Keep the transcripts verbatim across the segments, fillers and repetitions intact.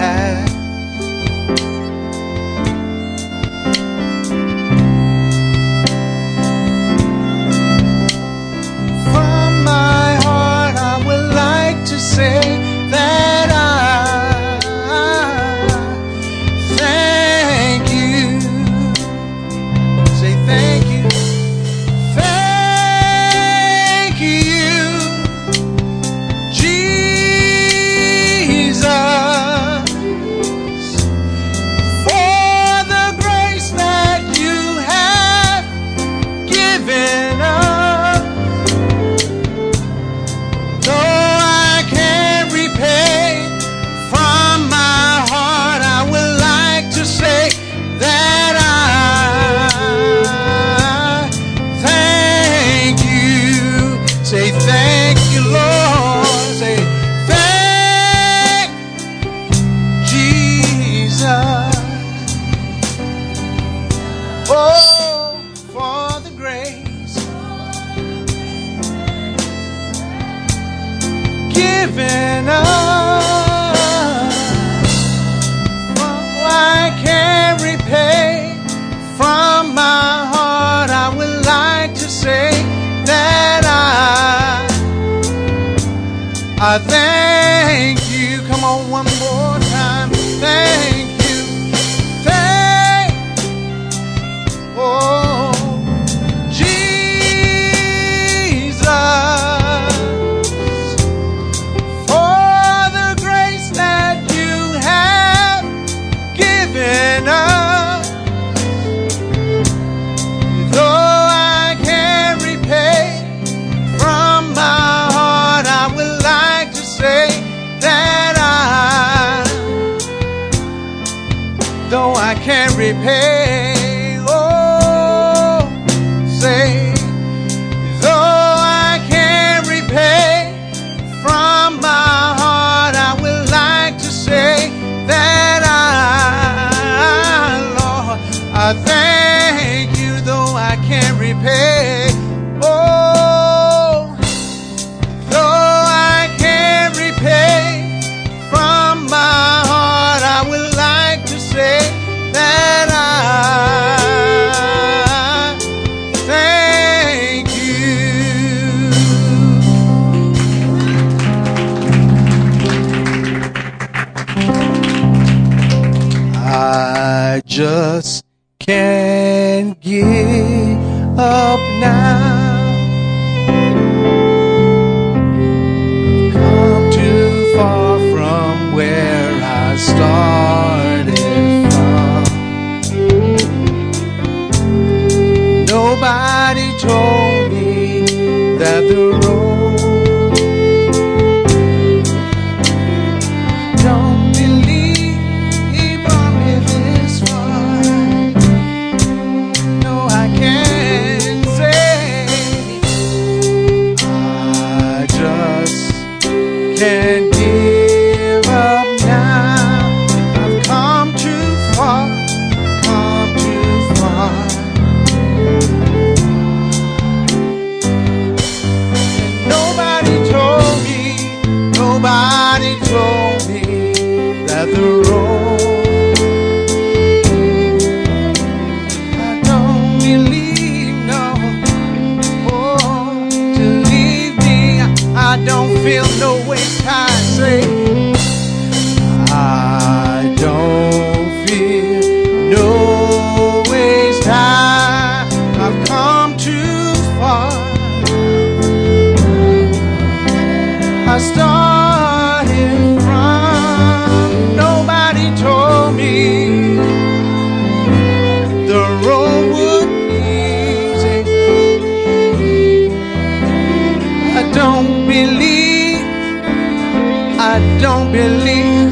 have. From my heart I would like to say that I thank you. Say thank you. Thank you, Jesus, for the grace that you have given us. Though I can't repay, from my heart I would like to say that I thank you. Say thank you, Lord. Say thank Jesus. Oh, for the grace given us. Oh, I can't repay. From my heart I would like to say that I I thank you. Come on, one more time. Thank you. Thank oh Jesus, for the grace that you have given us. Though I can't repay, from my heart I would like to say that I, though I can't repay, oh, say, though I can't repay, from my heart I would like to say that I, Lord, I thank you, though I can't repay. Oh, though I can't repay, from my heart I would like to say that I thank you. I just can't give up now. Come too far from where I started from. Nobody told me that the road, don't believe he brought me this far. No, I can't say I just can't give up now. I've come too far, come too far. Nobody told me, nobody told me that the road, I don't believe, no, oh, to leave me, I don't feel no waste time. Say, I don't feel no waste time. I've come too far. I started from, nobody told me the road would be easy. I don't believe, I don't believe,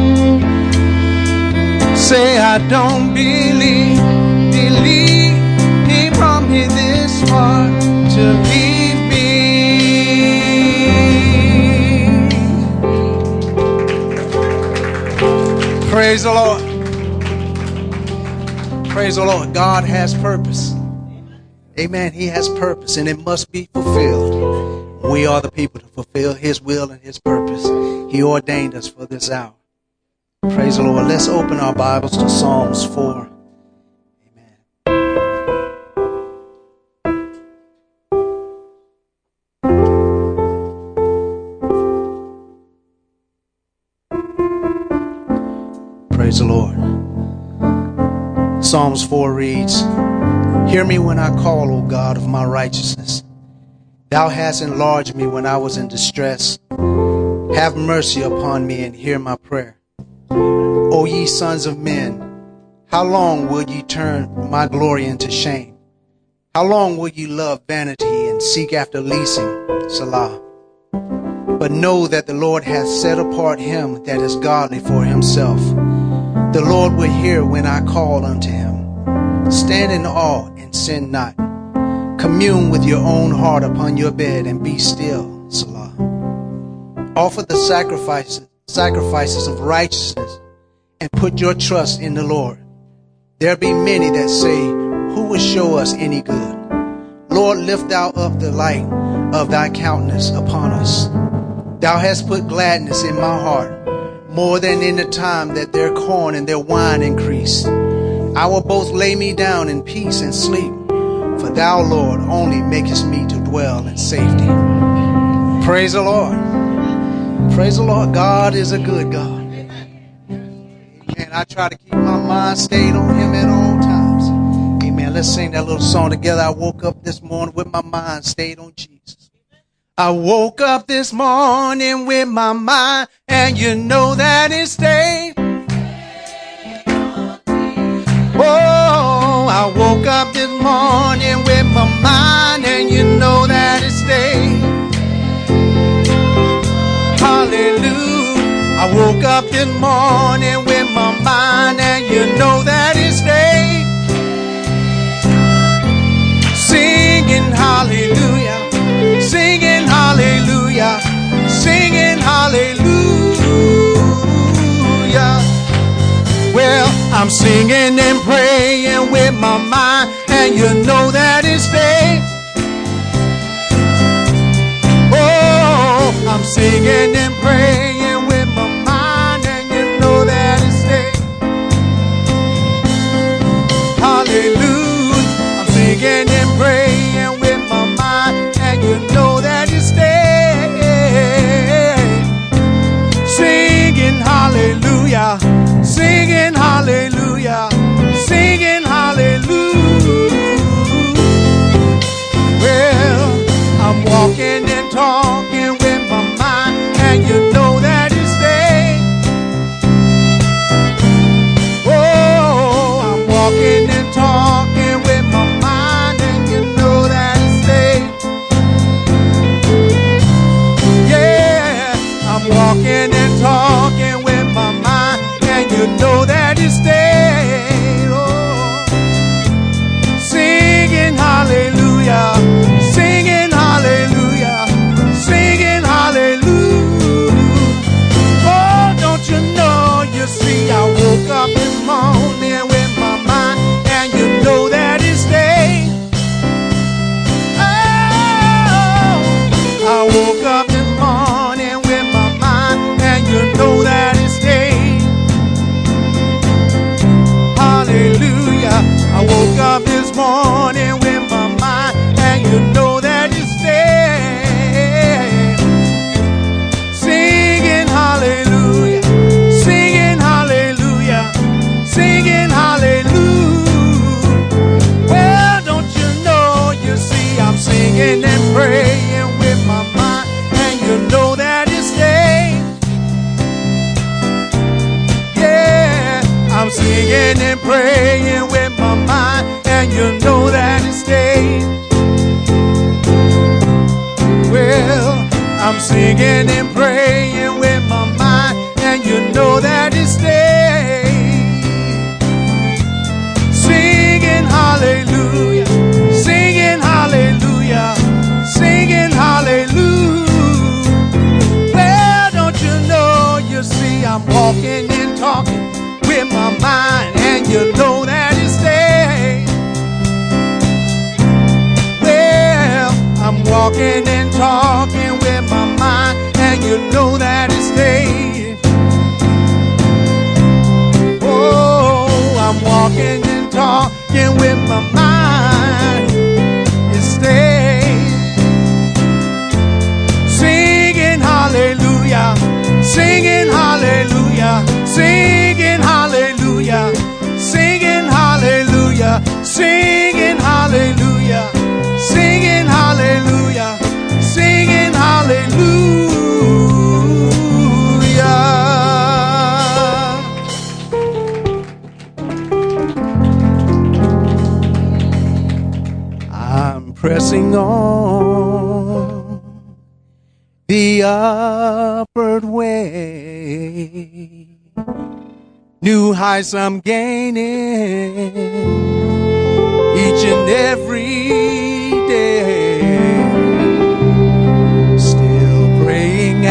say I don't believe, believe he brought me this far to leave me. Praise the Lord. Praise the Lord. God has purpose. Amen. He has purpose and it must be fulfilled. We are the people to fulfill his will and his purpose. He ordained us for this hour. Praise the Lord. Let's open our Bibles to Psalms four. Amen. Praise the Lord. Psalms four reads, "Hear me when I call, O God of my righteousness. Thou hast enlarged me when I was in distress. Have mercy upon me and hear my prayer. O ye sons of men, how long will ye turn my glory into shame? How long will ye love vanity and seek after leasing? Selah. But know that the Lord hath set apart him that is godly for himself. The Lord will hear when I call unto him. Stand in awe and sin not. Commune with your own heart upon your bed and be still. Selah. Offer the sacrifices, sacrifices of righteousness and put your trust in the Lord. There be many that say, who will show us any good? Lord, lift thou up the light of thy countenance upon us. Thou hast put gladness in my heart, more than in the time that their corn and their wine increased. I will both lay me down in peace and sleep, for thou, Lord, only makest me to dwell in safety." Praise the Lord. Praise the Lord. God is a good God. Amen. I try to keep my mind stayed on him at all times. Amen. Let's sing that little song together. I woke up this morning with my mind stayed on Jesus. I woke up this morning with my mind, and you know that it stayed. Oh, I woke up this morning with my mind, and you know that it stayed. Hallelujah. I woke up this morning with my mind, and you know that it stayed. Singing hallelujah, singing hallelujah, singing hallelujah. Well, I'm singing and praying with my mind, and you know that it's stayed. Oh, I'm singing and praying with my mind, and you know that it's stayed. Hallelujah. I'm singing and praying with my mind, and you know that it's stayed. Singing hallelujah, singing hallelujah, singing hallelujah. Well, I'm walking and talking with my mind, and you know that it's stayed. Oh, I'm walking and talking with my mind, and you know that it's stayed. Yeah, I'm walking and talking with my mind, and you know that it's stayed. Oh, singing hallelujah, singing hallelujah, singing hallelujah. Oh, don't you know, you see, I woke up this morning with my mind, and you know that it's stayed. Oh, I woke up this morning with my mind, and you know that it's stayed. Hallelujah. I woke up this morning with my mind, and you know that it's stayed. Singing hallelujah, singing hallelujah, singing hallelujah. Well, don't you know, you see, I'm singing and praying with my mind, and you know that it's stayed. Yeah, I'm singing and praying with my mind, and you know that it's stayed. Well, I'm singing and praying with my mind, and you know that it's stayed. Singing hallelujah, singing hallelujah, singing hallelujah. Well, don't you know, you see, I'm walking and talking with my mind, and you know that it's stayed. Well, I'm walking and talking with my mind, and you know that it's stayed. walking with my mind is stayed. Singing hallelujah, singing hallelujah, singing hallelujah, singing hallelujah, singing hallelujah, singing hallelujah, singing hallelujah. I'm pressing on the upward way. New heights I'm gaining each and every day. Still praying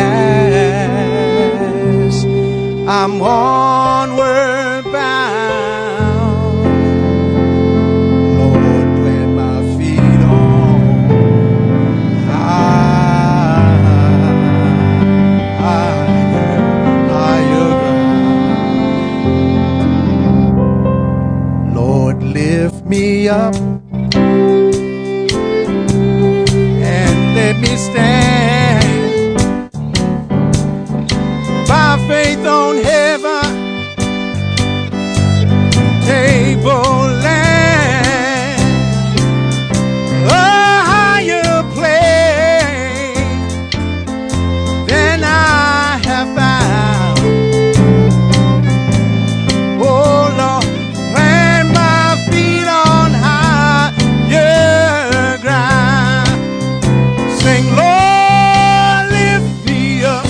as I'm onward bound. Lord, plant my feet on high, higher, higher ground. Lord, lift me up and let me stand by faith on heaven table land, a higher place than I have found. Oh Lord, plant my feet on higher ground. Sing, Lord, lift me up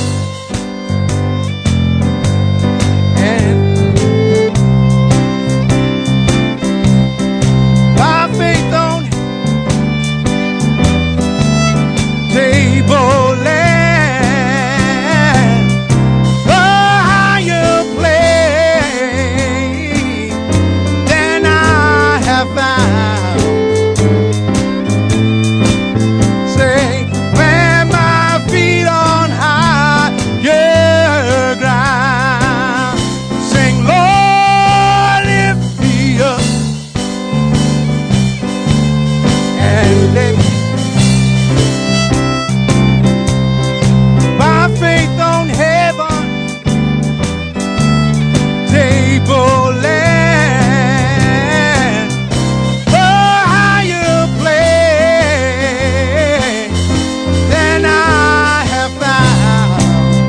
and by faith on tableland, a higher place than I have found. Say, plant my feet on higher ground. Sing, Lord, lift me up and let me by faith on heaven tableland, a higher place than I have found.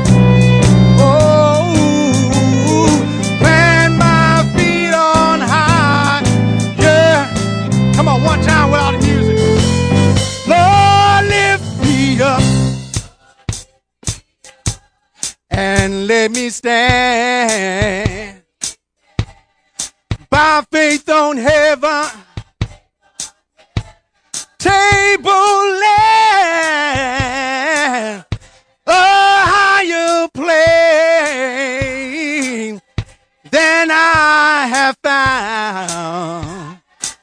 Oh, plant my feet on higher. Come on, one time without the music. Lord, lift me up and let me stand by faith on heaven tableland, a higher place than I have found.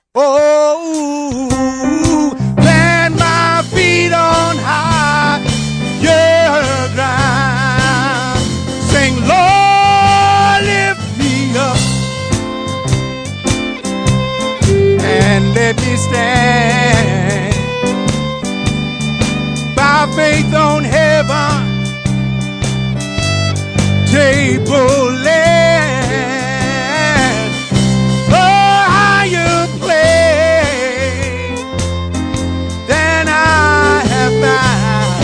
Oh, plant my feet on higher ground. Sing, Lord, lift me up and let me stand by faith on heaven tableland, a higher place than I have found.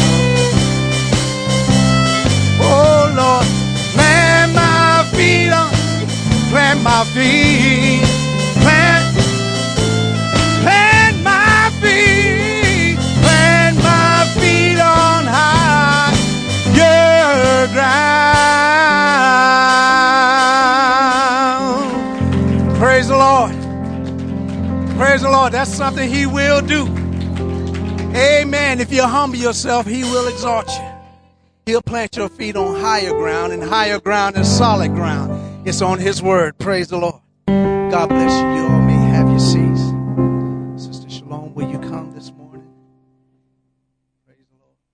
Oh Lord, plant my feet on, plant my feet, plant, plant my feet, plant my feet on higher ground. Praise the Lord. Praise the Lord. That's something He will do. Amen. If you humble yourself, He will exalt you. He'll plant your feet on higher ground, and higher ground is solid ground. It's on His word. Praise the Lord. God bless you. You all may have your seats. Sister Shalom, will you come this morning? Praise the Lord.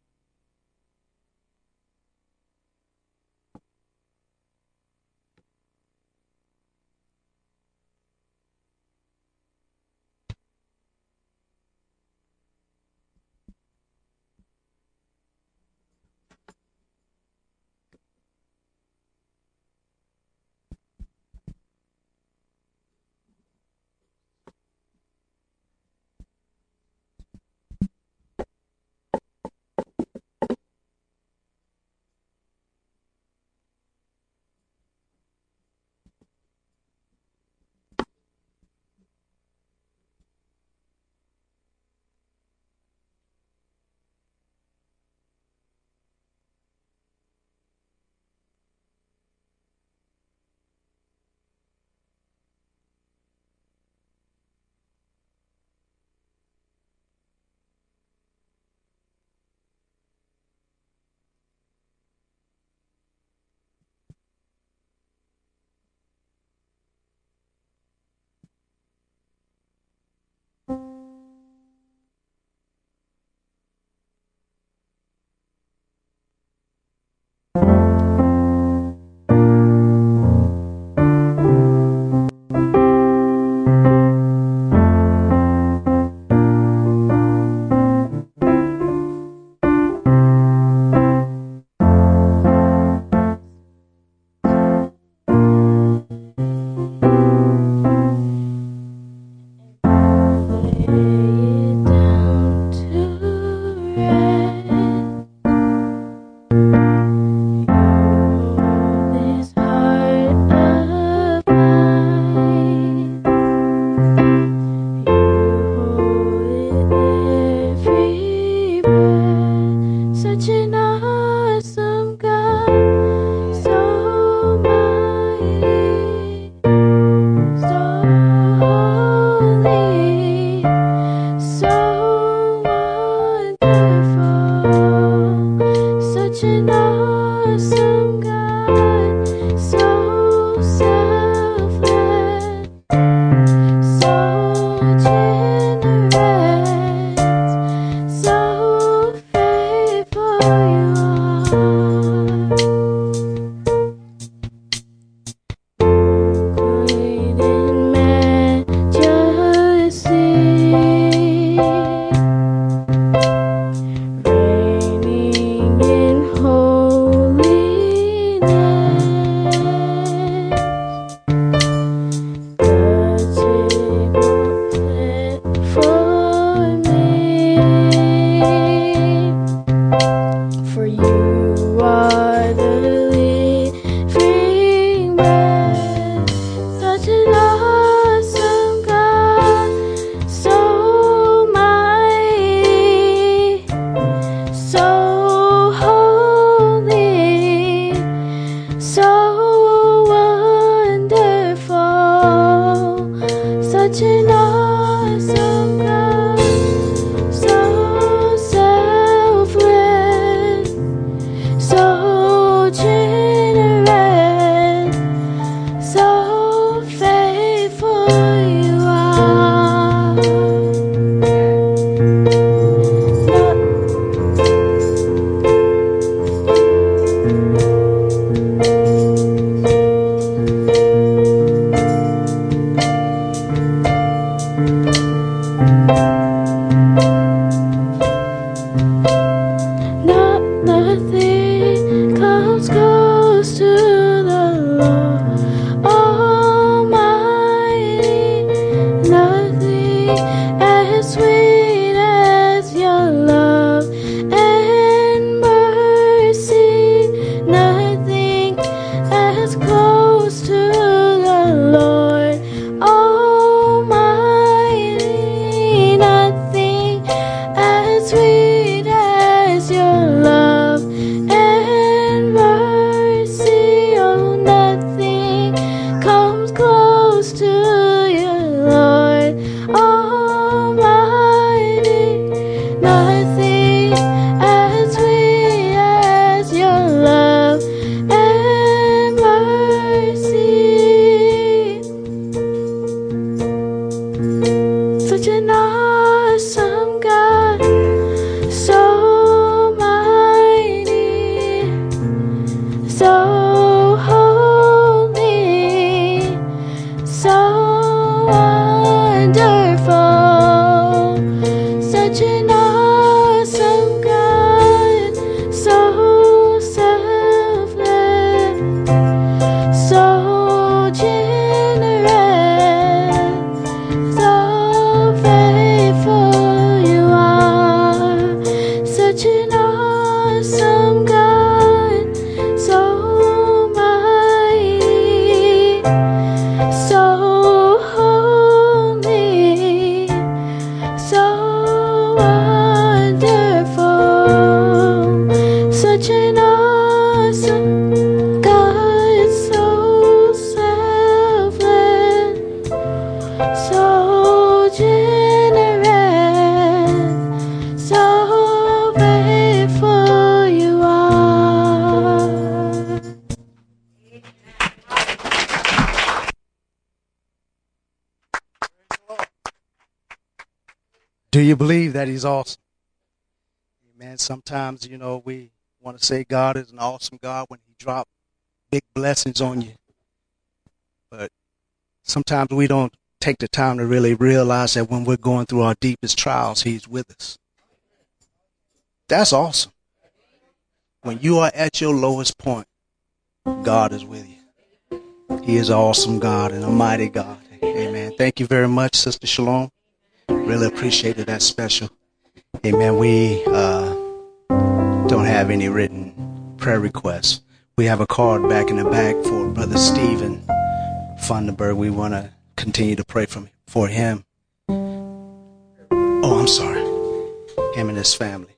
Do you believe that he's awesome? Amen. Sometimes, you know, we want to say God is an awesome God when he drops big blessings on you. But sometimes we don't take the time to really realize that when we're going through our deepest trials, he's with us. That's awesome. When you are at your lowest point, God is with you. He is an awesome God and a mighty God. Amen. Thank you very much, Sister Shalom. Really appreciated that special. Amen. We uh, don't have any written prayer requests. We have a card back in the back for Brother Stephen Funderburg. We want to continue to pray for, for him. Oh, I'm sorry. Him and his family.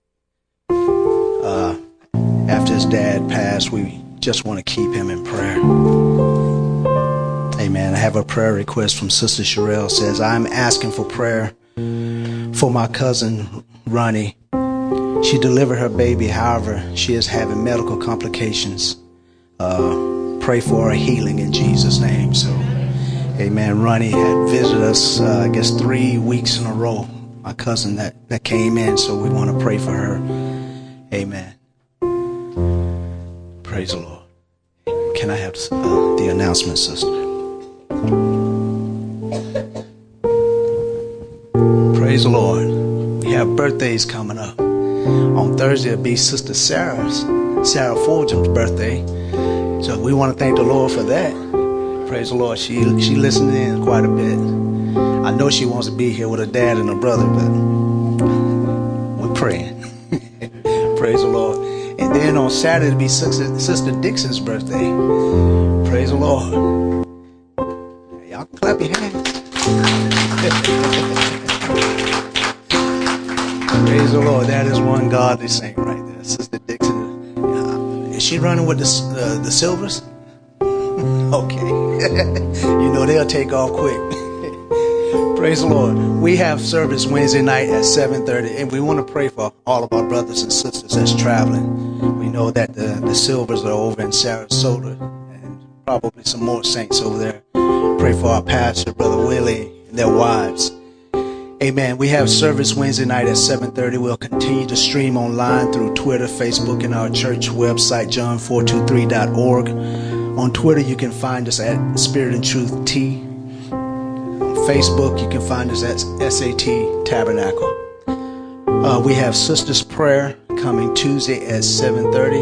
Uh, after his dad passed, we just want to keep him in prayer. Amen. I have a prayer request from Sister Sherelle. Says, I'm asking for prayer for my cousin Ronnie. She delivered her baby. However, she is having medical complications. Uh, pray for her healing in Jesus' name. So, amen. Ronnie had visited us, uh, I guess, three weeks in a row. My cousin that, that came in. So we want to pray for her. Amen. Praise the Lord. Can I have uh, the announcement, sister? Praise the Lord. We have birthdays coming up. On Thursday, it'll be Sister Sarah's, Sarah Fulgham's birthday. So we want to thank the Lord for that. Praise the Lord. She she listened in quite a bit. I know she wants to be here with her dad and her brother, but we're praying. Praise the Lord. And then on Saturday, it'll be Sister, Sister Dixon's birthday. Praise the Lord. Y'all clap your hands. Praise the Lord. That is one godly saint right there. Sister Dixon. Uh, is she running with the, uh, the Silvers? Okay. You know they'll take off quick. Praise the Lord. We have service Wednesday night at seven thirty, and we want to pray for all of our brothers and sisters that's traveling. We know that the, the Silvers are over in Sarasota, and probably some more saints over there. Pray for our pastor, Brother Willie, and their wives. Amen. We have service Wednesday night at seven thirty. We'll continue to stream online through Twitter, Facebook, and our church website, john four two three dot org. On Twitter, you can find us at Spirit and Truth T. Facebook, you can find us at S A T Tabernacle. Uh, we have Sisters Prayer coming Tuesday at seven thirty.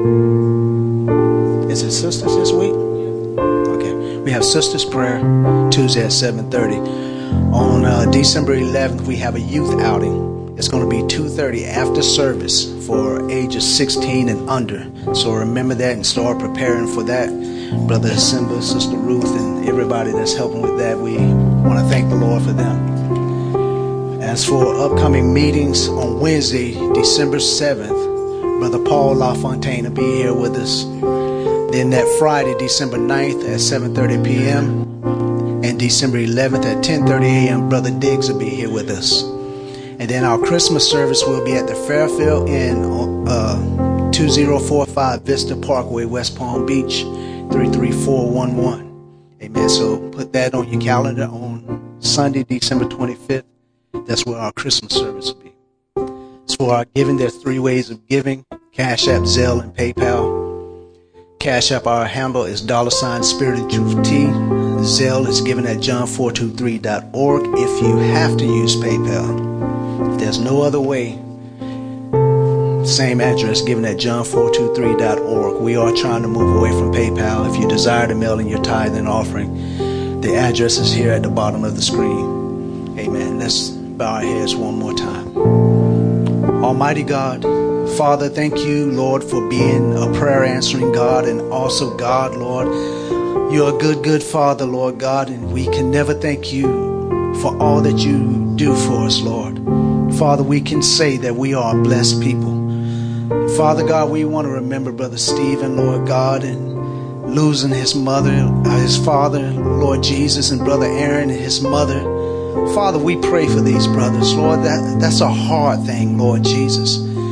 Is it Sisters this week? Okay. We have Sisters Prayer Tuesday at seven thirty. On uh, December eleventh, we have a youth outing. It's going to be two thirty after service for ages sixteen and under. So remember that and start preparing for that. Brother Simba, Sister Ruth, and everybody that's helping with that, we want to thank the Lord for them. As for upcoming meetings, on Wednesday, December seventh, Brother Paul LaFontaine will be here with us. Then that Friday, December ninth at seven thirty p.m. and December eleventh at ten thirty a.m., Brother Diggs will be here with us. And then our Christmas service will be at the Fairfield Inn, uh, two oh four five Vista Parkway, West Palm Beach, three three four one one. Amen. So put that on your calendar on Sunday, December twenty-fifth. That's where our Christmas service will be. As for our giving, there's three ways of giving: Cash App, Zelle, and PayPal. Cash App, our handle is dollar sign Spirit and Truth T. Zelle is given at john four two three dot org if you have to use PayPal. If there's no other way, same address given at john four two three dot org. We are trying to move away from PayPal. If you desire to mail in your tithe and offering, the address is here at the bottom of the screen. Amen. Let's bow our heads one more time. Almighty God, Father, thank you, Lord, for being a prayer answering God, and also God, Lord, you're a good, good Father, Lord God, and we can never thank you for all that you do for us, Lord. Father, we can say that we are a blessed people. Father God, we want to remember Brother Stephen, Lord God, and losing his mother, uh, his father, Lord Jesus, and Brother Aaron and his mother. Father, we pray for these brothers, Lord. That, that's a hard thing, Lord Jesus. And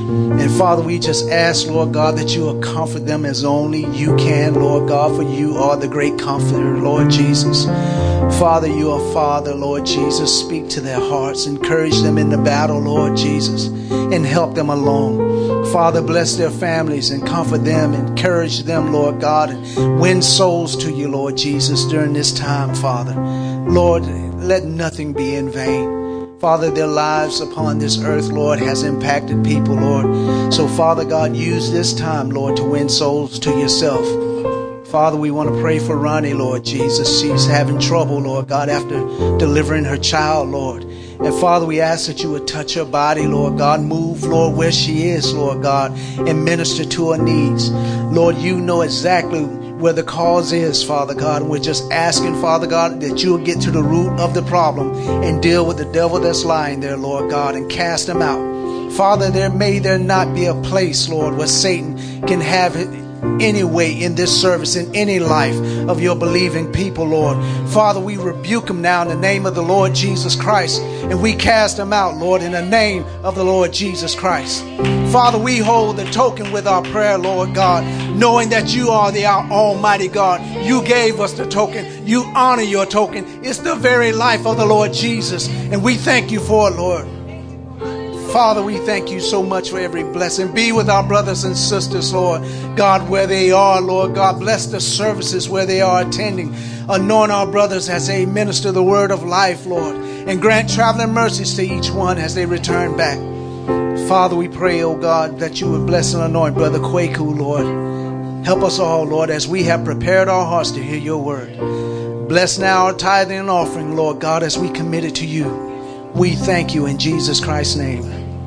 And Father, we just ask, Lord God, that you will comfort them as only you can, Lord God, for you are the great comforter, Lord Jesus. Father, you are Father, Lord Jesus. Speak to their hearts. Encourage them in the battle, Lord Jesus, and help them along. Father, bless their families and comfort them. Encourage them, Lord God, and win souls to you, Lord Jesus, during this time, Father. Lord, let nothing be in vain. Father, their lives upon this earth, Lord, has impacted people, Lord. So, Father God, use this time, Lord, to win souls to yourself. Father, we want to pray for Ronnie, Lord Jesus. She's having trouble, Lord God, after delivering her child, Lord. And Father, we ask that you would touch her body, Lord God. Move, Lord, where she is, Lord God, and minister to her needs. Lord, you know exactly where the cause is, Father God. And we're just asking, Father God, that you'll get to the root of the problem and deal with the devil that's lying there, Lord God, and cast him out. Father, there may there not be a place, Lord, where Satan can have it any way in this service, in any life of your believing people, Lord. Father, we rebuke him now in the name of the Lord Jesus Christ, and we cast him out, Lord, in the name of the Lord Jesus Christ. Father, we hold the token with our prayer, Lord God, knowing that you are the Almighty God. You gave us the token. You honor your token. It's the very life of the Lord Jesus, and we thank you for it, Lord. Father, we thank you so much for every blessing. Be with our brothers and sisters, Lord God, where they are, Lord God. Bless the services where they are attending. Anoint our brothers as they minister the word of life, Lord, and grant traveling mercies to each one as they return back. Father, we pray, oh God, that you would bless and anoint Brother Kwaku, Lord. Help us all, Lord, as we have prepared our hearts to hear your word. Bless now our tithing and offering, Lord God, as we commit it to you. We thank you in Jesus Christ's name.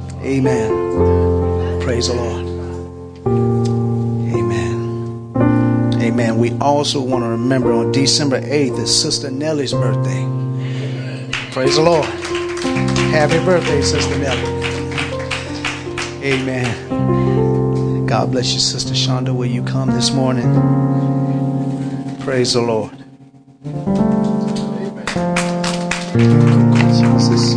Amen. Praise the Lord. Amen. Amen. We also want to remember on December eighth is Sister Nellie's birthday. Praise the Lord. Happy birthday, Sister Nellie. Amen. God bless you, Sister Shonda. Will you come this morning? Praise the Lord. Amen. Jesus.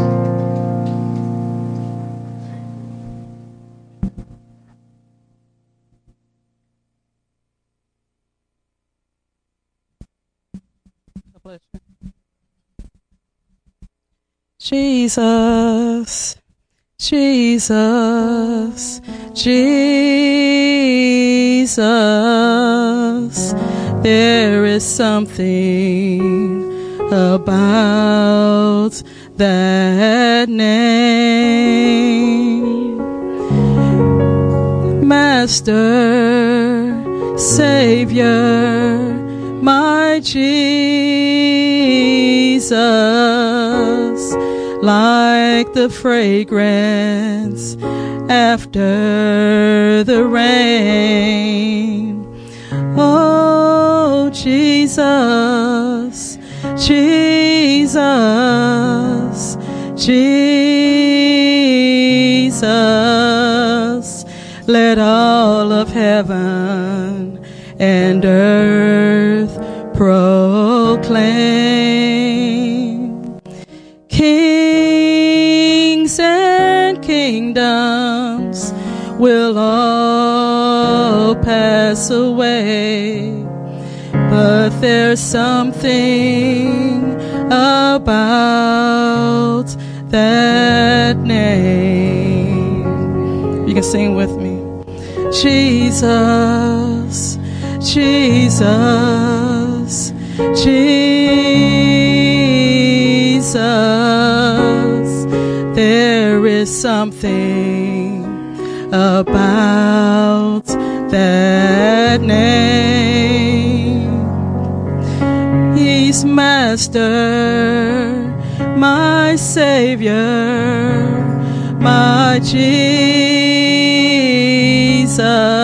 Jesus, Jesus, Jesus, there is something about that name. Master, Savior, my Jesus, like the fragrance after the rain. Oh, Jesus, Jesus, Jesus, let all of heaven and earth proclaim. Kings and kingdoms will all pass away, but there's something about that name. You can sing with me. Jesus, Jesus, Jesus, there is something about that name. He's Master, my Savior, my Jesus,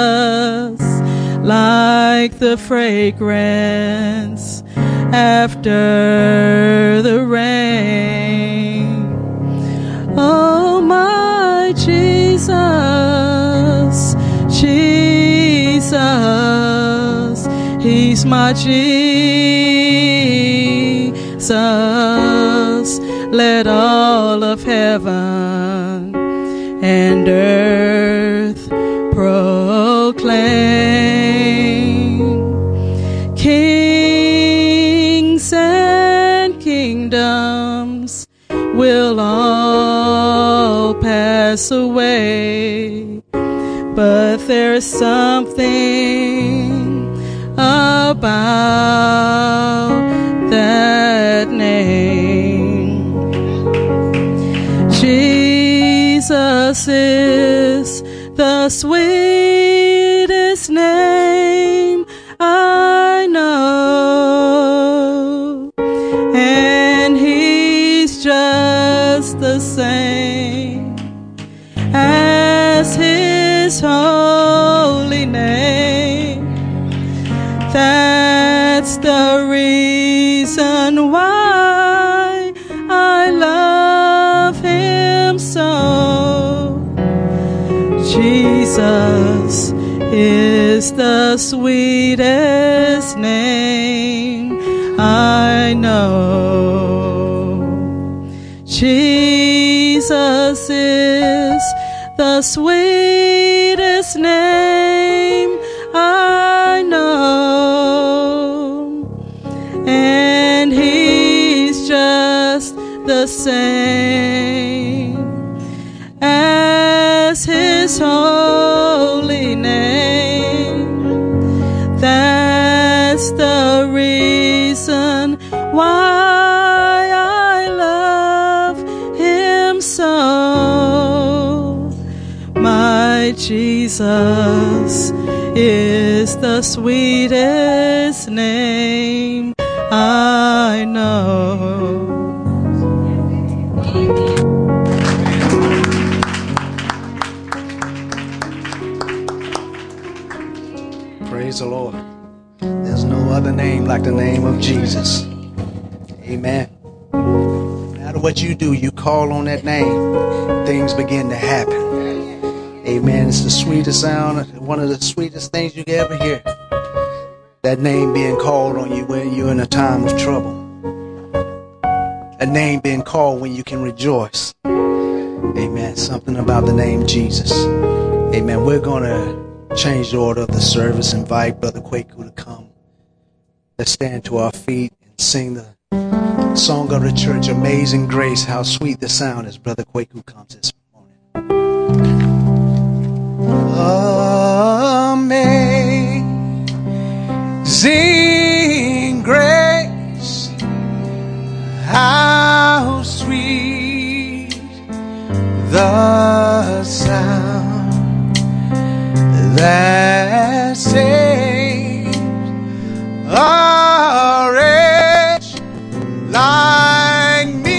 like the fragrance after the rain. Oh, my Jesus, Jesus, He's my Jesus. Let all of heaven and earth will all pass away, but there's something about that name. Jesus is the sweetest name I know, and he's just the same as his holy name. That's the reason why I love him so. Jesus is the sweetest name I know. Jesus is the sweetest name I know, and he's just the same as his holy name. That's the reason why I love him so. My Jesus is the sweetest name I know. Praise the Lord. There's no other name like the name of Jesus. Amen. No matter what you do, you call on that name, things begin to happen. Amen. It's the sweetest sound, one of the sweetest things you can ever hear. That name being called on you when you're in a time of trouble. A name being called when you can rejoice. Amen. Something about the name Jesus. Amen. We're going to change the order of the service. Invite Brother Kwaku to come. Let's stand to our feet and sing the song of the church, Amazing Grace. How sweet the sound as Brother Kwaku comes this morning. Amazing grace, how sweet the sound that saved a wretch like me.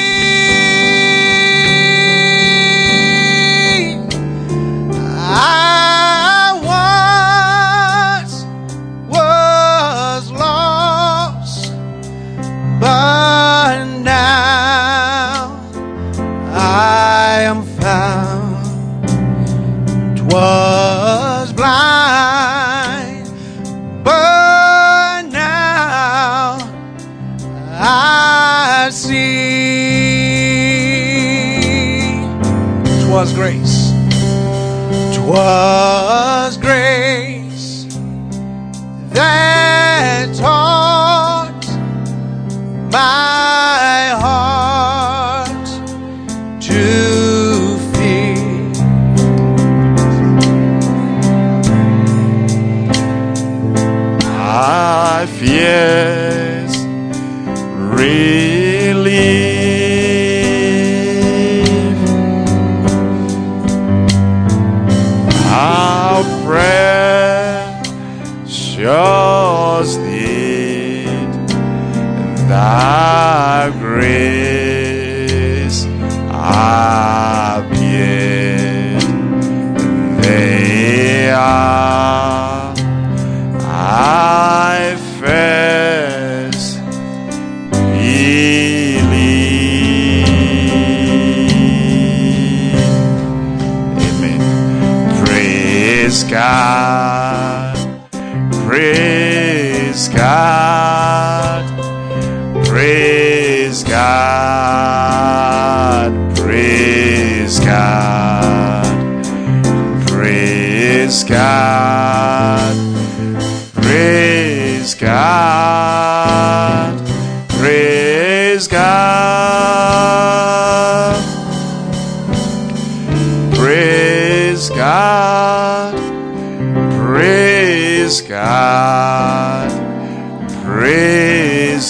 I once was lost, but now I am found. 'Twas blind, but now I see. 'Twas grace, 'twas grace that taught my heart to fear. My fears relieve. How precious did thy grace appear. They are I first believe. Amen. Praise God, praise God, praise God, praise God, praise God. Praise God, praise God. Praise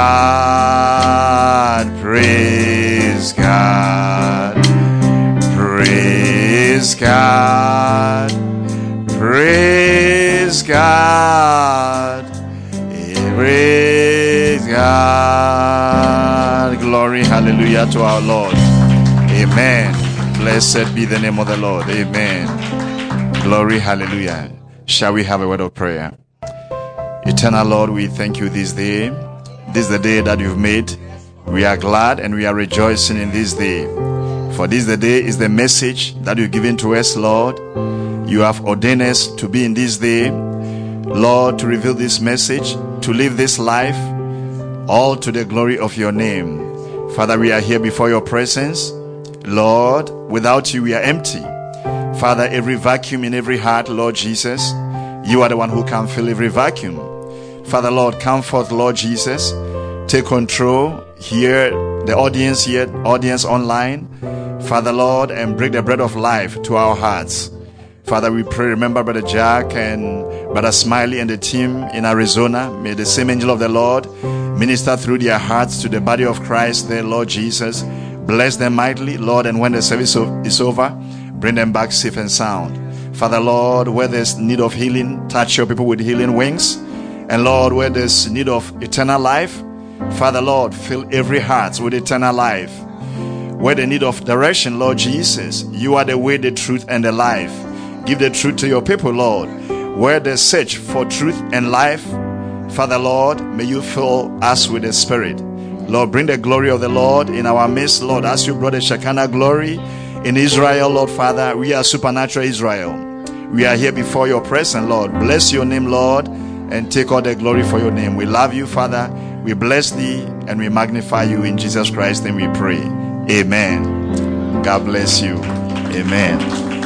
God. Praise God. Praise God. Praise God. Praise God. Glory, hallelujah to our Lord. Amen. Blessed be the name of the Lord. Amen. Glory, hallelujah. Shall we have a word of prayer? Eternal Lord, we thank you this day. This is the day that you've made. We are glad and we are rejoicing in this day. For this the day is the message that you've given to us, Lord. You have ordained us to be in this day, Lord, to reveal this message, to live this life, all to the glory of your name. Father, we are here before your presence. Lord, without you we are empty. Father, every vacuum in every heart, Lord Jesus, you are the one who can fill every vacuum. Father, Lord, come forth, Lord Jesus. Take control here, the audience here, audience online. Father, Lord, and bring the bread of life to our hearts. Father, we pray, remember Brother Jack and Brother Smiley and the team in Arizona. May the same angel of the Lord minister through their hearts to the body of Christ there, Lord Jesus. Bless them mightily, Lord, and when the service is over, bring them back safe and sound. Father, Lord, where there's need of healing, touch your people with healing wings. And Lord, where there's need of eternal life, Father, Lord, fill every heart with eternal life. Where the need of direction, Lord Jesus, you are the way, the truth, and the life. Give the truth to your people, Lord. Where they search for truth and life, Father, Lord, may you fill us with the Spirit. Lord, bring the glory of the Lord in our midst, Lord, as you brought the Shekinah glory in Israel, Lord Father. We are supernatural Israel. We are here before your presence, Lord. Bless your name, Lord, and take all the glory for your name. We love you, Father. We bless thee and we magnify you in Jesus Christ's name we pray. Amen. God bless you. Amen.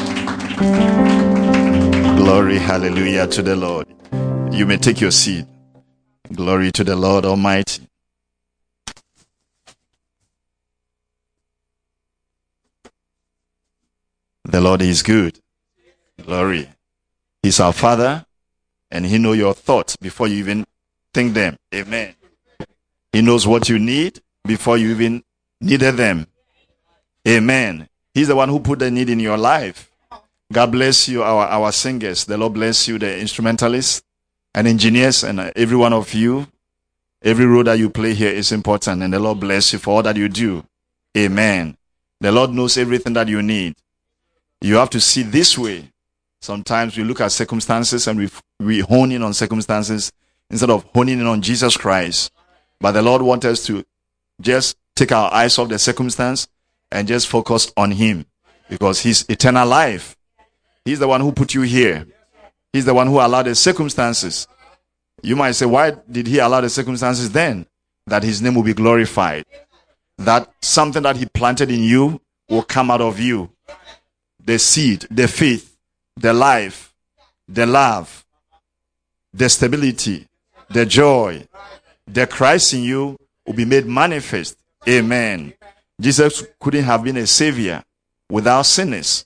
Glory, hallelujah to the Lord. You may take your seat. Glory to the Lord Almighty. The Lord is good. Glory. He's our Father, and He knows your thoughts before you even think them. Amen. He knows what you need before you even needed them. Amen. He's the one who put the need in your life. God bless you, our, our singers. The Lord bless you, the instrumentalists and engineers, and every one of you. Every role that you play here is important, and the Lord bless you for all that you do. Amen. The Lord knows everything that you need. You have to see this way. Sometimes we look at circumstances and we we hone in on circumstances instead of honing in on Jesus Christ. But the Lord wants us to just take our eyes off the circumstance and just focus on Him, because He's eternal life. He's the one who put you here. He's the one who allowed the circumstances. You might say, why did He allow the circumstances then? That His name will be glorified. That something that He planted in you will come out of you. The seed, the faith, the life, the love, the stability, the joy, the Christ in you will be made manifest. Amen. Jesus couldn't have been a savior without sinners.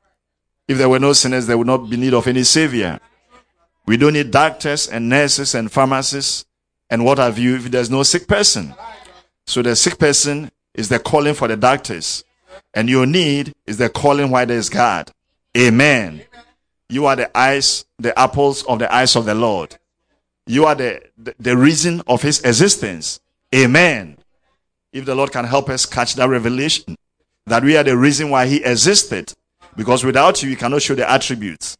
If there were no sinners, there would not be need of any savior. We don't need doctors and nurses and pharmacists and what have you if there's no sick person. So the sick person is the calling for the doctors. And your need is the calling why there is God. Amen. You are the eyes, the apples of the eyes of the Lord. You are the, the, the reason of His existence. Amen. If the Lord can help us catch that revelation, that we are the reason why He existed. Because without you, you cannot show the attributes.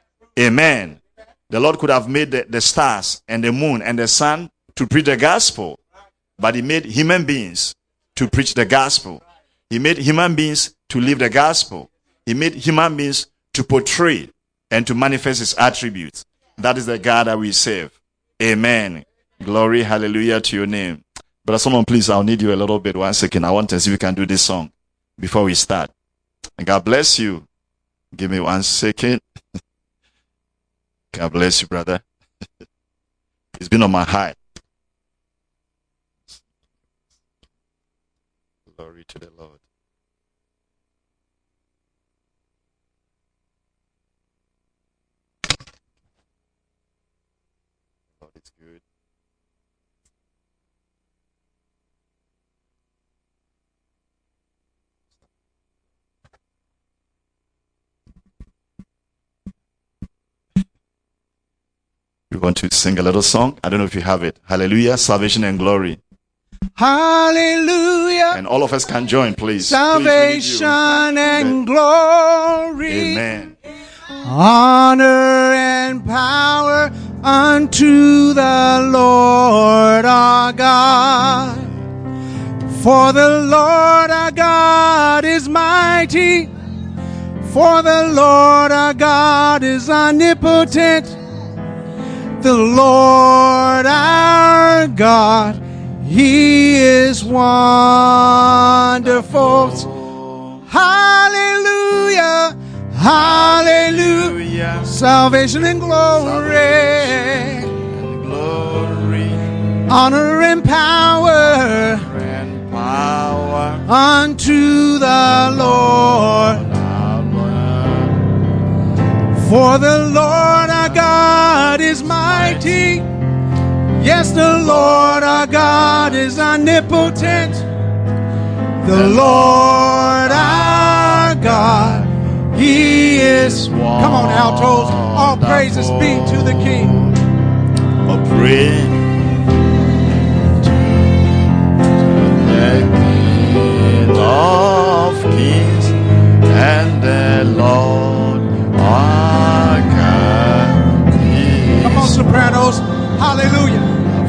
Amen. The Lord could have made the, the stars and the moon and the sun to preach the gospel. But He made human beings to preach the gospel. He made human beings to live the gospel. He made human beings to portray and to manifest His attributes. That is the God that we serve. Amen. Glory, hallelujah to your name. But someone, please, I'll need you a little bit. One second. I want to see if we can do this song before we start. And God bless you. Give me one second. God bless you, brother. It's been on my heart. Glory to the Lord. Lord is good. We want to sing a little song. I don't know if you have it. Hallelujah, salvation and glory. Hallelujah. And all of us can join, please. Salvation Please and glory. Amen. Honor and power unto the Lord our God. For the Lord our God is mighty. For the Lord our God is omnipotent. The Lord our God, He is wonderful. Hallelujah. Hallelujah. Salvation and glory. Salvation and glory. Honor and power. And power. Unto the Lord. For the Lord our God is mighty. Yes, the Lord our God is omnipotent. The Lord our God, He is. Come on, altos. All praises be to the King. Oh, pray to the King of Kings and the Lord our God. Come on, sopranos. Hallelujah.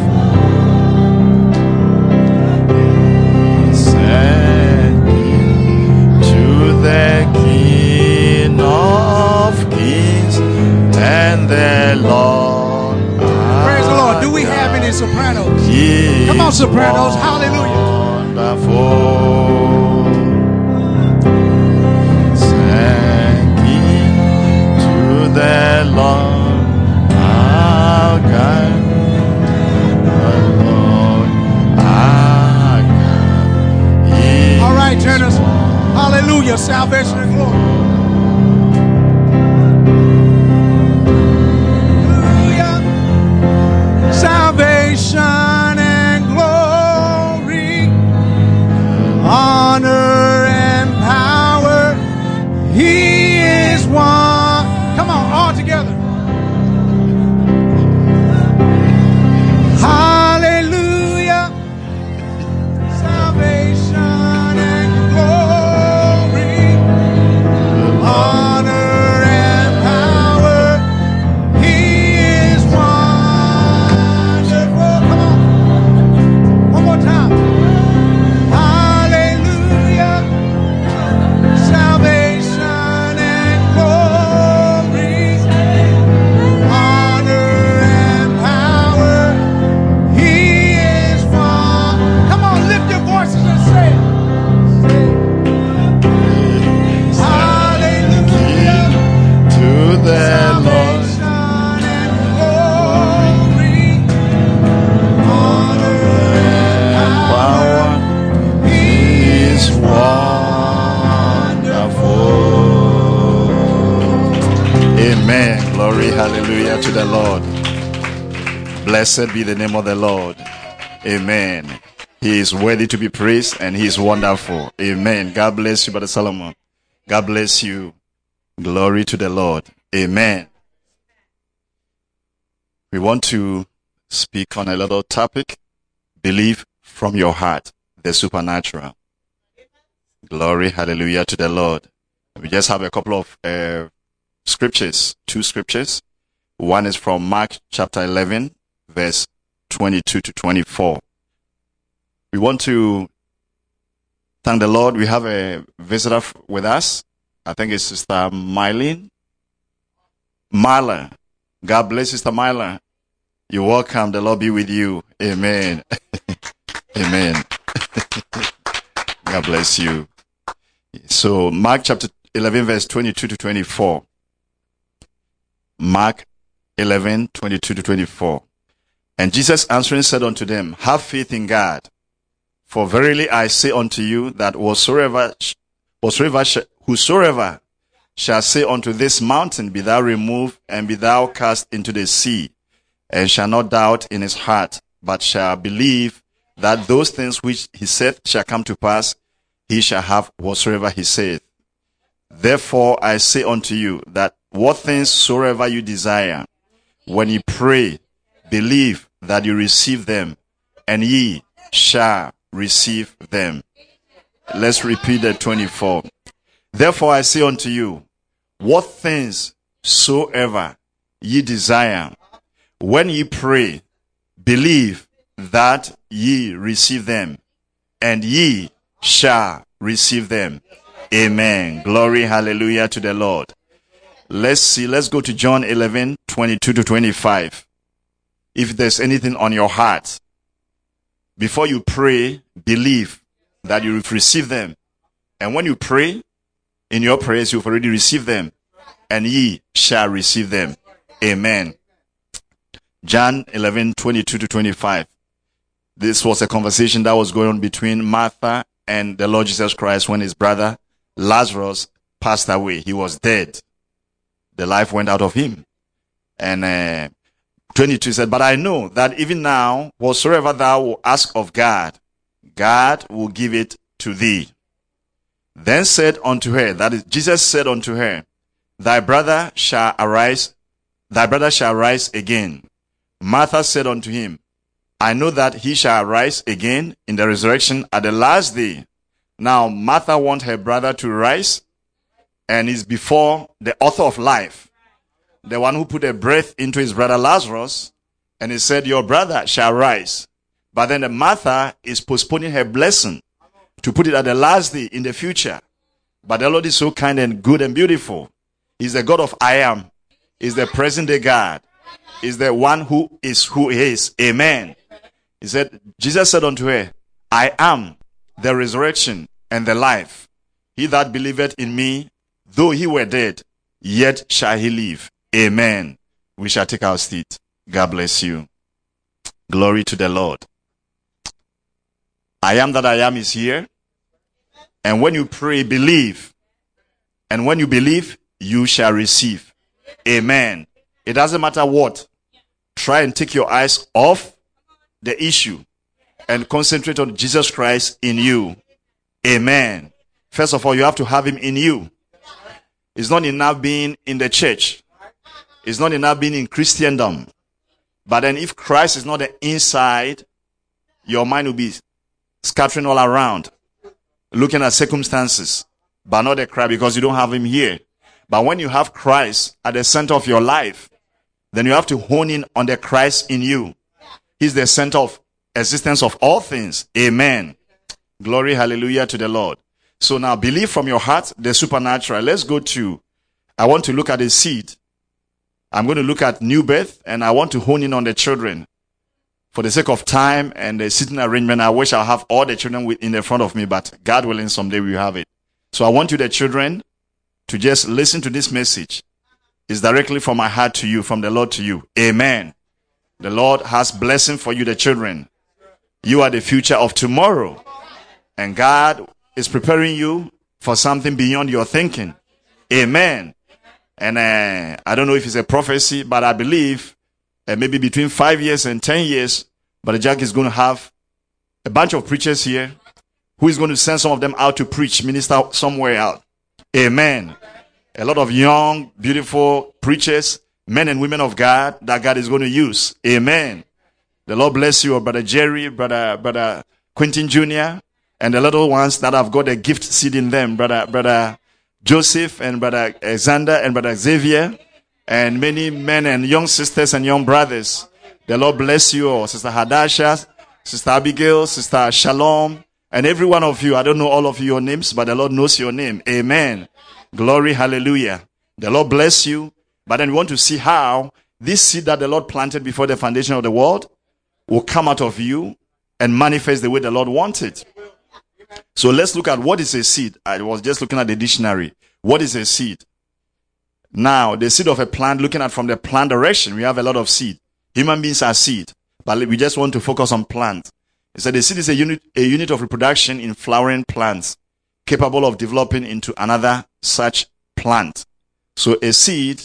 Send me to the King of Kings and the Lord. Praise the Lord. Do we have any sopranos? Come on, sopranos. Hallelujah. Wonderful. Send me to the Lord our God. All right, Turners. Hallelujah. Salvation and glory. Hallelujah. Salvation and glory. Honor and power. He is one. Come on, all together. Hallelujah. Salvation. Hallelujah to the Lord. Blessed be the name of the Lord. Amen. He is worthy to be praised and He is wonderful. Amen. God bless you, Brother Solomon. God bless you. Glory to the Lord. Amen. We want to speak on a little topic. Believe from your heart, the supernatural. Glory, hallelujah to the Lord. We just have a couple of uh, scriptures, two scriptures. One is from Mark chapter eleven, verse twenty-two to twenty-four. We want to thank the Lord. We have a visitor with us. I think it's Sister Mylene. Marla. God bless Sister Marla. You're welcome. The Lord be with you. Amen. Amen. God bless you. So Mark chapter eleven, verse twenty-two to twenty-four. Mark eleven, twenty-two to twenty-four. And Jesus answering said unto them, have faith in God. For verily I say unto you that whatsoever, whatsoever, whosoever shall say unto this mountain, be thou removed and be thou cast into the sea, and shall not doubt in his heart, but shall believe that those things which he saith shall come to pass, he shall have whatsoever he saith. Therefore I say unto you that what things soever you desire, when ye pray, believe that you receive them, and ye shall receive them. Let's repeat that twenty-four. Therefore I say unto you, what things soever ye desire, when ye pray, believe that ye receive them, and ye shall receive them. Amen. Glory, hallelujah to the Lord. Let's see, let's go to John eleven, twenty-two to twenty-five. If there's anything on your heart, before you pray, believe that you receive them. And when you pray, in your prayers, you've already received them, and ye shall receive them. Amen. John eleven, twenty-two to twenty-five. This was a conversation that was going on between Martha and the Lord Jesus Christ when his brother Lazarus passed away. He was dead. The life went out of him. And uh, twenty-two said, but I know that even now, whatsoever thou wilt ask of God, God will give it to thee. Then said unto her, that is, Jesus said unto her, thy brother shall arise, thy brother shall rise again. Martha said unto him, I know that he shall rise again in the resurrection at the last day. Now Martha wants her brother to rise, and is before the author of life, the one who put a breath into his brother Lazarus, and he said, your brother shall rise. But then the Martha is postponing her blessing to put it at the last day in the future. But the Lord is so kind and good and beautiful. He's the God of I am. He's the present day God. He's the one who is who he is. Amen. He said, Jesus said unto her, I am the resurrection and the life. He that believeth in me, though he were dead, yet shall he live. Amen. We shall take our seat. God bless you. Glory to the Lord. I am that I am is here. And when you pray, believe. And when you believe, you shall receive. Amen. It doesn't matter what. Try and take your eyes off the issue and concentrate on Jesus Christ in you. Amen. First of all, you have to have him in you. It's not enough being in the church. It's not enough being in Christendom. But then if Christ is not the inside, your mind will be scattering all around, looking at circumstances, but not the Christ, because you don't have him here. But when you have Christ at the center of your life, then you have to hone in on the Christ in you. He's the center of existence of all things. Amen. Glory, hallelujah to the Lord. So now believe from your heart the supernatural. Let's go to, I want to look at the seed. I'm going to look at new birth, and I want to hone in on the children. For the sake of time and the sitting arrangement, I wish I'll have all the children in the front of me, but God willing, someday we have it. So I want you, the children, to just listen to this message. It's directly from my heart to you, from the Lord to you. Amen. The Lord has blessing for you, the children. You are the future of tomorrow. And God is preparing you for something beyond your thinking. Amen. And uh, I don't know if it's a prophecy, but I believe uh, maybe between five years and ten years, Brother Jack is going to have a bunch of preachers here who is going to send some of them out to preach, minister somewhere out. Amen. A lot of young, beautiful preachers, men and women of God that God is going to use. Amen. The Lord bless you, Brother Jerry, Brother Brother Quentin Junior, and the little ones that have got a gift seed in them, Brother Brother Joseph and Brother Alexander and Brother Xavier, and many men and young sisters and young brothers. The Lord bless you all. Sister Hadasha, Sister Abigail, Sister Shalom, and every one of you. I don't know all of your names, but the Lord knows your name. Amen. Glory, hallelujah. The Lord bless you. But then we want to see how this seed that the Lord planted before the foundation of the world will come out of you and manifest the way the Lord wanted. So let's look at what is a seed. I was just looking at the dictionary. What is a seed? Now, the seed of a plant, looking at from the plant direction, we have a lot of seed. Human beings are seed, but we just want to focus on plants. It said the seed is a unit, a unit of reproduction in flowering plants, capable of developing into another such plant. So a seed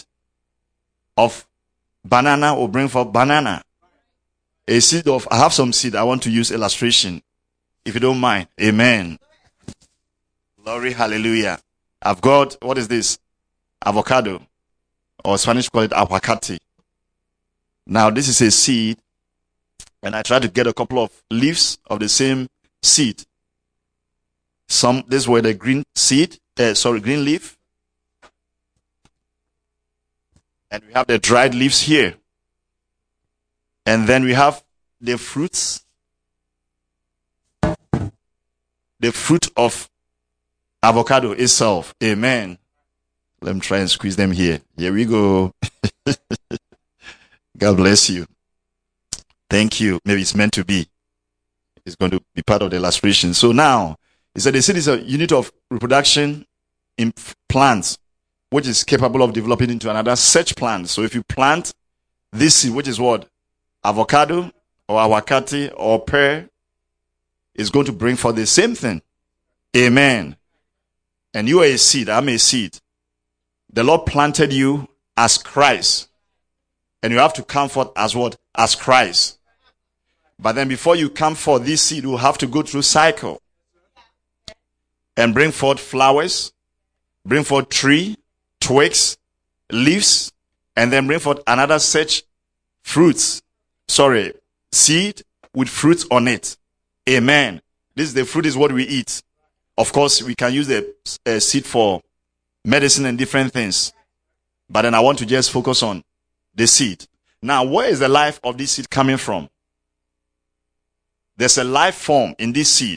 of banana will bring forth banana. A seed of, I have some seed, I want to use illustration, if you don't mind. Amen. Glory, hallelujah. I've got, what is this? Avocado. Or Spanish call it aguacate. Now, this is a seed, and I tried to get a couple of leaves of the same seed. Some, this were the green seed, uh, sorry, green leaf. And we have the dried leaves here. And then we have the fruits. The fruit of avocado itself. Amen. Let me try and squeeze them here. Here we go. God bless you. Thank you. Maybe it's meant to be. It's going to be part of the illustration. So now, he said the seed is a unit of reproduction in plants, which is capable of developing into another such plant. So if you plant this seed, which is what? Avocado or aguacate or pear, is going to bring forth the same thing. Amen. And you are a seed. I'm a seed. The Lord planted you as Christ. And you have to come forth as what? As Christ. But then before you come forth, this seed will have to go through cycle. And bring forth flowers. Bring forth tree, twigs, leaves. And then bring forth another such fruits. Sorry, seed with fruits on it. Amen. This is the fruit is what we eat. Of course, we can use the uh, seed for medicine and different things. But then I want to just focus on the seed. Now, where is the life of this seed coming from? There's a life form in this seed.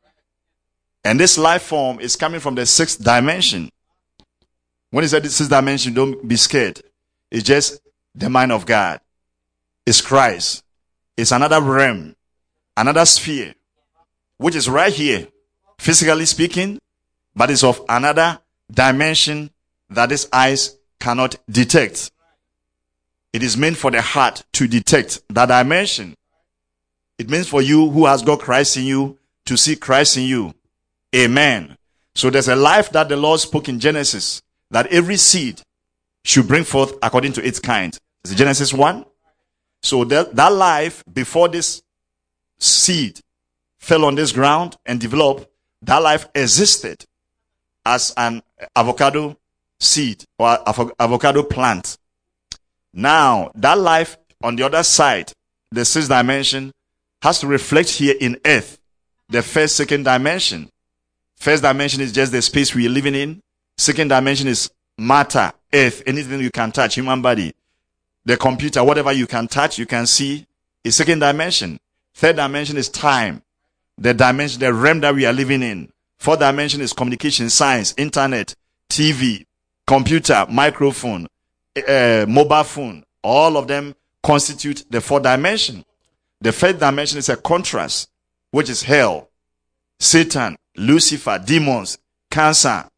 And this life form is coming from the sixth dimension. When he said the sixth dimension, don't be scared. It's just the mind of God. It's Christ. It's another realm, another sphere, which is right here, physically speaking, but it's of another dimension that these eyes cannot detect. It is meant for the heart to detect that dimension. It means for you who has got Christ in you to see Christ in you. Amen. So there's a life that the Lord spoke in Genesis that every seed should bring forth according to its kind. Is it Genesis one? So that, that life before this seed fell on this ground and developed, that life existed as an avocado seed or avocado plant. Now, that life on the other side, the sixth dimension, has to reflect here in earth, the first, second dimension. First dimension is just the space we are living in. Second dimension is matter, earth, anything you can touch, human body. The computer, whatever you can touch, you can see, is second dimension. Third dimension is time. The dimension, the realm that we are living in. Fourth dimension is communication, science, internet, T V, computer, microphone, uh, mobile phone. All of them constitute the fourth dimension. The fifth dimension is a contrast, which is hell, Satan, Lucifer, demons, cancer,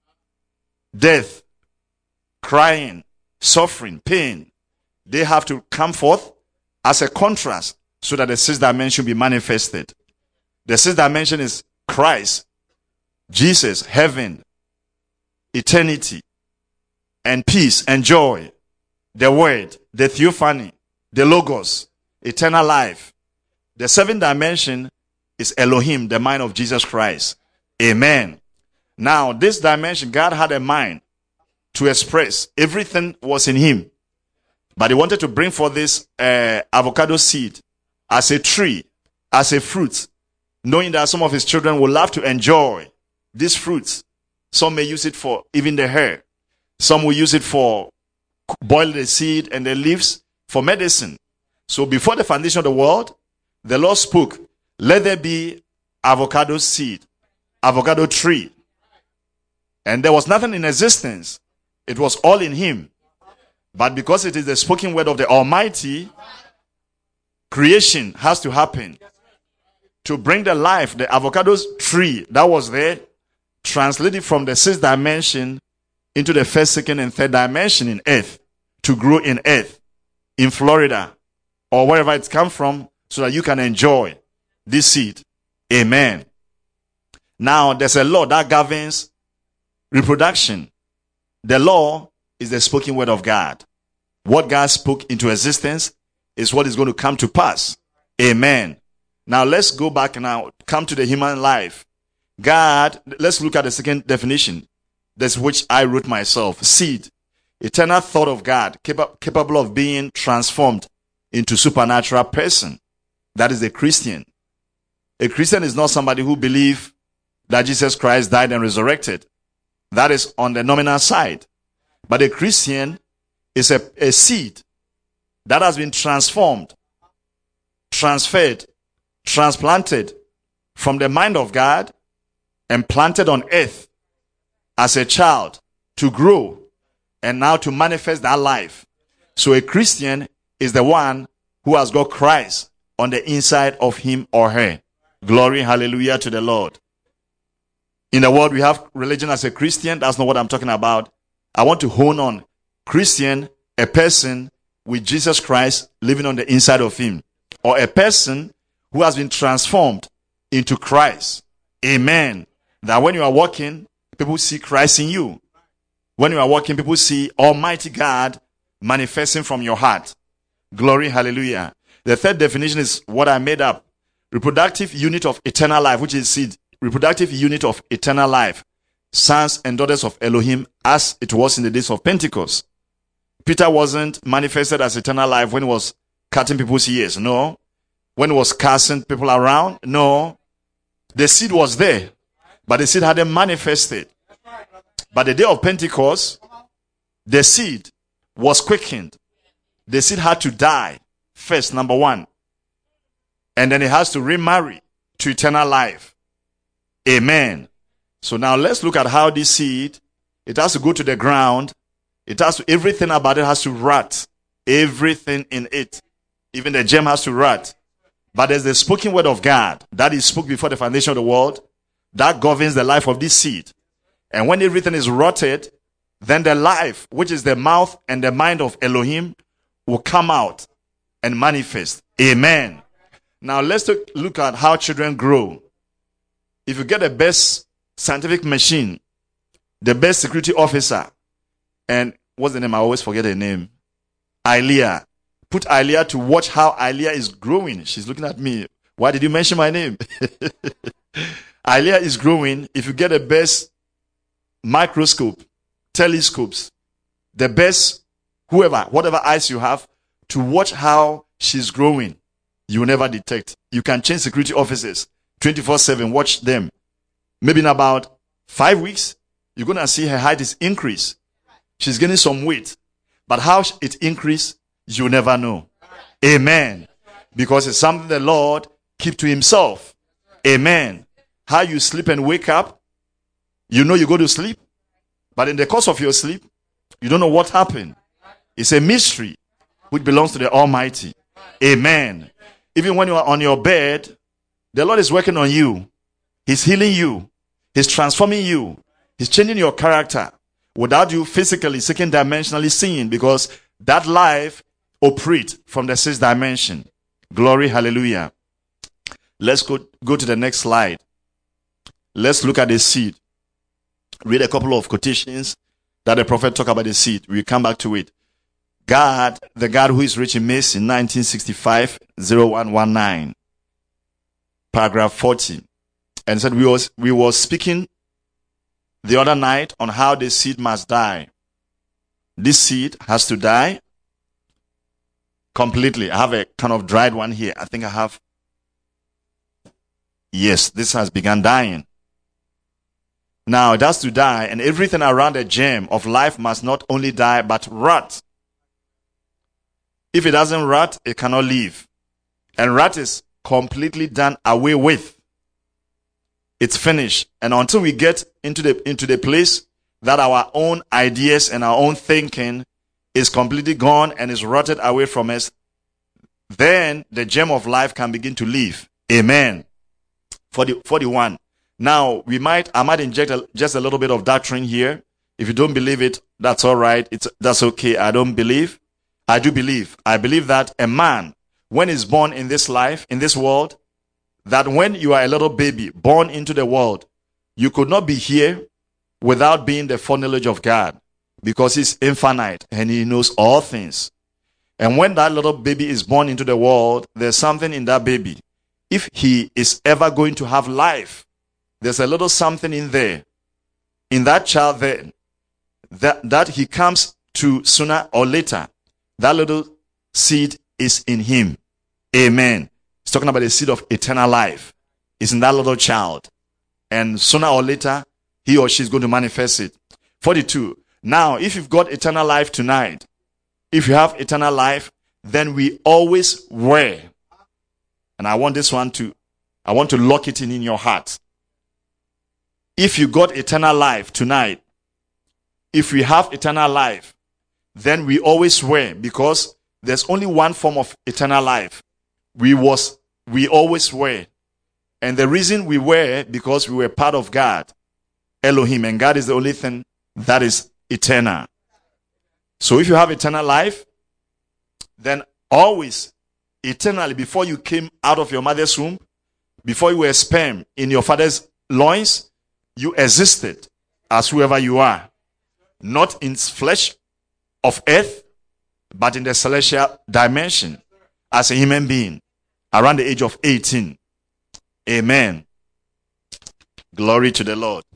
death, crying, suffering, pain. They have to come forth as a contrast so that the sixth dimension be manifested. The sixth dimension is Christ, Jesus, heaven, eternity, and peace and joy. The word, the theophany, the logos, eternal life. The seventh dimension is Elohim, the mind of Jesus Christ. Amen. Now, this dimension, God had a mind to express. Everything was in him. But he wanted to bring forth this uh, avocado seed as a tree, as a fruit, knowing that some of his children will love to enjoy these fruits. Some may use it for even the hair. Some will use it for boil the seed and the leaves for medicine. So before the foundation of the world, the Lord spoke, let there be avocado seed, avocado tree. And there was nothing in existence. It was all in him. But because it is the spoken word of the Almighty, creation has to happen to bring the life, the avocado tree that was there, translated from the sixth dimension into the first, second, and third dimension in earth, to grow in earth, in Florida, or wherever it's come from, so that you can enjoy this seed. Amen. Now, there's a law that governs reproduction. The law is the spoken word of God. What God spoke into existence is what is going to come to pass. Amen. Now let's go back now, come to the human life. God, let's look at the second definition. That's which I wrote myself. Seed, eternal thought of God, capable of being transformed into supernatural person. That is a Christian. A Christian is not somebody who believes that Jesus Christ died and resurrected. That is on the nominal side. But a Christian is a, a seed that has been transformed, transferred, transplanted from the mind of God and planted on earth as a child to grow and now to manifest that life. So a Christian is the one who has got Christ on the inside of him or her. Glory, hallelujah to the Lord. In the world, we have religion as a Christian. That's not what I'm talking about. I want to hone on Christian, a person with Jesus Christ living on the inside of him, or a person who has been transformed into Christ. Amen. That when you are walking, people see Christ in you. When you are walking, people see Almighty God manifesting from your heart. Glory, hallelujah. The third definition is what I made up. Reproductive unit of eternal life, which is seed. Reproductive unit of eternal life. Sons and daughters of Elohim, as it was in the days of Pentecost. Peter wasn't manifested as eternal life when he was cutting people's ears. No. When he was casting people around. No. The seed was there, but the seed hadn't manifested. But the day of Pentecost, the seed was quickened. The seed had to die first, number one. And then it has to remarry to eternal life. Amen. So now let's look at how this seed, it has to go to the ground. It has to, everything about it has to rot. Everything in it. Even the gem has to rot. But there's the spoken word of God that is spoke before the foundation of the world that governs the life of this seed. And when everything is rotted, then the life, which is the mouth and the mind of Elohim, will come out and manifest. Amen. Now let's look at how children grow. If you get the best scientific machine, the best security officer, and what's the name? I always forget the name. Ilea. Put Ilea to watch how Ilea is growing. She's looking at me. Why did you mention my name? Ilea is growing. If you get the best microscope, telescopes, the best, whoever, whatever eyes you have, to watch how she's growing, you will never detect. You can change security officers twenty-four seven, watch them. Maybe in about five weeks, you're going to see her height is increased. She's gaining some weight. But how it increased, you never know. Amen. Because it's something the Lord keep to himself. Amen. How you sleep and wake up, you know you go to sleep. But in the course of your sleep, you don't know what happened. It's a mystery which belongs to the Almighty. Amen. Even when you are on your bed, the Lord is working on you. He's healing you. He's transforming you. He's changing your character without you physically, second dimensionally seeing, because that life operates from the sixth dimension. Glory, hallelujah. Let's go, go to the next slide. Let's look at the seed. Read a couple of quotations that the prophet talked about the seed. We'll come back to it. God, the God who is rich in mercy, nineteen sixty-five, oh one nineteen. Paragraph forty. And said we was, we were speaking the other night on how the seed must die. This seed has to die completely. I have a kind of dried one here. I think I have. Yes, this has begun dying. Now it has to die, and everything around the germ of life must not only die, but rot. If it doesn't rot, it cannot live. And rot is completely done away with. It's finished. And until we get into the, into the place that our own ideas and our own thinking is completely gone and is rotted away from us, then the gem of life can begin to live. Amen. forty, forty-one. Now, we might, I might inject a, just a little bit of doctrine here. If you don't believe it, that's all right. It's, that's okay. I don't believe. I do believe. I believe that a man, when he's born in this life, in this world, that when you are a little baby born into the world, you could not be here without being the foreknowledge of God, because he's infinite and he knows all things. And when that little baby is born into the world, there's something in that baby. If he is ever going to have life, there's a little something in there, in that child there, that, that he comes to sooner or later. That little seed is in him. Amen. It's talking about the seed of eternal life. It's in that little child. And sooner or later, he or she is going to manifest it. forty-two. Now, if you've got eternal life tonight, if you have eternal life, then we always were. And I want this one to, I want to lock it in in your heart. If you got eternal life tonight, if we have eternal life, then we always were, because there's only one form of eternal life. We was, we always were. And the reason we were, because we were part of God, Elohim, and God is the only thing that is eternal. So if you have eternal life, then always, eternally, before you came out of your mother's womb, before you were sperm in your father's loins, you existed as whoever you are. Not in flesh of earth, but in the celestial dimension as a human being around the age of eighteen. Amen. Glory to the Lord.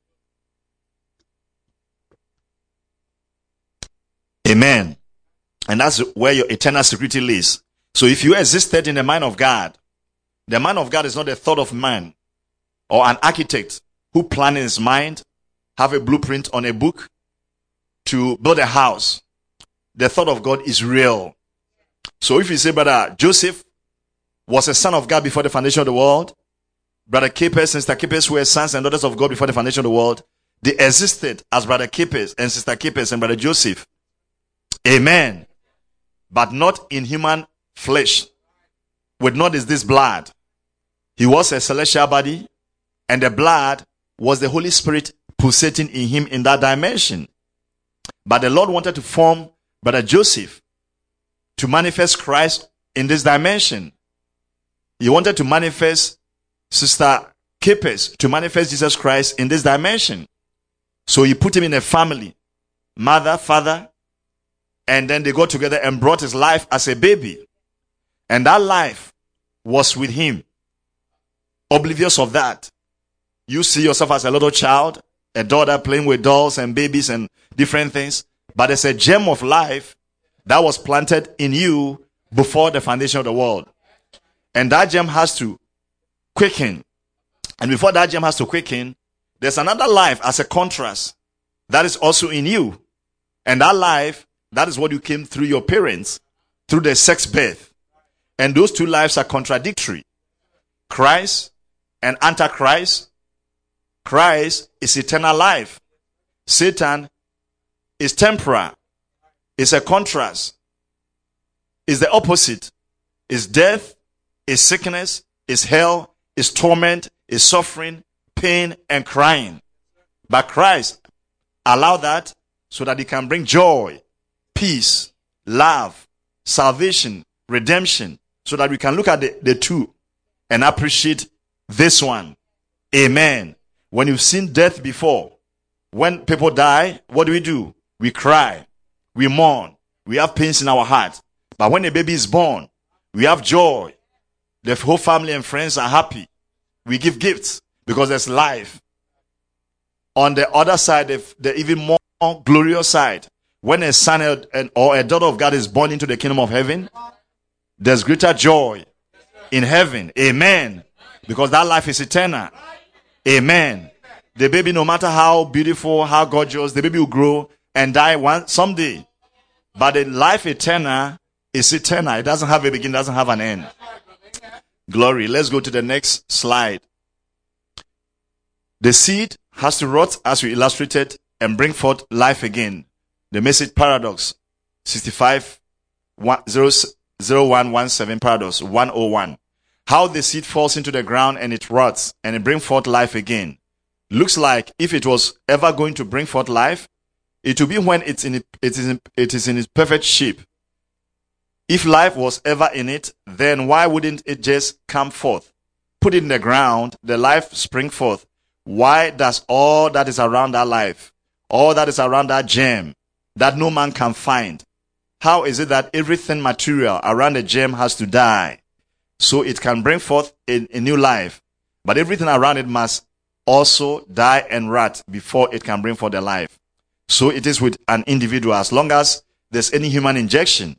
Amen. And that's where your eternal security lies. So if you existed in the mind of God, the mind of God is not the thought of man or an architect who planned in his mind, have a blueprint on a book to build a house. The thought of God is real. So if you say, Brother Joseph was a son of God before the foundation of the world, Brother Capers and Sister Capers were sons and daughters of God before the foundation of the world, they existed as Brother Capers and Sister Capers and Brother Joseph. Amen. But not in human flesh. With not is this blood. He was a celestial body, and the blood was the Holy Spirit pulsating in him in that dimension. But the Lord wanted to form Brother Joseph to manifest Christ in this dimension. He wanted to manifest Sister Capers to manifest Jesus Christ in this dimension. So he put him in a family, mother, father, and then they got together and brought his life as a baby. And that life was with him. Oblivious of that. You see yourself as a little child, a daughter playing with dolls and babies and different things. But there's a gem of life that was planted in you before the foundation of the world. And that gem has to quicken. And before that gem has to quicken, there's another life as a contrast that is also in you. And that life, that is what you came through your parents, through the sex birth. And those two lives are contradictory. Christ and Antichrist. Christ is eternal life. Satan is temporal. It's a contrast. It's the opposite. It's death, it's sickness, it's hell, it's torment, it's suffering, pain, and crying. But Christ allowed that so that he can bring joy, peace, love, salvation, redemption, so that we can look at the, the two and appreciate this one. Amen. When you've seen death before, when people die, what do we do? We cry, we mourn, we have pains in our heart. But when a baby is born, we have joy. The whole family and friends are happy. We give gifts because there's life. On the other side, the, the even more glorious side, when a son or a daughter of God is born into the kingdom of heaven, there's greater joy in heaven. Amen. Because that life is eternal. Amen. The baby, no matter how beautiful, how gorgeous, the baby will grow and die one someday. But the life eternal is eternal. It doesn't have a beginning, doesn't have an end. Glory. Let's go to the next slide. The seed has to rot, as we illustrated, and bring forth life again. The message paradox, sixty-five zero one one seven paradox one oh one. How the seed falls into the ground and it rots and it brings forth life again. Looks like if it was ever going to bring forth life, it will be when it's in it, it is in, it is in its perfect shape. If life was ever in it, then why wouldn't it just come forth? Put it in the ground, the life spring forth. Why does all that is around that life, all that is around that gem, that no man can find, how is it that everything material around the gem has to die so it can bring forth a, a new life? But everything around it must also die and rot before it can bring forth a life. So it is with an individual. As long as there's any human injection,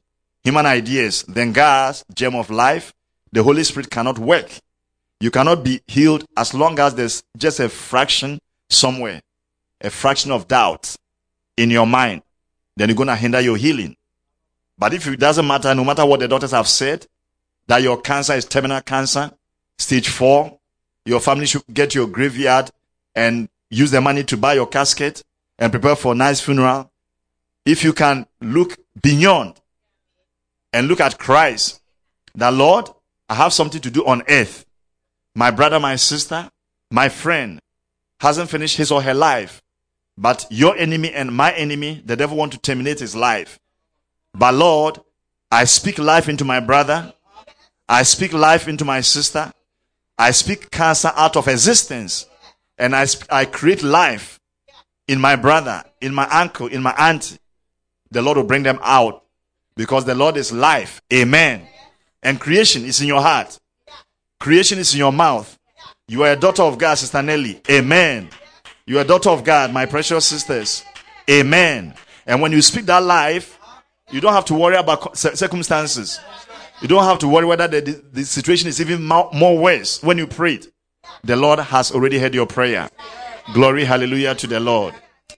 human ideas, then God's gem of life, the Holy Spirit, cannot work. You cannot be healed as long as there's just a fraction somewhere, a fraction of doubt in your mind. Then you're going to hinder your healing. But if it doesn't matter, no matter what the doctors have said, that your cancer is terminal cancer, stage four, your family should get your graveyard and use the money to buy your casket and prepare for a nice funeral. If you can look beyond and look at Christ, that Lord, I have something to do on earth. My brother, my sister, my friend hasn't finished his or her life, but your enemy and my enemy, the devil, want to terminate his life. But Lord, I speak life into my brother. I speak life into my sister. I speak cancer out of existence. And I, sp- I create life in my brother, in my uncle, in my aunt. The Lord will bring them out because the Lord is life. Amen. And creation is in your heart. Creation is in your mouth. You are a daughter of God, Sister Nelly. Amen. You are a daughter of God, my precious sisters. Amen. And when you speak that life, you don't have to worry about circumstances. You don't have to worry whether the, the situation is even more, more worse. When you prayed, the Lord has already heard your prayer. Glory, hallelujah to the Lord.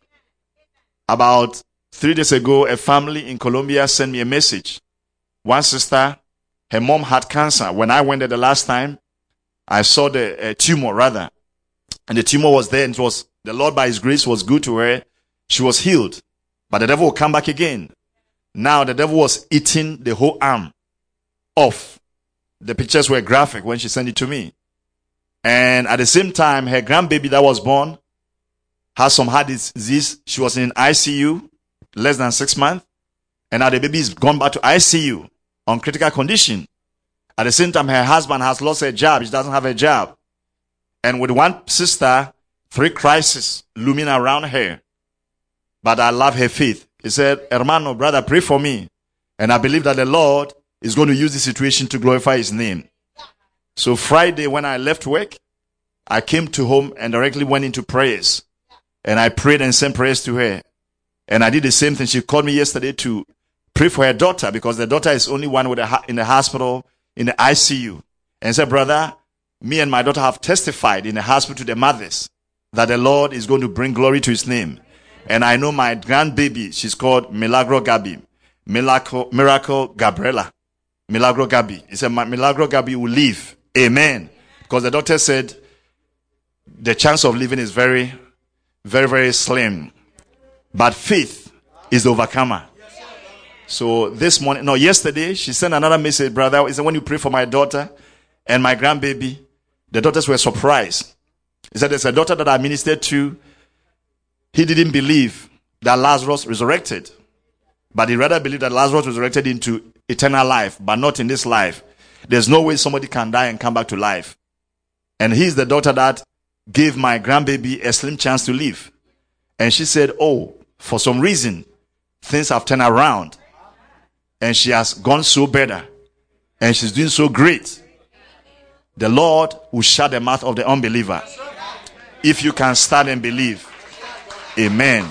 About three days ago, a family in Colombia sent me a message. One sister, her mom had cancer. When I went there the last time, I saw the uh, tumor rather. And the tumor was there, and it was, the Lord by his grace was good to her. She was healed. But the devil will come back again. Now the devil was eating the whole arm off. The pictures were graphic when she sent it to me. And at the same time, her grandbaby that was born has some heart disease. She was in I C U less than six months. And now the baby is gone back to I C U on critical condition. At the same time, her husband has lost a job. She doesn't have a job. And with one sister, three crises looming around her. But I love her faith. He said, hermano, brother, pray for me. And I believe that the Lord is going to use this situation to glorify his name. So Friday, when I left work, I came to home and directly went into prayers. And I prayed and sent prayers to her. And I did the same thing. She called me yesterday to pray for her daughter because the daughter is only one with a, in the hospital, in the I C U. And said, brother, me and my daughter have testified in the hospital to the mothers that the Lord is going to bring glory to his name. And I know my grandbaby, she's called Milagro Gabi. Miracle, Miracle Gabriela. Milagro Gabi. He said, Milagro Gabi will live. Amen. Because the doctor said the chance of living is very, very, very slim. But faith is the overcomer. So this morning, no, yesterday, she sent another message, brother. He said, when you pray for my daughter and my grandbaby, the daughters were surprised. He said, there's a daughter that I ministered to. He didn't believe that Lazarus resurrected. But he rather believed that Lazarus resurrected into eternal life, but not in this life. There's no way somebody can die and come back to life. And he's the daughter that gave my grandbaby a slim chance to live. And she said, oh, for some reason, things have turned around. And she has gone so better. And she's doing so great. The Lord will shut the mouth of the unbeliever. If you can stand and believe. Amen.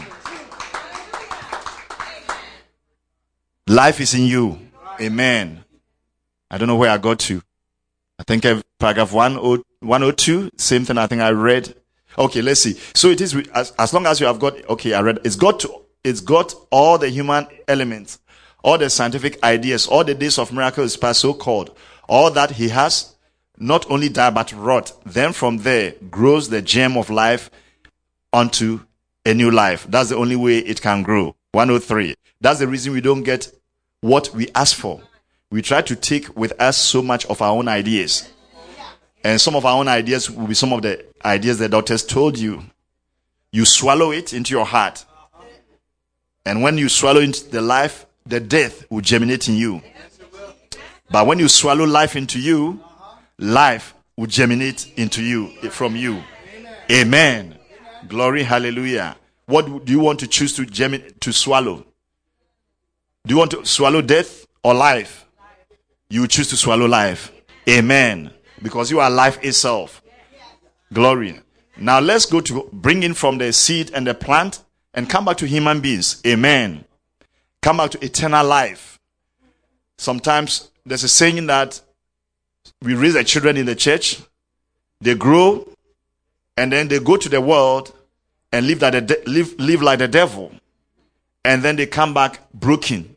Life is in you. Amen. I don't know where I got to. I think I've, paragraph one oh two, same thing I think I read. Okay, let's see. So it is, as, as long as you have got, okay, I read, it's got to, it's got all the human elements, all the scientific ideas, all the days of miracles past, so called, all that he has not only died but wrought. Then from there grows the gem of life unto a new life. That's the only way it can grow. one oh three. That's the reason we don't get what we ask for. We try to take with us so much of our own ideas. And some of our own ideas will be some of the ideas the doctors told you. You swallow it into your heart. And when you swallow into the life, the death will germinate in you. But when you swallow life into you, life will germinate into you, from you. Amen. Glory, hallelujah. What do you want to choose to germinate, to swallow? Do you want to swallow death or life? You choose to swallow life. Amen. Because you are life itself. Glory. Now let's go to bringing from the seed and the plant and come back to human beings. Amen. Come back to eternal life. sometimes there's a saying that we raise the children in the church, they grow, and then they go to the world and live like the, de- live, live like the devil. And then they come back broken.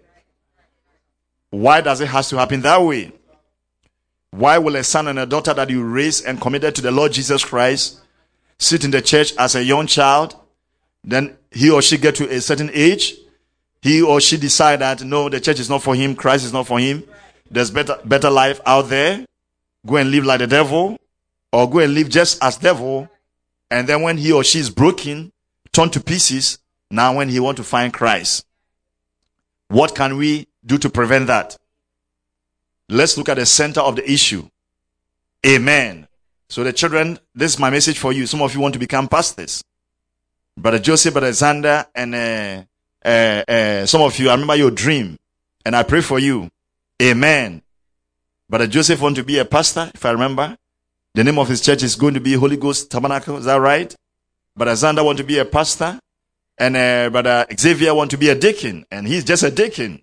Why does it have to happen that way? Why will a son and a daughter that you raised and committed to the Lord Jesus Christ sit in the church as a young child, then he or she get to a certain age, he or she decide that no, the church is not for him, Christ is not for him, there's better better life out there, go and live like the devil, or go and live just as devil, and then when he or she is broken, torn to pieces, now when he want to find Christ. What can we do to prevent that? Let's look at the center of the issue. Amen. So the children, this is my message for you. Some of you want to become pastors. Brother Joseph, Brother Xander, and uh, uh, uh, some of you, I remember your dream, and I pray for you. Amen. Brother Joseph want to be a pastor, if I remember. The name of his church is going to be Holy Ghost Tabernacle. Is that right? Brother Xander want to be a pastor, and uh, Brother Xavier want to be a deacon, and he's just a deacon.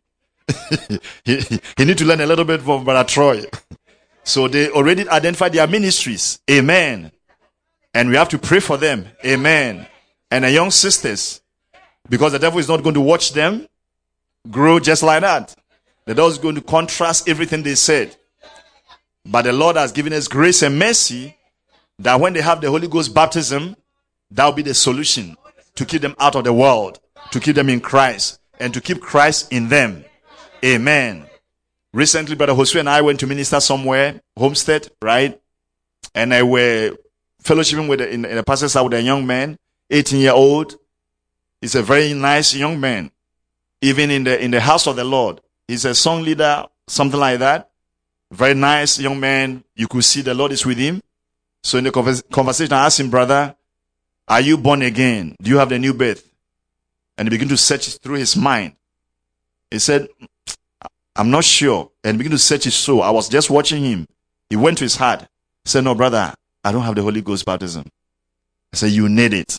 he, he need to learn a little bit from Brother Troy. So they already identified their ministries. Amen. And we have to pray for them. Amen. And the young sisters, because the devil is not going to watch them grow just like that. The devil is going to contrast everything they said. But the Lord has given us grace and mercy that when they have the Holy Ghost baptism, that will be the solution to keep them out of the world, to keep them in Christ, and to keep Christ in them. Amen. Recently, Brother Josue and I went to minister somewhere, Homestead, right? And I were fellowshipping with a, in, in a pastor's house with a young man, eighteen year old. He's a very nice young man. Even in the in the house of the Lord, he's a song leader, something like that. Very nice young man. You could see the Lord is with him. So in the convers- conversation, I asked him, brother, are you born again? Do you have the new birth? And he began to search through his mind. He said, I'm not sure. And he began to search his soul. I was just watching him. He went to his heart. He said, no, brother, I don't have the Holy Ghost baptism. I said, you need it.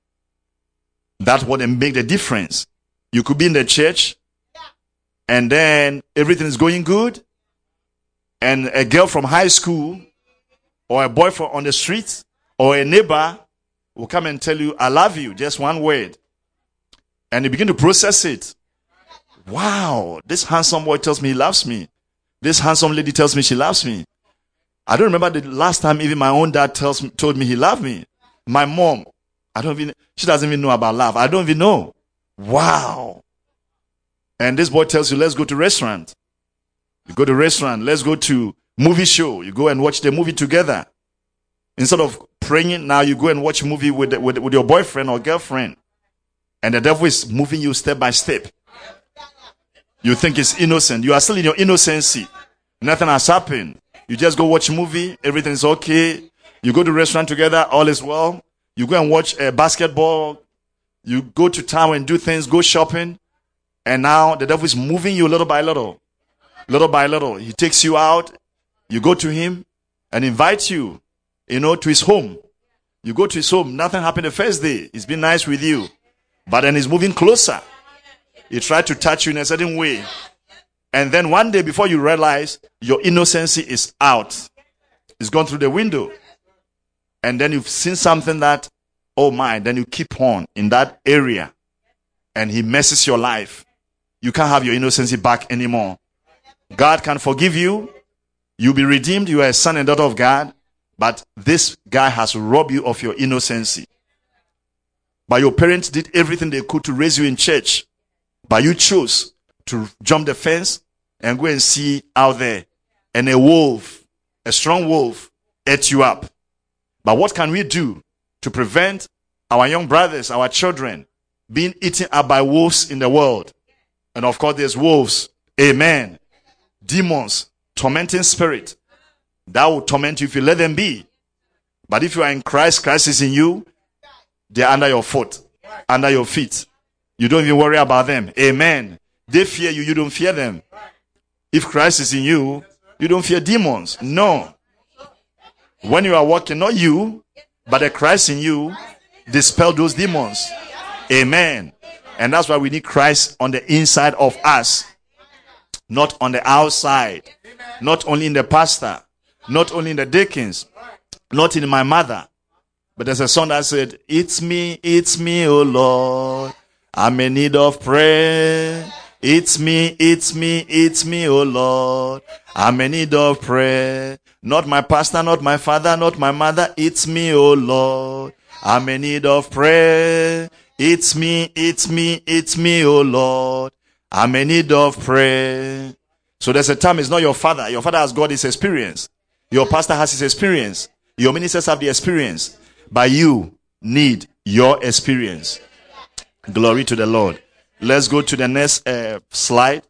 That's what make the difference. You could be in the church, and then everything is going good, and a girl from high school, or a boy from on the street, or a neighbor will come and tell you, I love you, just one word. And you begin to process it. Wow, this handsome boy tells me he loves me. This handsome lady tells me she loves me. I don't remember the last time even my own dad tells me, told me he loved me. My mom, I don't even, she doesn't even know about love. I don't even know. Wow. And this boy tells you, let's go to restaurant. You go to restaurant, let's go to movie show. You go and watch the movie together. Instead of praying, now you go and watch a movie with, with, with your boyfriend or girlfriend. And the devil is moving you step by step. You think it's innocent. You are still in your innocency. Nothing has happened. You just go watch a movie. Everything is okay. You go to restaurant together. All is well. You go and watch uh, basketball. You go to town and do things. Go shopping. And now the devil is moving you little by little. Little by little. He takes you out. You go to him and invites you, you know, to his home. You go to his home. Nothing happened the first day. He's been nice with you. But then he's moving closer. He tried to touch you in a certain way. And then one day before you realize, your innocency is out. It's gone through the window. And then you've seen something that, oh my, then you keep on in that area. And he messes your life. You can't have your innocency back anymore. God can forgive you. You'll be redeemed. You are a son and daughter of God. But this guy has robbed you of your innocency. But your parents did everything they could to raise you in church. But you chose to jump the fence and go and see out there. And a wolf, a strong wolf, ate you up. But what can we do to prevent our young brothers, our children, being eaten up by wolves in the world? And of course, there's wolves. Amen. Demons, tormenting spirit. That will torment you if you let them be. But if you are in Christ, Christ is in you, they're under your foot, under your feet. You don't even worry about them. Amen. They fear you, you don't fear them. If Christ is in you, you don't fear demons. No. When you are walking, not you, but the Christ in you, dispel those demons. Amen. And that's why we need Christ on the inside of us. not on the outside, not only in the pastor, not only in the deacons, not in my mother. But there's a song that said, it's me, it's me, oh Lord, I'm in need of prayer. It's me, it's me, it's me, oh Lord, I'm in need of prayer. Not my pastor, not my father, not my mother, it's me, oh Lord, I'm in need of prayer. It's me, it's me, it's me, oh Lord, I'm in need of prayer. So there's a time it's not your father. Your father has got his experience. Your pastor has his experience. Your ministers have the experience. But you need your experience. Glory to the Lord. Let's go to the next uh, slide.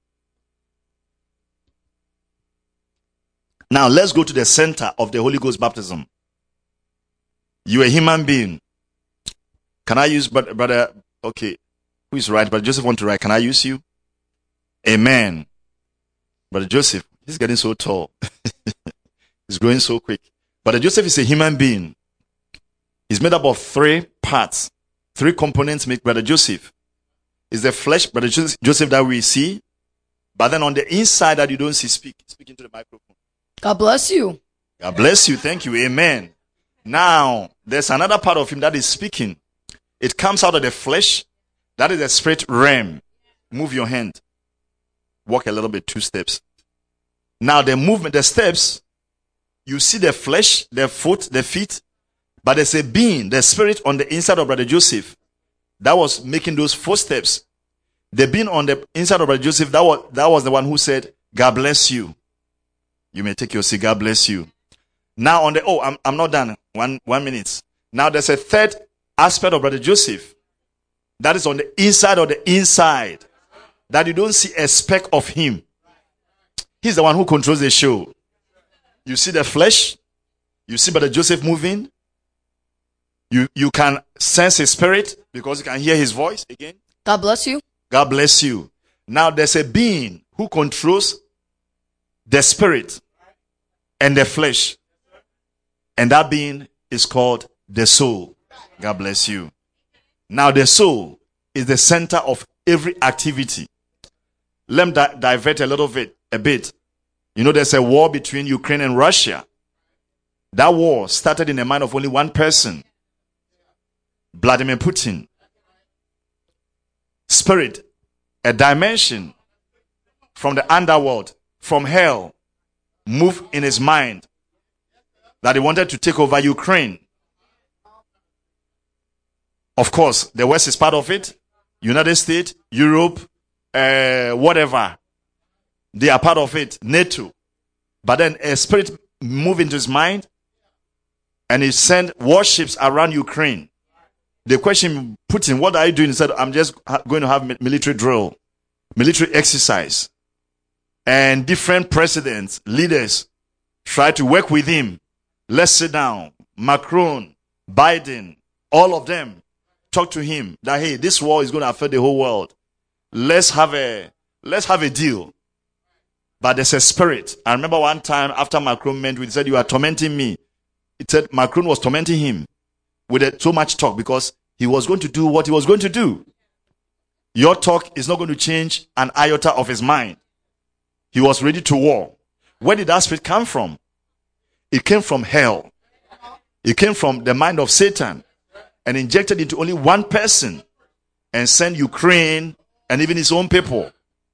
Now let's go to the center of the Holy Ghost baptism. You're a human being. Can I use brother, brother? Okay. Who is right? Brother Joseph want to write. Can I use you? Amen. Brother Joseph, he's getting so tall. He's growing so quick. Brother Joseph is a human being. He's made up of three parts. Three components make Brother Joseph. It's the flesh, Brother Joseph, that we see. But then on the inside that you don't see, speak. Speak into the microphone. God bless you. God bless you. Thank you. Amen. Now, there's another part of him that is speaking. It comes out of the flesh. That is the spirit realm. Move your hand. Walk a little bit, two steps. Now the movement, the steps, you see the flesh, the foot, the feet, but there's a being, the spirit on the inside of Brother Joseph that was making those four steps. The being on the inside of Brother Joseph, that was, that was the one who said, God bless you. You may take your seat, God bless you. Now on the, oh, I'm, I'm not done. One, one minute. Now there's a third aspect of Brother Joseph that is on the inside of the inside, that you don't see a speck of him. He's the one who controls the show. You see the flesh. You see Brother Joseph moving. You, you can sense his spirit because you can hear his voice again. God bless you. God bless you. Now there's a being who controls the spirit and the flesh. And that being is called the soul. God bless you. Now the soul is the center of every activity. Let me di- divert a little bit, a bit. You know, there's a war between Ukraine and Russia. That war started in the mind of only one person, Vladimir Putin. Spirit, a dimension from the underworld, from hell, moved in his mind that he wanted to take over Ukraine. Of course, the West is part of it. United States, Europe, uh, whatever. They are part of it. NATO. But then a spirit moved into his mind and he sent warships around Ukraine. The question Putin, what are you doing? He said, I'm just going to have military drill, military exercise. And different presidents, leaders, try to work with him. Let's sit down. Macron, Biden, all of them talk to him that, hey, this war is going to affect the whole world. Let's have a, let's have a deal. But there's a spirit. I remember one time after Macron met with, he said, you are tormenting me. He said Macron was tormenting him with so much talk because he was going to do what he was going to do. Your talk is not going to change an iota of his mind. He was ready to war. Where did that spirit come from? It came from hell. It came from the mind of Satan and injected into only one person and sent Ukraine and even his own people.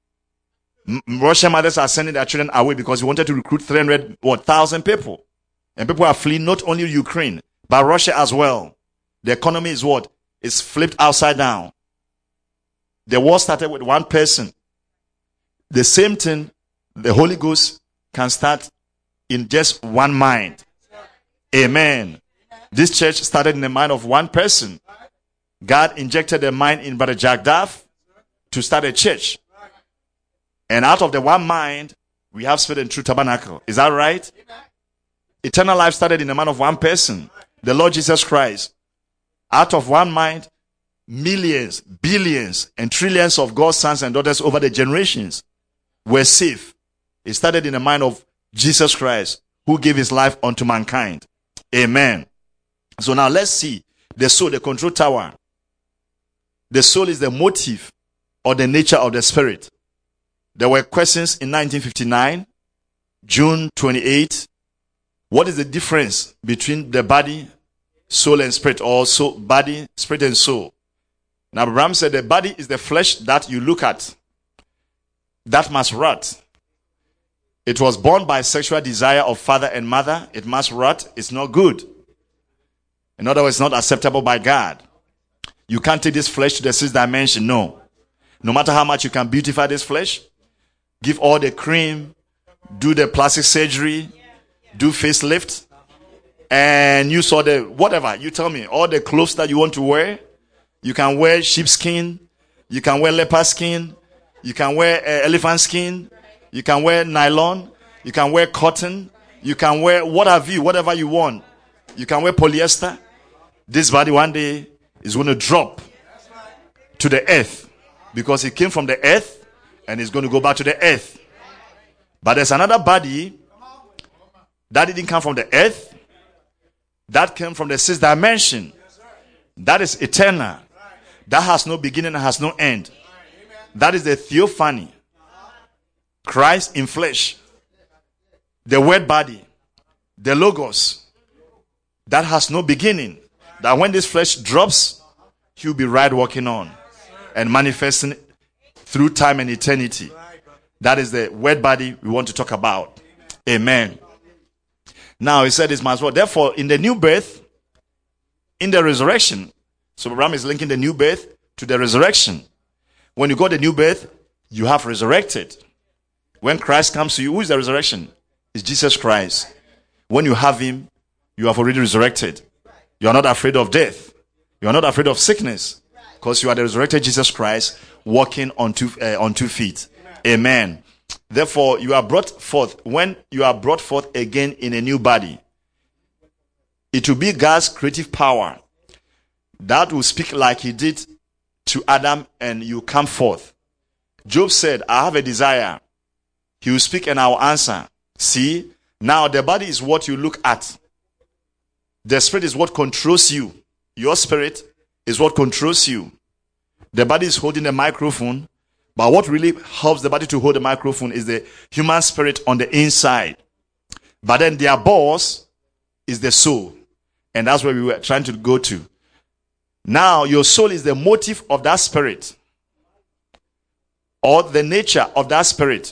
M- Russian mothers are sending their children away because he wanted to recruit three hundred thousand people. And people are fleeing not only Ukraine, but Russia as well. The economy is what? It's flipped upside down. The war started with one person. The same thing, the Holy Ghost can start in just one mind. Amen. This church started in the mind of one person. God injected the mind in Brother Jack Duff to start a church. And out of the one mind, we have Spirit and True Tabernacle. Is that right? Eternal life started in the mind of one person, the Lord Jesus Christ. Out of one mind, millions, billions, and trillions of God's sons and daughters over the generations were saved. It started in the mind of Jesus Christ, who gave his life unto mankind. Amen. So now let's see the soul, the control tower. The soul is the motive or the nature of the spirit. There were questions in nineteen fifty-nine, June twenty-eighth. What is the difference between the body, soul, and spirit, or soul, body, spirit, and soul? Now, Abraham said the body is the flesh that you look at. That must rot. It was born by sexual desire of father and mother. It must rot. It's not good. In other words, it's not acceptable by God. You can't take this flesh to the sixth dimension. No. No matter how much you can beautify this flesh, give all the cream, do the plastic surgery, do facelift, and you saw the whatever. You tell me all the clothes that you want to wear. You can wear sheepskin. You can wear leopard skin. You can wear uh, elephant skin. You can wear nylon. You can wear cotton. You can wear what have you, whatever you want. You can wear polyester. This body one day is going to drop to the earth because it came from the earth and it's going to go back to the earth. But there's another body that didn't come from the earth. That came from the sixth dimension. That is eternal. That has no beginning and has no end. That is the theophany. Christ in flesh. The word body. The logos. That has no beginning. That when this flesh drops, he'll be right walking on and manifesting through time and eternity. That is the word body we want to talk about. Amen. Now he said this as well. Therefore, in the new birth, in the resurrection, so Abraham is linking the new birth to the resurrection. When you got the new birth, you have resurrected. When Christ comes to you, who is the resurrection? It's Jesus Christ. When you have him, you have already resurrected. You are not afraid of death. You are not afraid of sickness. Because you are the resurrected Jesus Christ walking on two, uh, on two feet. Amen. Therefore, you are brought forth. When you are brought forth again in a new body, it will be God's creative power that will speak like he did to Adam, and you come forth. Job said, I have a desire. He will speak and I will answer. See, now the body is what you look at. The spirit is what controls you. Your spirit is what controls you. The body is holding the microphone, but what really helps the body to hold the microphone is the human spirit on the inside. But then their boss is the soul. And that's where we were trying to go to. Now, your soul is the motive of that spirit, or the nature of that spirit.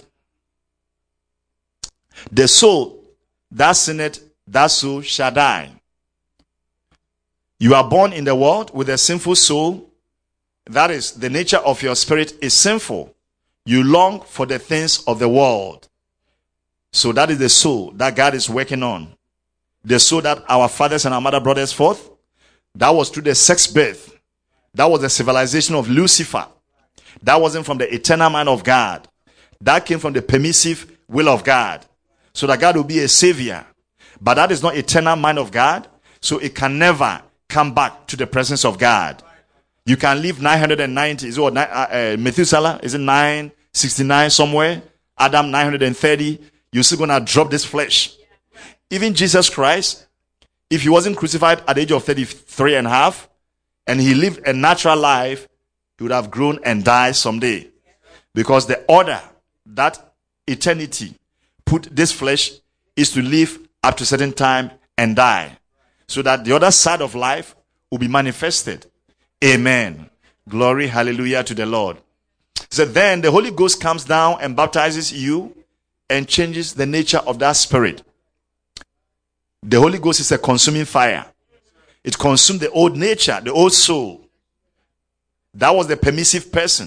The soul that sinneth, that soul shall die. You are born in the world with a sinful soul. That is, the nature of your spirit is sinful. You long for the things of the world. So that is the soul that God is working on. The soul that our fathers and our mother brought us forth. That was through the sex birth. That was the civilization of Lucifer. That wasn't from the eternal mind of God. That came from the permissive will of God. So that God will be a savior. But that is not eternal mind of God. So it can never come back to the presence of God. You can live nine hundred ninety. Is it what, uh, Methuselah? Is it nine sixty-nine somewhere? Adam nine hundred thirty. You're still going to drop this flesh. Even Jesus Christ, if he wasn't crucified at the age of thirty-three and a half, and he lived a natural life, he would have grown and died someday. Because the order that eternity put this flesh is to live up to a certain time and die. So that the other side of life will be manifested. Amen. Glory, hallelujah to the Lord. So then the Holy Ghost comes down and baptizes you and changes the nature of that spirit. The Holy Ghost is a consuming fire. It consumed the old nature, the old soul. That was the permissive person.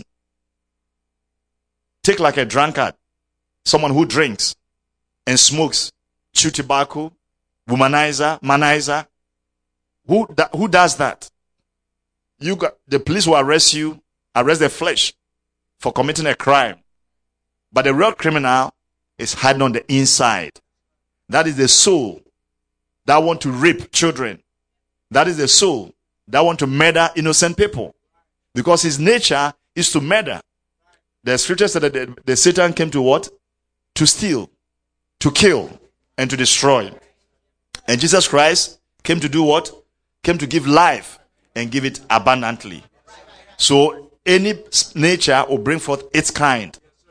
Take like a drunkard, someone who drinks and smokes, chew tobacco, womanizer, manizer. Who, who does that? You got, the police will arrest you, arrest the flesh for committing a crime. But the real criminal is hiding on the inside. That is the soul that want to rape children. That is the soul that want to murder innocent people. Because his nature is to murder. The scripture said that the, the Satan came to what? To steal, to kill, and to destroy. And Jesus Christ came to do what? Came to give life and give it abundantly. So any nature will bring forth its kind.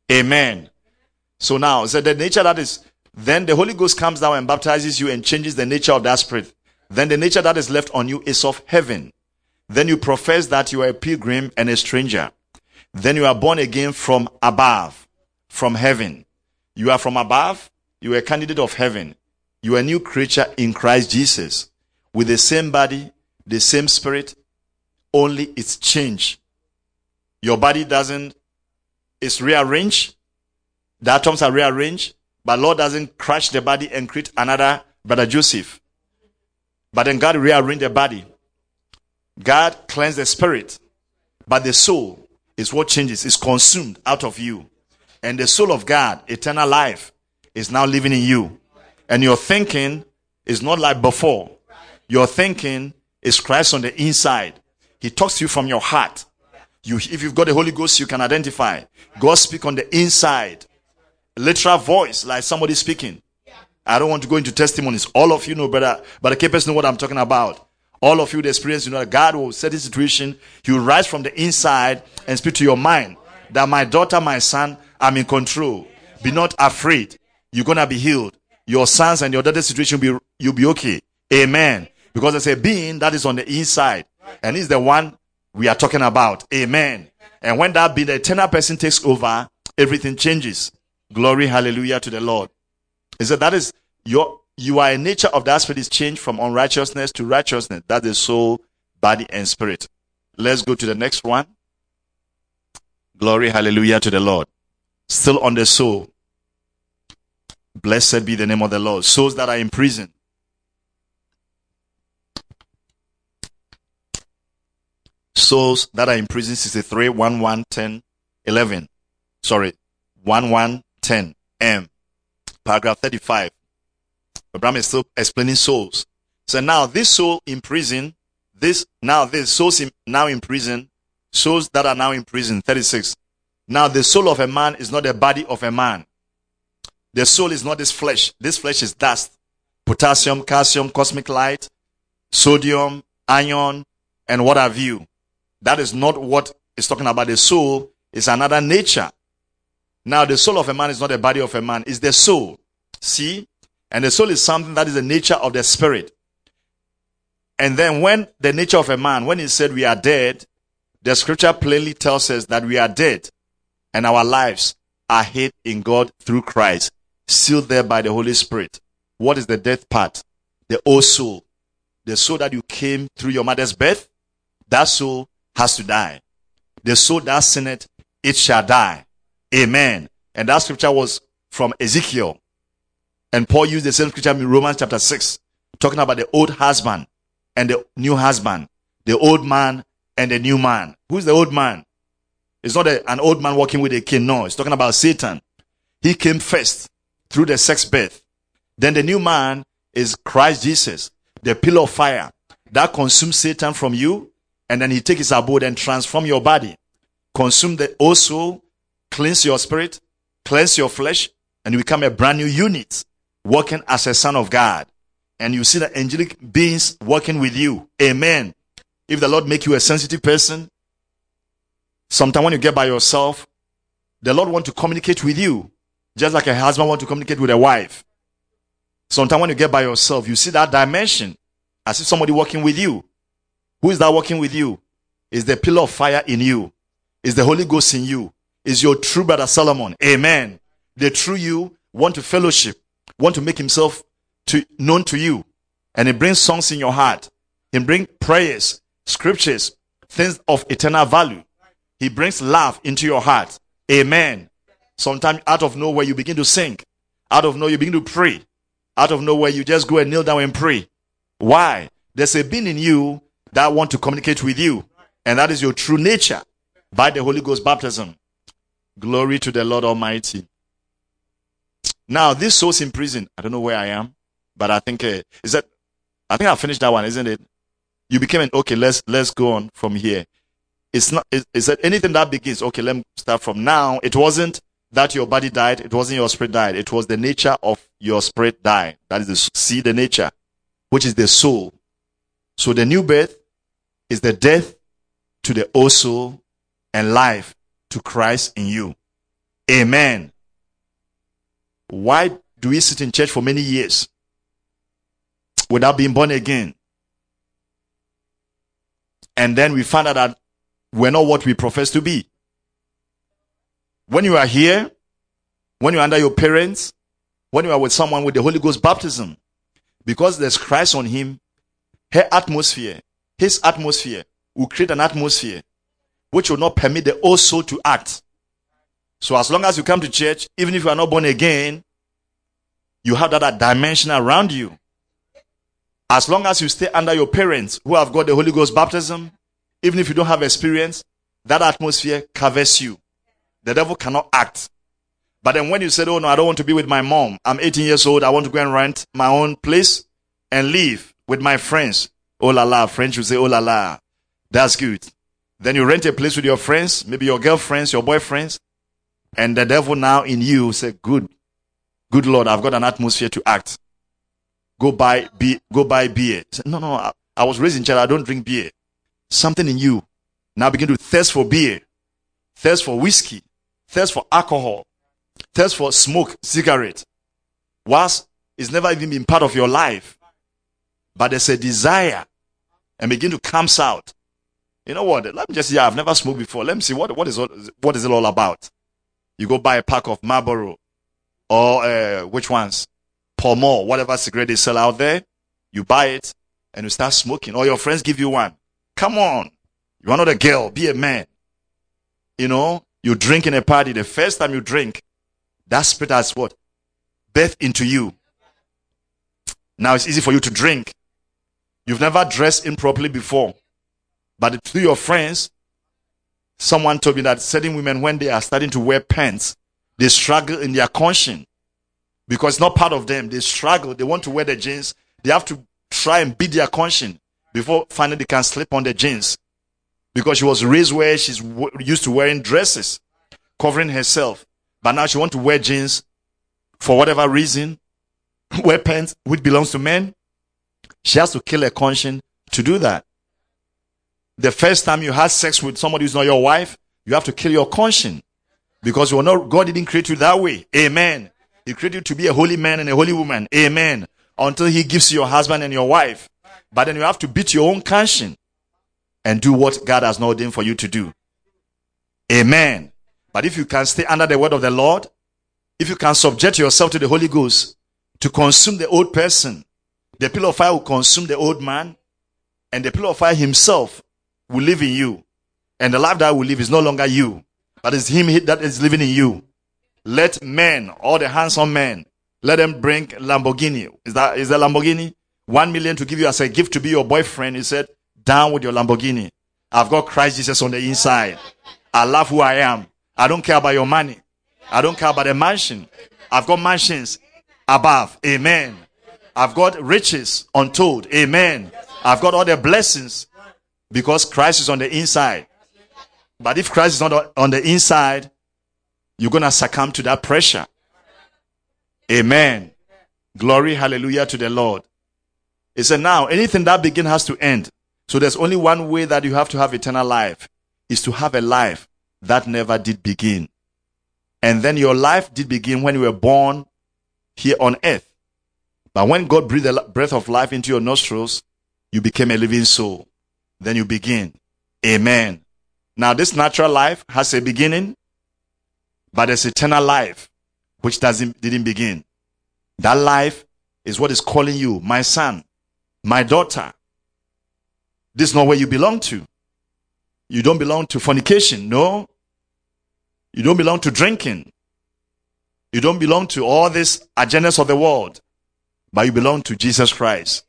Amen. So now, so the nature that is, then the Holy Ghost comes down and baptizes you and changes the nature of that spirit. Then the nature that is left on you is of heaven. Then you profess that you are a pilgrim and a stranger. Then you are born again from above, from heaven. You are from above. You are a candidate of heaven. You are a new creature in Christ Jesus. With the same body, the same spirit, only it's changed. Your body doesn't, it's rearranged. The atoms are rearranged. But Lord doesn't crush the body and create another Brother Joseph. But then God rearranged the body. God cleansed the spirit. But the soul is what changes, is consumed out of you. And the soul of God, eternal life, is now living in you. And your thinking is not like before. Your thinking is Christ on the inside. He talks to you from your heart. You, if you've got the Holy Ghost, you can identify. God speaks on the inside. Literal voice, like somebody speaking. I don't want to go into testimonies. All of you know, brother, but the capers know what I'm talking about. All of you, the experience, you know, God will set the situation. He will rise from the inside and speak to your mind. That my daughter, my son, I'm in control. Be not afraid. You're going to be healed. Your sons and your daughter's situation, will be, you'll be okay. Amen. Because there's a being that is on the inside. And he's the one we are talking about. Amen. And when that being, the eternal person takes over, everything changes. Glory, hallelujah to the Lord. He said that is your, you are a nature of that spirit is changed from unrighteousness to righteousness. That is soul, body, and spirit. Let's go to the next one. Glory, hallelujah to the Lord. Still on the soul. Blessed be the name of the Lord. Souls that are in prison. Souls that are in prison, sixty-three, one, one, ten, eleven. Sorry, one, one, ten. M. Paragraph thirty-five. Abraham is still explaining souls. So now this soul in prison, this, now this souls in, now in prison, souls that are now in prison, thirty-six. Now the soul of a man is not the body of a man. The soul is not this flesh. This flesh is dust. Potassium, calcium, cosmic light, sodium, iron, and what have you. That is not what is talking about. The soul is another nature. Now the soul of a man is not the body of a man. It's the soul. See? And the soul is something that is the nature of the spirit. And then when the nature of a man, when he said we are dead, the scripture plainly tells us that we are dead and our lives are hid in God through Christ, sealed there by the Holy Spirit. What is the death part? The old soul. The soul that you came through your mother's birth, that soul has to die. The soul that sinned, it shall die. Amen. And that scripture was from Ezekiel. And Paul used the same scripture in Romans chapter six, talking about the old husband and the new husband, the old man and the new man. Who's the old man? It's not a, an old man walking with a king. No, it's talking about Satan. He came first through the sex birth. Then the new man is Christ Jesus, the pillar of fire that consumes Satan from you. And then he takes his abode and transform your body. Consume the old soul, cleanse your spirit, cleanse your flesh, and you become a brand new unit, working as a son of God. And you see the angelic beings working with you. Amen. If the Lord make you a sensitive person, sometimes when you get by yourself, the Lord want to communicate with you, just like a husband want to communicate with a wife. Sometimes when you get by yourself, you see that dimension, as if somebody working with you. Who is that working with you? Is the pillar of fire in you. Is the Holy Ghost in you. Is your true brother Solomon. Amen. The true you want to fellowship, want to make himself to, known to you. And he brings songs in your heart. He brings prayers, scriptures, things of eternal value. He brings love into your heart. Amen. Sometimes out of nowhere you begin to sing. Out of nowhere you begin to pray. Out of nowhere you just go and kneel down and pray. Why? There's a being in you that want to communicate with you. And that is your true nature by the Holy Ghost baptism. Glory to the Lord Almighty. Now, this soul's in prison. I don't know where I am, but I think, uh, is that, I think I finished that one, isn't it? You became an, okay, let's, let's go on from here. It's not, is, is that anything that begins, okay, let me start from now. It wasn't that your body died. It wasn't your spirit died. It was the nature of your spirit died. That is the, see the nature, which is the soul. So the new birth is the death to the old soul and life to Christ in you. Amen. Why do we sit in church for many years without being born again? And then we find out that we're not what we profess to be. When you are here, when you're under your parents, when you are with someone with the Holy Ghost baptism, because there's Christ on him, her atmosphere, his atmosphere will create an atmosphere which will not permit the old soul to act. So as long as you come to church, even if you are not born again, you have that dimension around you. As long as you stay under your parents who have got the Holy Ghost baptism, even if you don't have experience, that atmosphere covers you. The devil cannot act. But then when you said, oh no, I don't want to be with my mom. I'm eighteen years old. I want to go and rent my own place and live with my friends. Oh la la. French will say, oh la la. That's good. Then you rent a place with your friends, maybe your girlfriends, your boyfriends. And the devil now in you say, good, good Lord, I've got an atmosphere to act. Go buy, be, go buy beer. Say, no, no, I, I was raised in church. I don't drink beer. Something in you now begin to thirst for beer, thirst for whiskey, thirst for alcohol, thirst for smoke, cigarette. Whilst it's never even been part of your life, but there's a desire and begin to come out. You know what? Let me just, yeah, I've never smoked before. Let me see what, what is, what is it all about? You go buy a pack of Marlboro or, uh, which ones? Paul Moore, whatever cigarette they sell out there. You buy it and you start smoking, or your friends give you one. Come on. You are not a girl. Be a man. You know, you drink in a party. The first time you drink, that spirit has what? Birth into you. Now it's easy for you to drink. You've never dressed improperly before. But through your friends, someone told me that certain women, when they are starting to wear pants, they struggle in their conscience. Because it's not part of them. They struggle. They want to wear the jeans. They have to try and beat their conscience before finally they can slip on the jeans. Because she was raised where she's w- used to wearing dresses, covering herself. But now she wants to wear jeans for whatever reason, wear pants which belongs to men. She has to kill her conscience to do that. The first time you had sex with somebody who's not your wife, you have to kill your conscience. Because you are not, God didn't create you that way. Amen. He created you to be a holy man and a holy woman. Amen. Until he gives you your husband and your wife. But then you have to beat your own conscience and do what God has not ordained for you to do. Amen. But if you can stay under the word of the Lord, if you can subject yourself to the Holy Ghost to consume the old person, the pillar of fire will consume the old man, and the pillar of fire himself will live in you. And the life that will live is no longer you, but it's him that is living in you. Let men, all the handsome men, let them bring Lamborghini. Is that, is that Lamborghini? One million to give you as a gift to be your boyfriend. He said, down with your Lamborghini. I've got Christ Jesus on the inside. I love who I am. I don't care about your money. I don't care about the mansion. I've got mansions above. Amen. I've got riches untold. Amen. I've got all the blessings because Christ is on the inside. But if Christ is not on the inside, you're going to succumb to that pressure. Amen. Glory, hallelujah to the Lord. He said, now, anything that begins has to end. So there's only one way that you have to have eternal life, is to have a life that never did begin. And then your life did begin when you were born here on earth. But when God breathed the breath of life into your nostrils, you became a living soul. Then you begin. Amen. Now this natural life has a beginning, but there's eternal life, which doesn't, didn't begin. That life is what is calling you, my son, my daughter. This is not where you belong to. You don't belong to fornication, no. You don't belong to drinking. You don't belong to all these agendas of the world, but you belong to Jesus Christ.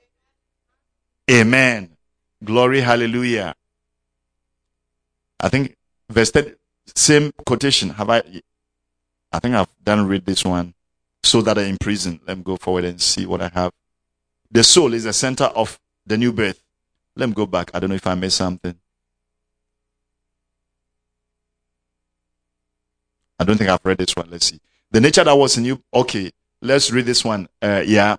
Amen. Glory, hallelujah. I think verse ten, same quotation. Have I? I think I've done read this one. So that I'm in prison. Let me go forward and see what I have. The soul is the center of the new birth. Let me go back. I don't know if I missed something. I don't think I've read this one. Let's see. The nature that was in you. Okay, let's read this one. Uh, yeah.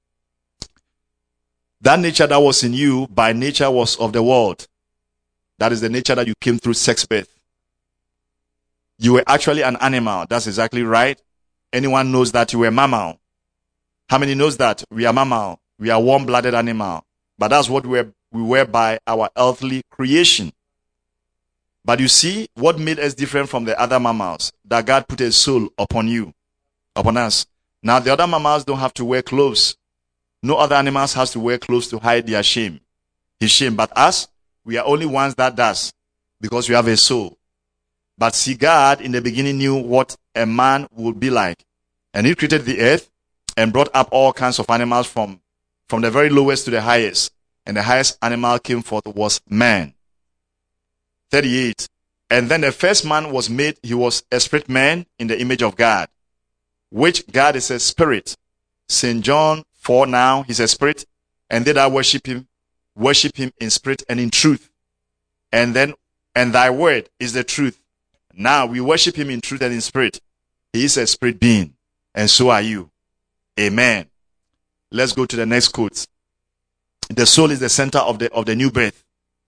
That nature that was in you by nature was of the world. That is the nature that you came through sex birth. You were actually an animal. That's exactly right. Anyone knows that you were a mammal? How many knows that we are mammal? We are warm-blooded animal. But that's what we were, we were by our earthly creation. But you see, what made us different from the other mammals? That God put a soul upon you, upon us. Now, the other mammals don't have to wear clothes. No other animals has to wear clothes to hide their shame, his shame. But us, we are only ones that does, because we have a soul. But see, God in the beginning knew what a man would be like. And he created the earth and brought up all kinds of animals from, from the very lowest to the highest. And the highest animal came forth was man. thirty-eight. And then the first man was made, he was a spirit man in the image of God, which God is a spirit. Saint John four now, he's a spirit, and they that worship him, worship him in spirit and in truth. And then, and thy word is the truth. Now we worship him in truth and in spirit. He is a spirit being, and so are you. Amen. Let's go to the next quote. The soul is the center of the of the new birth.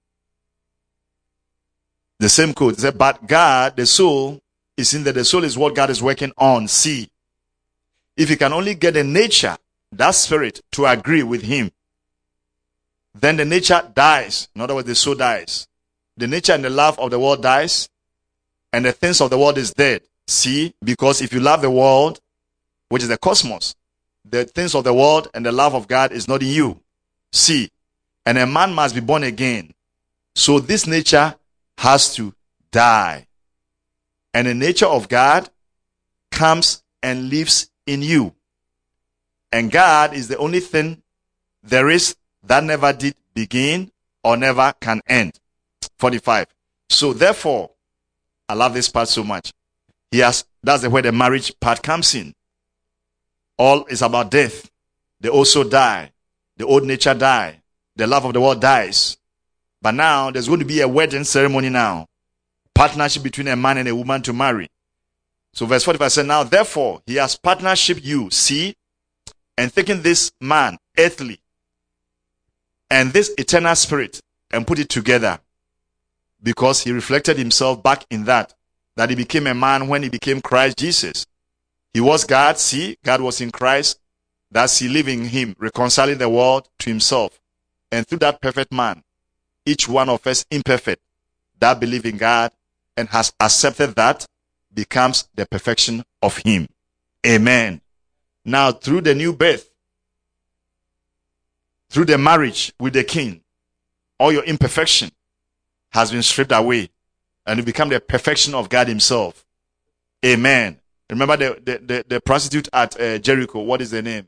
The same quote. It said, but God, the soul, is in that the soul is what God is working on. See, if you can only get the nature, that spirit, to agree with him, then the nature dies. In other words, the soul dies. The nature and the love of the world dies, and the things of the world is dead. See, because if you love the world, which is the cosmos, the things of the world and the love of God is not in you. See, and a man must be born again. So this nature has to die. And the nature of God comes and lives in you. And God is the only thing there is that never did begin or never can end. forty-five. So therefore, I love this part so much. He has, that's where the marriage part comes in. All is about death. They also die. The old nature die. The love of the world dies. But now there's going to be a wedding ceremony now. Partnership between a man and a woman to marry. So verse forty-five says, now therefore he has partnership you, see, and taken this man, earthly, and this eternal spirit, and put it together. Because he reflected himself back in that, that he became a man when he became Christ Jesus. He was God, see, God was in Christ, that's he living in him, reconciling the world to himself. And through that perfect man, each one of us imperfect, that believe in God and has accepted that, becomes the perfection of him. Amen. Now, through the new birth, through the marriage with the king, all your imperfection has been stripped away, and you become the perfection of God himself. Amen. Remember the, the, the, the prostitute at uh, Jericho, what is the name?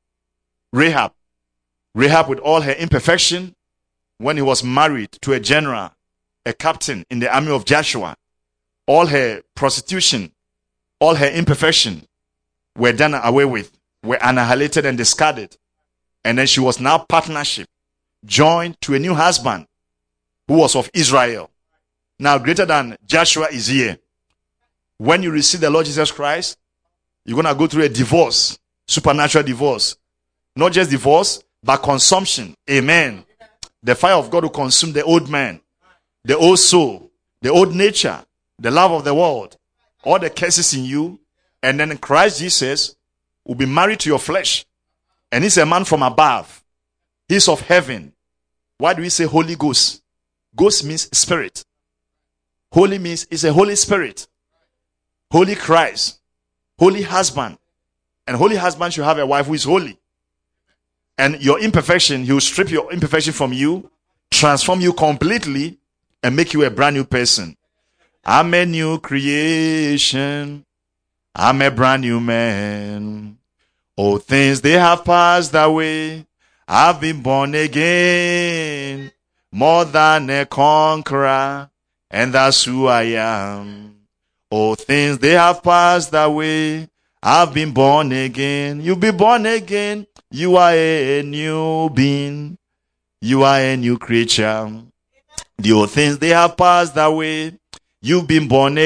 Rahab. Rahab, with all her imperfection, when he was married to a general, a captain in the army of Joshua, all her prostitution, all her imperfection were done away with, were annihilated and discarded. And then she was now partnership, joined to a new husband who was of Israel. Now greater than Joshua is here. When you receive the Lord Jesus Christ, you're going to go through a divorce, supernatural divorce. Not just divorce, but consumption. Amen. The fire of God will consume the old man, the old soul, the old nature, the love of the world, all the curses in you. And then Christ Jesus will be married to your flesh. And he's a man from above. He's of heaven. Why do we say Holy Ghost? Ghost means spirit. Holy means it's a Holy Spirit. Holy Christ. Holy husband. And holy husband should have a wife who is holy. And your imperfection, he will strip your imperfection from you, transform you completely, and make you a brand new person. I'm a new creation. I'm a brand new man. All things, they have passed away. I've been born again. More than a conqueror. And that's who I am. All things, they have passed away. I've been born again. You'll be born again. You are a new being. You are a new creature. The old things, they have passed away. You've been born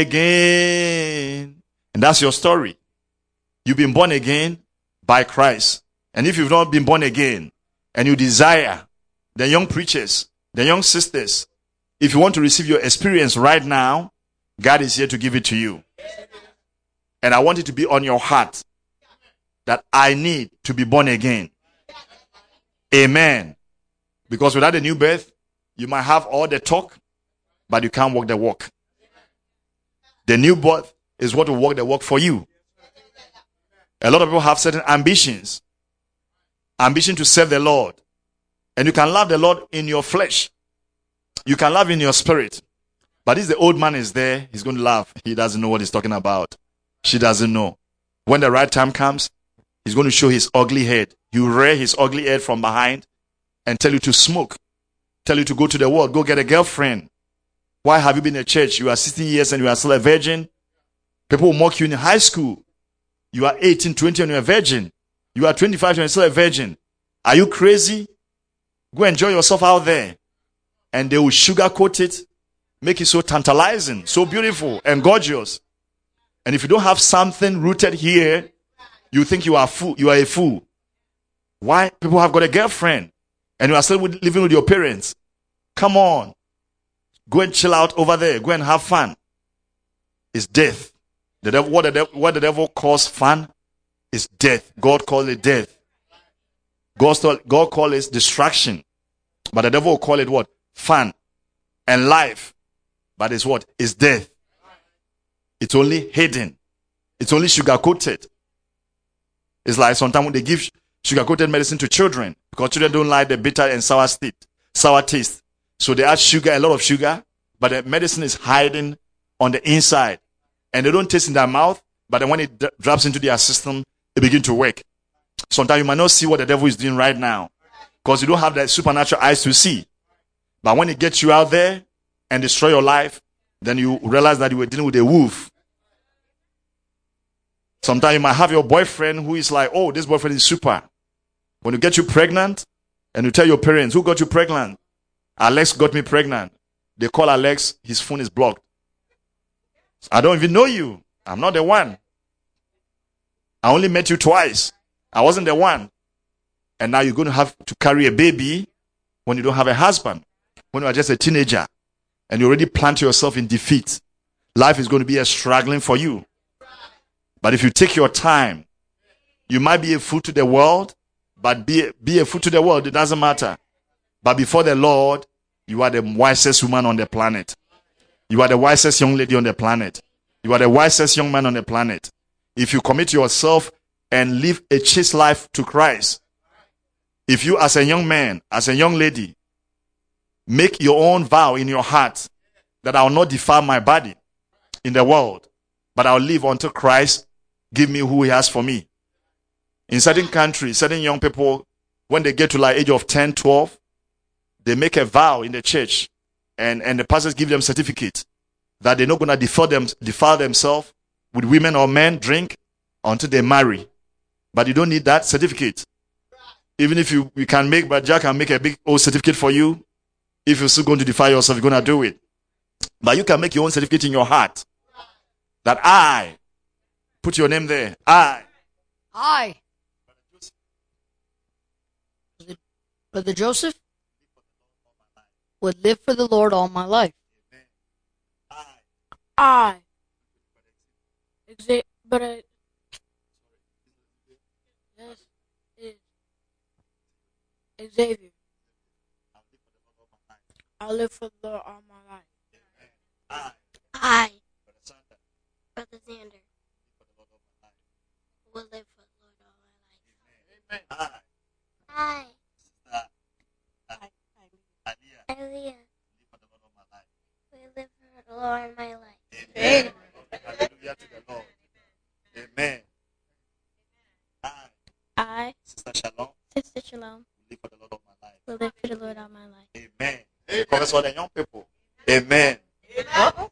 again. And that's your story. You've been born again by Christ. And if you've not been born again, and you desire, the young preachers, the young sisters, if you want to receive your experience right now, God is here to give it to you. And I want it to be on your heart that I need to be born again. Amen. Because without a new birth, you might have all the talk, but you can't walk the walk. The new birth is what will walk the walk for you. A lot of people have certain ambitions. Ambition to serve the Lord. And you can love the Lord in your flesh. You can love in your spirit. But if the old man is there, he's going to laugh. He doesn't know what he's talking about. She doesn't know. When the right time comes, he's going to show his ugly head. He will rear his ugly head from behind and tell you to smoke. Tell you to go to the world. Go get a girlfriend. Why have you been in church? You are sixteen years and you are still a virgin. People will mock you in high school. You are eighteen, twenty and you're a virgin. You are twenty-five and you're still a virgin. Are you crazy? Go enjoy yourself out there. And they will sugarcoat it, make it so tantalizing, so beautiful and gorgeous. And if you don't have something rooted here, you think you are a fool. You are a fool. Why? People have got a girlfriend and you are still with, living with your parents. Come on. Go and chill out over there. Go and have fun. It's death. The devil, what, the devil, what the devil calls fun is death. God calls it death. God, God calls it distraction. But the devil will call it what? Fun. And life. But it's what? It's death. It's only hidden. It's only sugar-coated. It's like sometimes when they give sugar-coated medicine to children, because children don't like the bitter and sour taste. Sour taste. So they add sugar, a lot of sugar, but the medicine is hiding on the inside. And they don't taste in their mouth, but then when it d- drops into their system, it begins to work. Sometimes you might not see what the devil is doing right now, because you don't have the supernatural eyes to see. But when it gets you out there and destroy your life, then you realize that you were dealing with a wolf. Sometimes you might have your boyfriend who is like, oh, this boyfriend is super. When you get you pregnant, and you tell your parents, who got you pregnant? Alex got me pregnant. They call Alex, his phone is blocked. I don't even know you. I'm not the one. I only met you twice. I wasn't the one. And now you're going to have to carry a baby when you don't have a husband. When you are just a teenager. And you already plant yourself in defeat. Life is going to be a struggling for you. But if you take your time, you might be a fool to the world, but be, be a fool to the world. It doesn't matter. But before the Lord, you are the wisest woman on the planet. You are the wisest young lady on the planet. You are the wisest young man on the planet. If you commit yourself and live a chaste life to Christ, if you as a young man, as a young lady, make your own vow in your heart that I will not defile my body in the world, but I will live until Christ give me who he has for me. In certain countries, certain young people, when they get to like age of ten, twelve, they make a vow in the church, and, and the pastors give them certificate that they're not going to defile, them, defile themselves with women or men, drink, until they marry. But you don't need that certificate. Even if you, you can make, but Jack can make a big old certificate for you. If you're still going to defile yourself, you're going to do it. But you can make your own certificate in your heart. That I, put your name there, I. I. Brother Joseph would live for the Lord all my life. I. Exa- but I. Yes, is Xavier. I'll live for the Lord all my life. I, Brother Xander, will live for the Lord all my life. I, Aliyah, will live for the Lord all my life. Amen. Hallelujah to the Lord. Amen. I, I, Sister Shalom, Sister Shalom, live for the Lord of my life. will live for the Lord all my life. Amen. Because all the young people. Amen. I,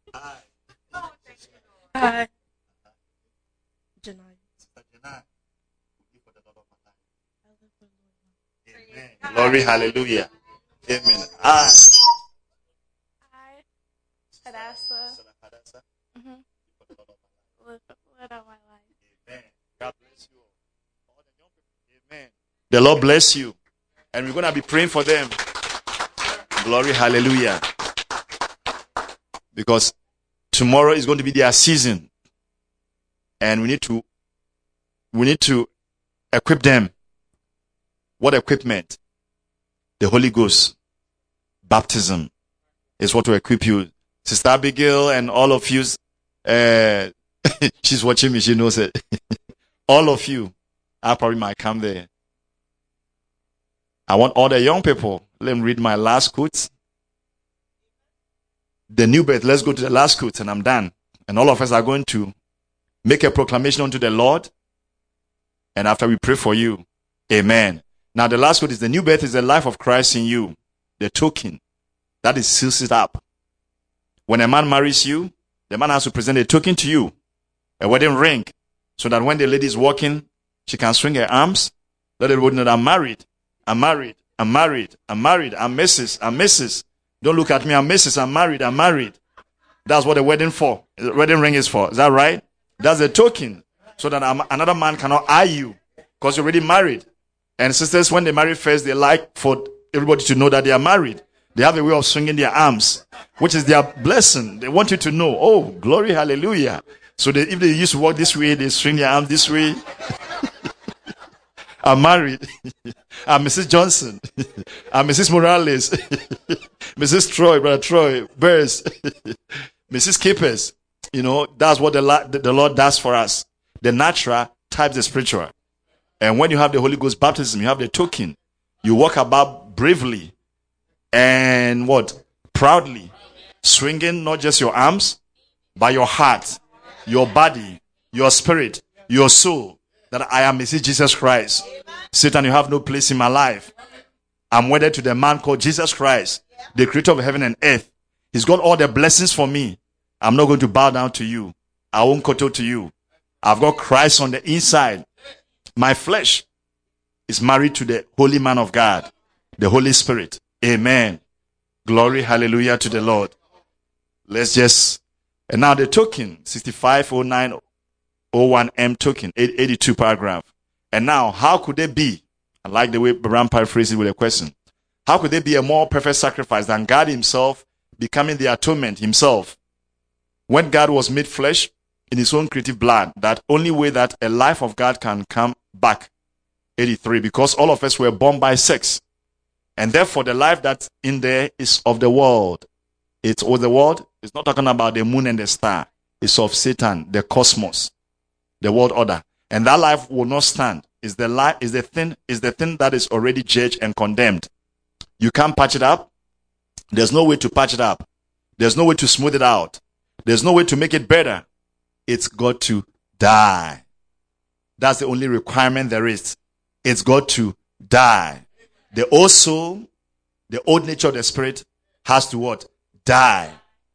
I. Janai. Sister Janai, live for the Lord of my life. Amen. Glory, hallelujah. Amen. I, I. Hadassah. Sister Hadassah, Mm-hmm. live for the Lord of my life. Live for the Lord all my life. Amen. God bless you all. All the young people. Amen. The Lord bless you. And we're going to be praying for them. Glory, hallelujah. Because tomorrow is going to be their season. And we need to, we need to equip them. What equipment? The Holy Ghost. Baptism is what will equip you. Sister Abigail and all of you, uh, she's watching me, she knows it. All of you, I probably might come there. I want all the young people, let me read my last quotes. The new birth, let's go to the last quote and I'm done. And all of us are going to make a proclamation unto the Lord. And after we pray for you, amen. Now the last quote is, the new birth is the life of Christ in you. The token that is seals it up. When a man marries you, the man has to present a token to you, a wedding ring, so that when the lady is walking, she can swing her arms. Let everybody know that I'm married. I'm married. I'm married. I'm married. I'm Missus I'm Missus Don't look at me. I'm Missus I'm married. I'm married. That's what the wedding for. The wedding ring is for. Is that right? That's a token, so that I'm, another man cannot eye you, because you're already married. And sisters, when they marry first, they like for everybody to know that they are married. They have a way of swinging their arms, which is their blessing. They want you to know, oh, glory, hallelujah. So they, if they used to walk this way, they swing their arms this way. I'm married. I'm Missus Johnson. I'm Missus Morales. Missus Troy, Brother Troy, Bears. Missus Capers. You know, that's what the, the Lord does for us. The natural types the spiritual. And when you have the Holy Ghost baptism, you have the token. You walk about bravely and what? Proudly. Swinging not just your arms, but your heart, your body, your spirit, your soul. That I am Missus Jesus Christ. Satan, you have no place in my life. I'm wedded to the man called Jesus Christ, the creator of heaven and earth. He's got all the blessings for me. I'm not going to bow down to you. I won't kowtow to you. I've got Christ on the inside. My flesh is married to the Holy Man of God, the Holy Spirit. Amen. Glory, hallelujah to the Lord. Let's just, and now the token, sixty-five oh nine oh one M token, eighty-two paragraph. And now, how could there be, I like the way Bram paraphrased it with a question, how could there be a more perfect sacrifice than God himself becoming the atonement himself? When God was made flesh in his own creative blood, that only way that a life of God can come back. eighty-three, because all of us were born by sex. And therefore the life that's in there is of the world. It's of the world. It's not talking about the moon and the star. It's of Satan, the cosmos, the world order. And that life will not stand. Is the life, is the thing, is the thing that is already judged and condemned. You can't patch it up. There's no way to patch it up. There's no way to smooth it out. There's no way to make it better. It's got to die. That's the only requirement there is. It's got to die. The old soul, the old nature of the spirit has to what? Die.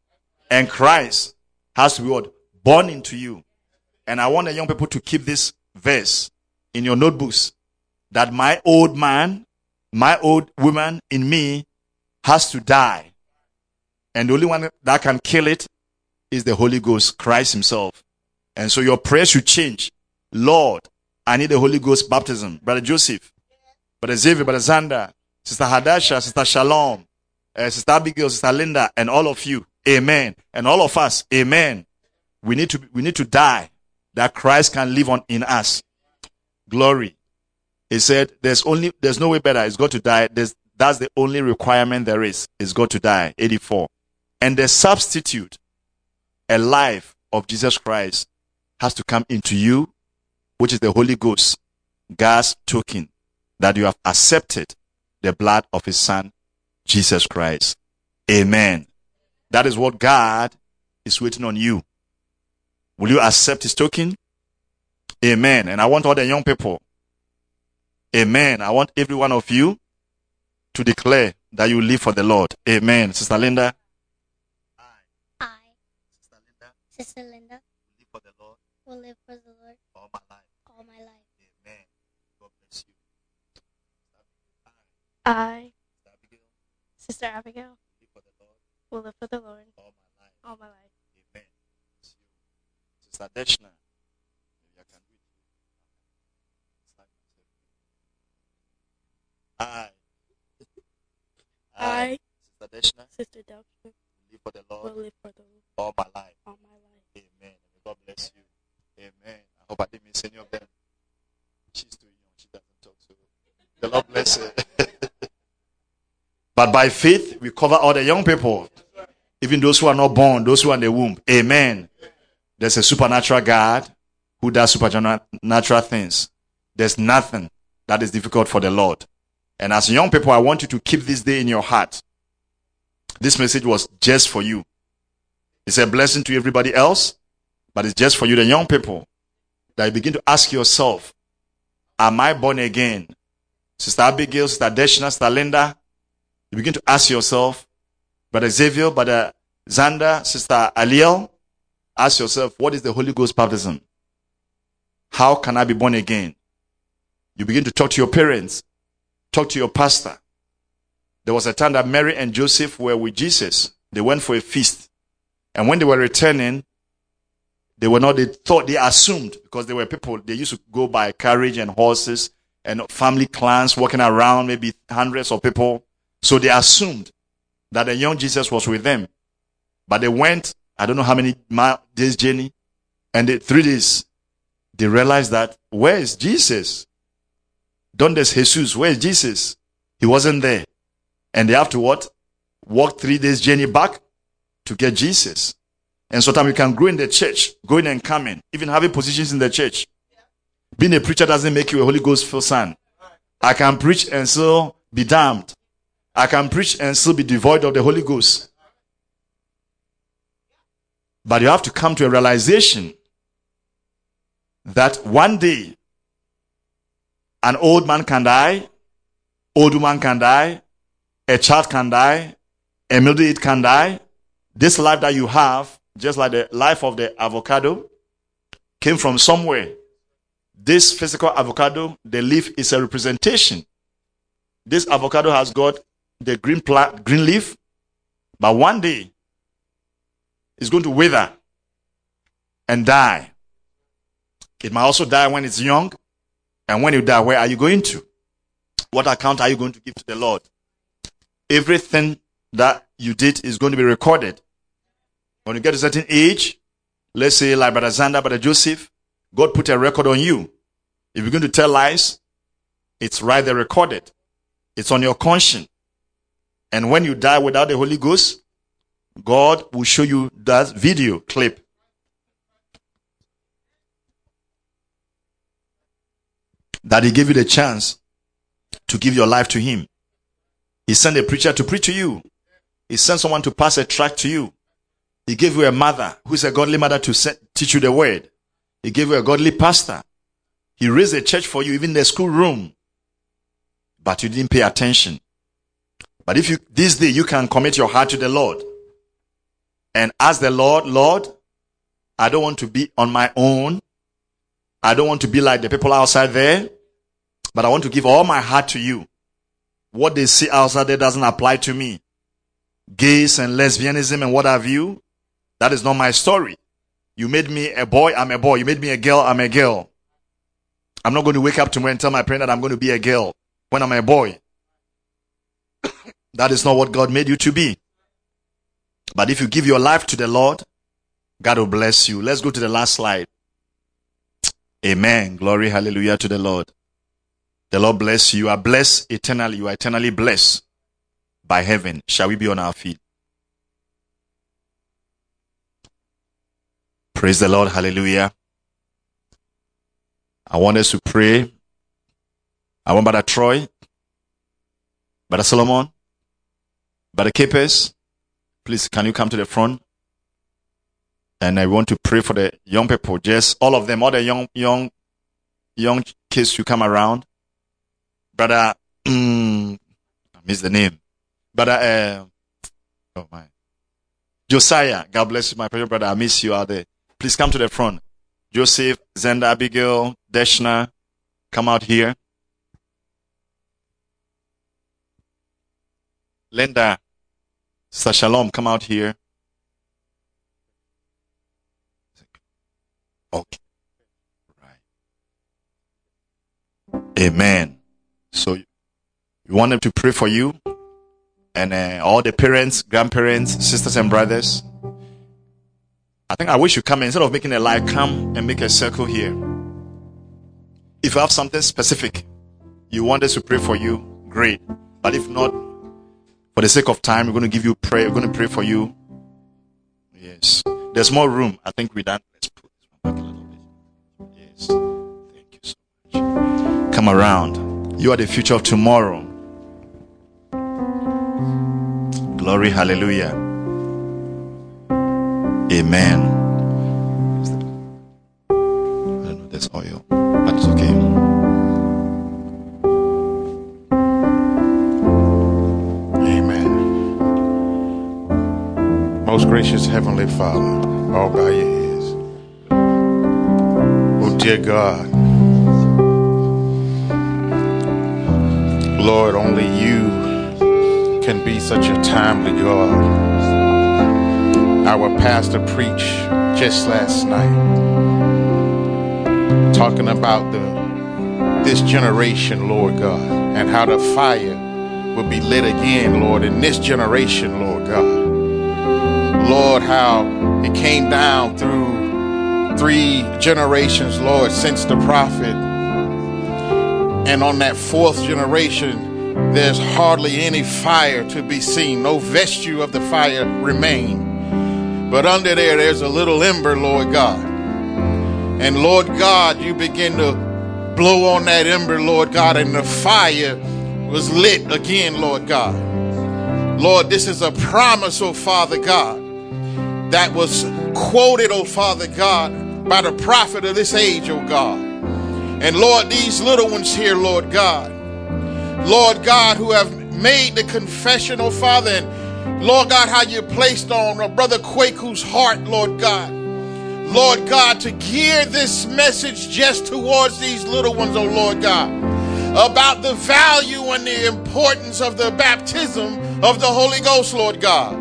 And Christ has to be what? Born into you. And I want the young people to keep this verse in your notebooks. That my old man, my old woman in me has to die. And the only one that can kill it is the Holy Ghost, Christ himself. And so your prayer should change. Lord, I need the Holy Ghost baptism. Brother Joseph, Brother Xavier, Brother Zander, Sister Hadasha, Sister Shalom, uh, Sister Abigail, Sister Linda, and all of you. Amen. And all of us. Amen. We need to, we need to die that Christ can live on in us. Glory. He said, there's only, there's no way better. It's got to die. There's, that's the only requirement there is. It's got to die. eighty-four. And the substitute, a life of Jesus Christ, has to come into you, which is the Holy Ghost, God's token that you have accepted the blood of his son, Jesus Christ. Amen. That is what God is waiting on you. Will you accept his token? Amen. And I want all the young people, amen. I want every one of you to declare that you live for the Lord. Amen. Sister Linda. I, Sister Linda. Sister Linda, Live for the Lord will live for the Lord all my life. all my life. Amen. God bless you. I, Sister Abigail. Sister Abigail, Live for the Lord will live for the Lord all my life. all my life. Amen. Bless you. Sister Deshna. Maybe I can read you. I. I, Sister Deshna. Sister Delphine, live for the will Lord live for the Lord all my life. all my life. Amen. God bless you. Amen. I hope I didn't miss any of them. She's too young. She doesn't talk so. The Lord bless her. But by faith, we cover all the young people. Even those who are not born, those who are in the womb. Amen. There's a supernatural God who does supernatural things. There's nothing that is difficult for the Lord. And as young people, I want you to keep this day in your heart. This message was just for you. It's a blessing to everybody else, but it's just for you, the young people, that you begin to ask yourself, am I born again? Sister Abigail, Sister Deshna, Sister Linda, you begin to ask yourself, Brother Xavier, Brother Xander, Sister Aliel, ask yourself, what is the Holy Ghost baptism? How can I be born again? You begin to talk to your parents, talk to your pastor. There was a time that Mary and Joseph were with Jesus. They went for a feast. And when they were returning, they were not, they thought, they assumed, because they were people, they used to go by carriage and horses and family clans walking around, maybe hundreds of people. So they assumed that the young Jesus was with them. But they went, I don't know how many days journey, and they, three days, they realized that, where is Jesus? Donde es Jesus? Where is Jesus? He wasn't there. And they have to what? Walk three days journey back to get Jesus. And sometimes you can grow in the church, going and coming, even having positions in the church. Being a preacher doesn't make you a Holy Ghost filled son. I can preach and still be damned. I can preach and still be devoid of the Holy Ghost. But you have to come to a realization that one day an old man can die, old woman can die, a child can die, a middle-aged can die. This life that you have, just like the life of the avocado, came from somewhere. This physical avocado, the leaf is a representation. This avocado has got the green plant, green leaf, but one day it's going to wither and die. It might also die when it's young. And when you die, where are you going to? What account are you going to give to the Lord? Everything that you did is going to be recorded. When you get to a certain age, let's say like Brother Xander, Brother Joseph, God put a record on you. If you're going to tell lies, it's right there recorded. It's on your conscience. And when you die without the Holy Ghost, God will show you that video clip. That he gave you the chance to give your life to him. He sent a preacher to preach to you. He sent someone to pass a tract to you. He gave you a mother who is a godly mother to set, teach you the word. He gave you a godly pastor. He raised a church for you, even the school room. But you didn't pay attention. But if you, this day you can commit your heart to the Lord and ask the Lord, Lord, I don't want to be on my own. I don't want to be like the people outside there, but I want to give all my heart to you. What they see outside there doesn't apply to me. Gays and lesbianism and what have you, that is not my story. You made me a boy, I'm a boy. You made me a girl, I'm a girl. I'm not going to wake up tomorrow and tell my parents that I'm going to be a girl when I'm a boy. That is not what God made you to be. But if you give your life to the Lord, God will bless you. Let's go to the last slide. Amen. Glory, hallelujah to the Lord. The Lord bless you. You are blessed eternally. You are eternally blessed by heaven. Shall we be on our feet? Praise the Lord. Hallelujah. I want us to pray. I want Brother Troy, Brother Solomon, Brother Capes, please can you come to the front? And I want to pray for the young people, just all of them, all the young, young, young kids to come around. Brother, mm, I missed the name. Brother, uh, oh my, Josiah, God bless you, my brother. I miss you out there. Please come to the front. Joseph, Xander, Abigail, Deshna, come out here. Linda, Sister Shalom, come out here. Okay. Right. Amen. So you want them to pray for you, and uh, all the parents, grandparents, sisters and brothers. I think I wish you come in. Instead of making a line, come and make a circle here. If you have something specific you want us to pray for you, great. But if not, for the sake of time, we're going to give you prayer. We're going to pray for you. Yes. There's more room. I think we're done. Let's put this one back a little bit. Yes. Thank you so much. Come around. You are the future of tomorrow. Glory, hallelujah. Amen. I don't know, there's oil, but it's okay. Amen. Most gracious Heavenly Father, all bow your heads. Oh, dear God, Lord, only you can be such a timely God. Our pastor preached just last night talking about the this generation, Lord God, and how the fire will be lit again, Lord, in this generation, Lord God. Lord, how it came down through three generations, Lord, since the prophet. And on that fourth generation, there's hardly any fire to be seen. No vestige of the fire remain. But under there, there's a little ember, Lord God. And Lord God, you begin to blow on that ember, Lord God, and the fire was lit again, Lord God. Lord, this is a promise, oh Father God, that was quoted, oh Father God, by the prophet of this age, oh God. And Lord, these little ones here, Lord God, Lord God, who have made the confession, oh Father, and Lord God, how you placed on uh, Brother Kwaku's heart, Lord God. Lord God, to gear this message just towards these little ones, oh Lord God, about the value and the importance of the baptism of the Holy Ghost, Lord God.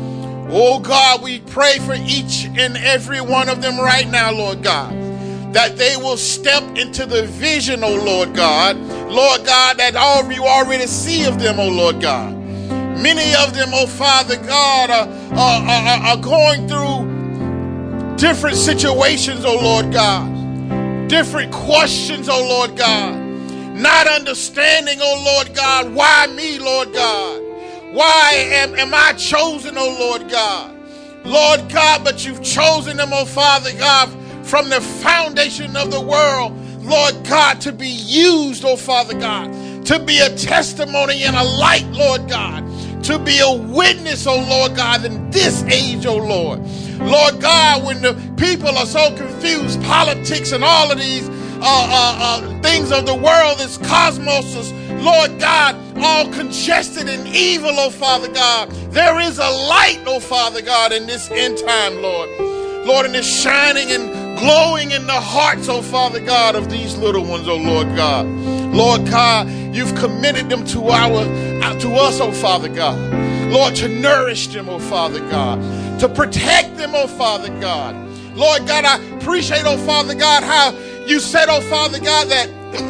Oh God, we pray for each and every one of them right now, Lord God, that they will step into the vision, oh Lord God, Lord God, that all you already see of them, oh Lord God. Many of them, oh Father God, are, are, are, are going through different situations, oh Lord God. Different questions, oh Lord God. Not understanding, oh Lord God, why me, Lord God? Why am, am I chosen, oh Lord God? Lord God, but you've chosen them, oh Father God, from the foundation of the world, Lord God, to be used, oh Father God, to be a testimony and a light, Lord God, to be a witness, oh Lord God, in this age, oh Lord. Lord God, when the people are so confused, politics and all of these uh, uh, uh, things of the world, this cosmos is, Lord God, all congested and evil, oh Father God. There is a light, oh Father God, in this end time, Lord. Lord, and it's shining and glowing in the hearts, oh Father God, of these little ones, oh Lord God. Lord God, you've committed them to our, to us, oh Father God. Lord, to nourish them, oh Father God. To protect them, oh Father God. Lord God, I appreciate, oh Father God, how you said, oh Father God, that,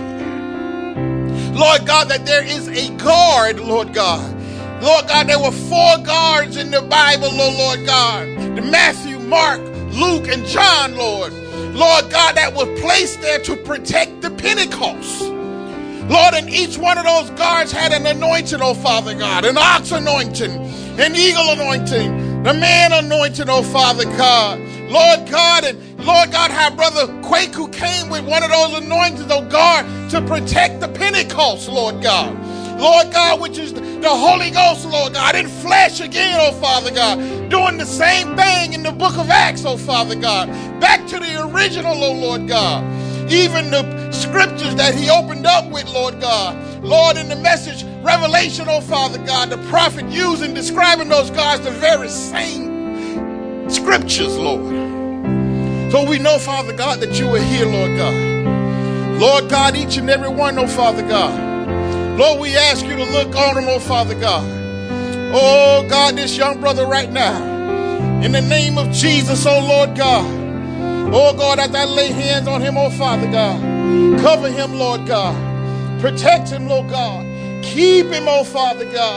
Lord God, that there is a guard, Lord God. Lord God, there were four guards in the Bible, oh Lord God. The Matthew, Mark, Luke, and John, Lord. Lord God, that was placed there to protect the Pentecost. Lord, and each one of those guards had an anointing, oh Father God, an ox anointing, an eagle anointing, the man anointing, oh Father God. Lord God, and Lord God, how Brother Kwaku came with one of those anointings, oh God, to protect the Pentecost, Lord God. Lord God, which is the Holy Ghost, Lord God, in flesh again, oh Father God, doing the same thing in the book of Acts, oh Father God, back to the original, oh Lord God. Even the scriptures that he opened up with, Lord God. Lord, in the message, Revelation, oh Father God, the prophet using, describing those guys, the very same scriptures, Lord. So we know, Father God, that you are here, Lord God. Lord God, each and every one, oh Father God. Lord, we ask you to look on them, oh Father God. Oh God, this young brother right now, in the name of Jesus, oh Lord God. Oh God, as I lay hands on him, oh Father God, cover him, Lord God. Protect him, Lord God. Keep him, oh Father God.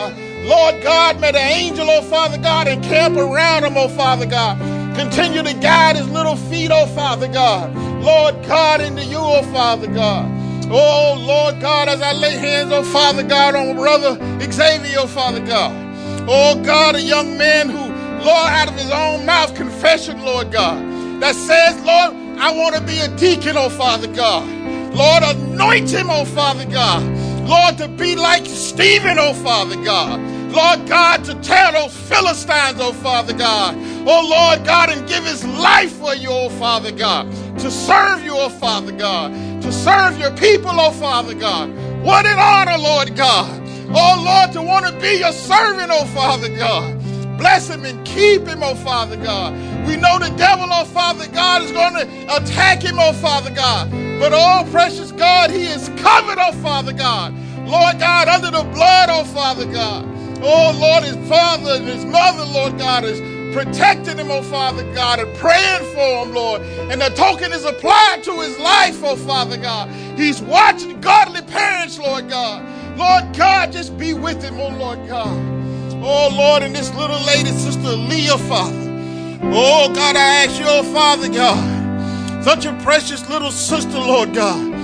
Lord God, may the angel, oh Father God, encamp around him, oh Father God. Continue to guide his little feet, oh Father God. Lord God, into you, oh Father God. Oh Lord God, as I lay hands, oh Father God, on brother Xavier, oh Father God. Oh God, a young man who, Lord, out of his own mouth, confession, Lord God, that says, Lord, I want to be a deacon, oh Father God. Lord, anoint him, oh Father God. Lord, to be like Stephen, oh Father God. Lord God, to tear those Philistines, oh Father God. Oh Lord God, and give his life for you, oh Father God. To serve you, oh Father God. To serve your people, oh Father God. What an honor, Lord God. Oh Lord, to want to be your servant, oh Father God. Bless him and keep him, oh Father God. We know the devil, oh Father God, is going to attack him, oh Father God. But oh precious God, he is covered, oh Father God. Lord God, under the blood, oh Father God. Oh Lord, his father and his mother, Lord God, is protecting him, oh Father God, and praying for him, Lord. And the token is applied to his life, oh Father God. He's watching godly parents, Lord God. Lord God, just be with him, oh Lord God. Oh Lord, and this little lady, Sister Leah, Father. Oh God, I ask you, oh Father God, such a precious little sister, Lord God.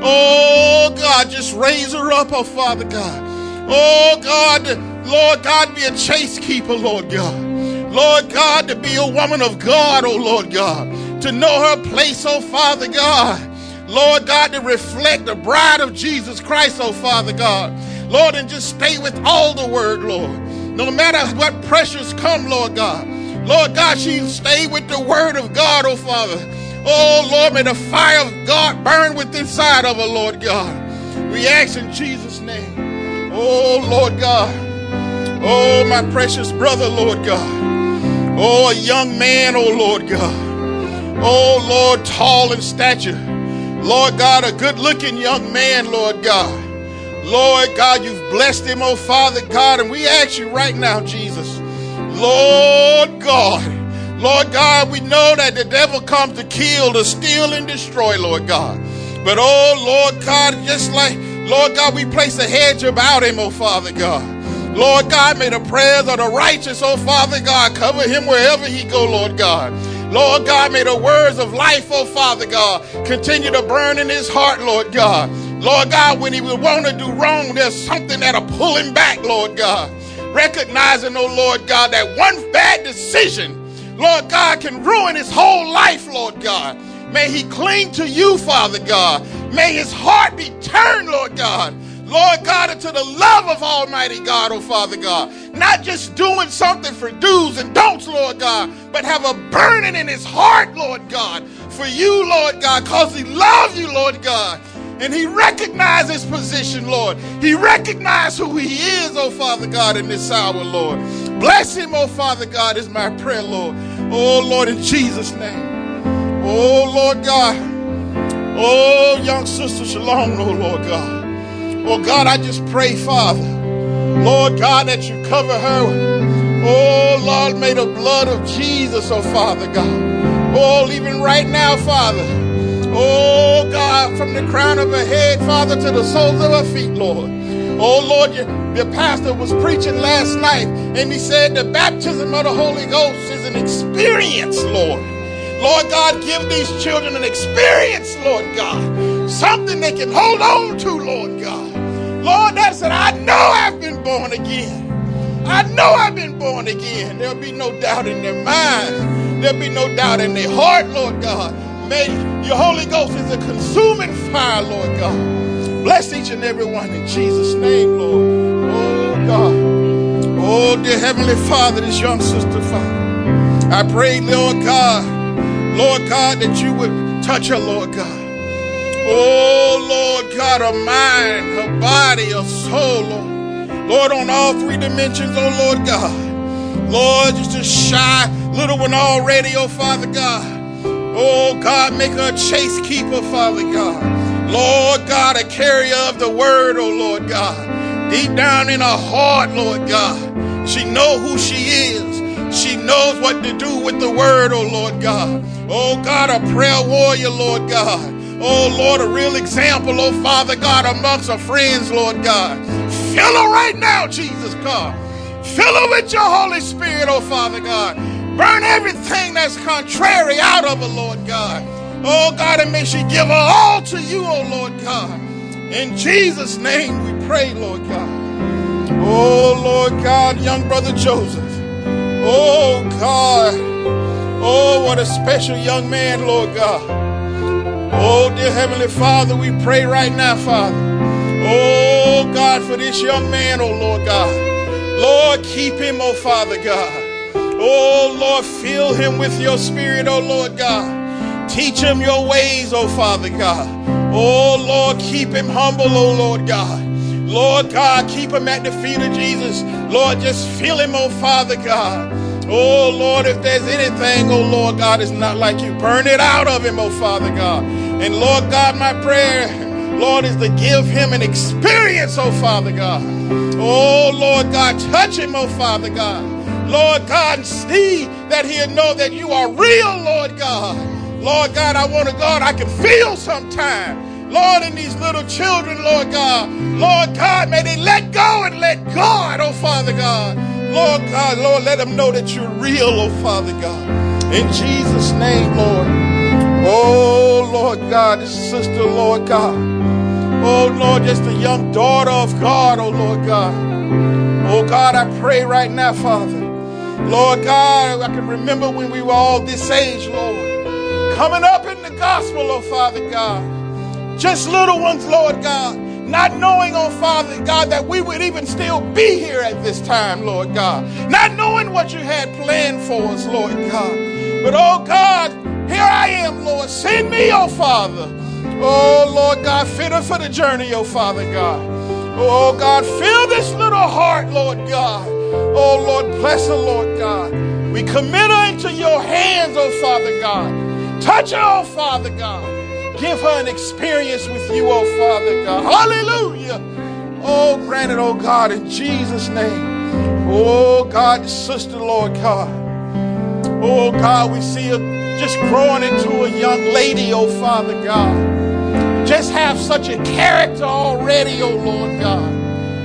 Oh God, just raise her up, oh Father God. Oh God, Lord God, be a chase keeper, Lord God. Lord God, to be a woman of God, oh Lord God. To know her place, oh Father God. Lord God, to reflect the bride of Jesus Christ, oh Father God. Lord, and just stay with all the word, Lord. No matter what pressures come, Lord God. Lord God, she stay with the word of God, oh Father. Oh Lord, may the fire of God burn within inside of her, Lord God. We ask in Jesus' name. Oh Lord God. Oh my precious brother, Lord God. Oh, a young man, oh Lord God. Oh Lord, tall in stature. Lord God, a good looking young man, Lord God. Lord God, you've blessed him, oh Father God, and we ask you right now, Jesus. Lord God, Lord God, we know that the devil comes to kill, to steal, and destroy, Lord God. But oh Lord God, just like, Lord God, we place a hedge about him, oh Father God. Lord God, may the prayers of the righteous, oh Father God, cover him wherever he go, Lord God. Lord God, may the words of life, oh Father God, continue to burn in his heart, Lord God. Lord God, when he will want to do wrong, there's something that'll pull him back, Lord God. Recognizing, oh Lord God, that one bad decision, Lord God, can ruin his whole life, Lord God. May he cling to you, Father God. May his heart be turned, Lord God. Lord God, into the love of Almighty God, oh Father God. Not just doing something for do's and don'ts, Lord God, but have a burning in his heart, Lord God, for you, Lord God, because he loves you, Lord God. And he recognizes his position, Lord. He recognizes who he is, oh Father God, in this hour, Lord. Bless him, oh Father God, is my prayer, Lord. Oh Lord, in Jesus' name. Oh Lord God. Oh, young sister Shalom, oh Lord God. Oh God, I just pray, Father, Lord God, that you cover her. Oh Lord, may the blood of Jesus, oh Father God. Oh, even right now, Father. Oh God, from the crown of her head, Father, to the soles of her feet, Lord. Oh Lord, your, your pastor was preaching last night, and he said the baptism of the Holy Ghost is an experience, Lord. Lord God, give these children an experience, Lord God. Something they can hold on to, Lord God. Lord, that said, I know I've been born again. I know I've been born again. There'll be no doubt in their mind. There'll be no doubt in their heart, Lord God. May your Holy Ghost is a consuming fire, Lord God. Bless each and every one in Jesus' name, Lord. Oh, God. Oh, dear Heavenly Father, this young sister, Father. I pray, Lord God, Lord God, that you would touch her, Lord God. Oh, Lord God, her mind, her body, her soul, Lord. Lord, on all three dimensions, oh, Lord God. Lord, just a shy little one already, oh, Father God. Oh, God, make her a chase keeper, Father God. Lord God, a carrier of the word, oh, Lord God. Deep down in her heart, Lord God, she knows who she is. She knows what to do with the word, oh, Lord God. Oh, God, a prayer warrior, Lord God. Oh, Lord, a real example, oh, Father God, amongst her friends, Lord God. Fill her right now, Jesus God. Fill her with your Holy Spirit, oh Father God. Burn everything that's contrary out of her, Lord God. Oh God, and may she give her all to you, oh Lord God. In Jesus' name we pray, Lord God. Oh Lord God, young brother Joseph. Oh God. Oh, what a special young man, Lord God. Oh, dear Heavenly Father, we pray right now, Father. Oh God, for this young man, oh Lord God. Lord, keep him, oh Father God. Oh Lord, fill him with your spirit, oh Lord God. Teach him your ways, oh Father God. Oh Lord, keep him humble, oh Lord God. Lord God, keep him at the feet of Jesus. Lord, just fill him, oh Father God. Oh Lord, if there's anything, oh Lord God, is not like you, burn it out of him, oh Father God. And Lord God, my prayer, Lord, is to give him an experience, oh Father God. Oh Lord God, touch him, oh Father God. Lord God, and see that he'll know that you are real, Lord God. Lord God, I want to, God, I can feel sometime. Lord, in these little children, Lord God. Lord God, may they let go and let God, oh Father God. Lord God, Lord, let them know that you're real, oh Father God. In Jesus' name, Lord. Oh, Lord God, this sister, Lord God. Oh, Lord, just a young daughter of God, oh Lord God. Oh God, I pray right now, Father. Lord God, I can remember when we were all this age, Lord. Coming up in the gospel, oh Father God. Just little ones, Lord God. Not knowing, oh Father God, that we would even still be here at this time, Lord God. Not knowing what you had planned for us, Lord God. But oh God, here I am, Lord. Send me, oh Father. Oh Lord God, fit her for the journey, oh Father God. Oh God, fill this little heart, Lord God. Oh Lord, bless her, Lord God. We commit her into your hands, oh Father God. Touch her, oh Father God. Give her an experience with you, oh Father God. Hallelujah. Oh, grant it, oh God, in Jesus' name. Oh God, sister, Lord God. Oh God, we see her just growing into a young lady, oh Father God. Just have such a character already, oh Lord God.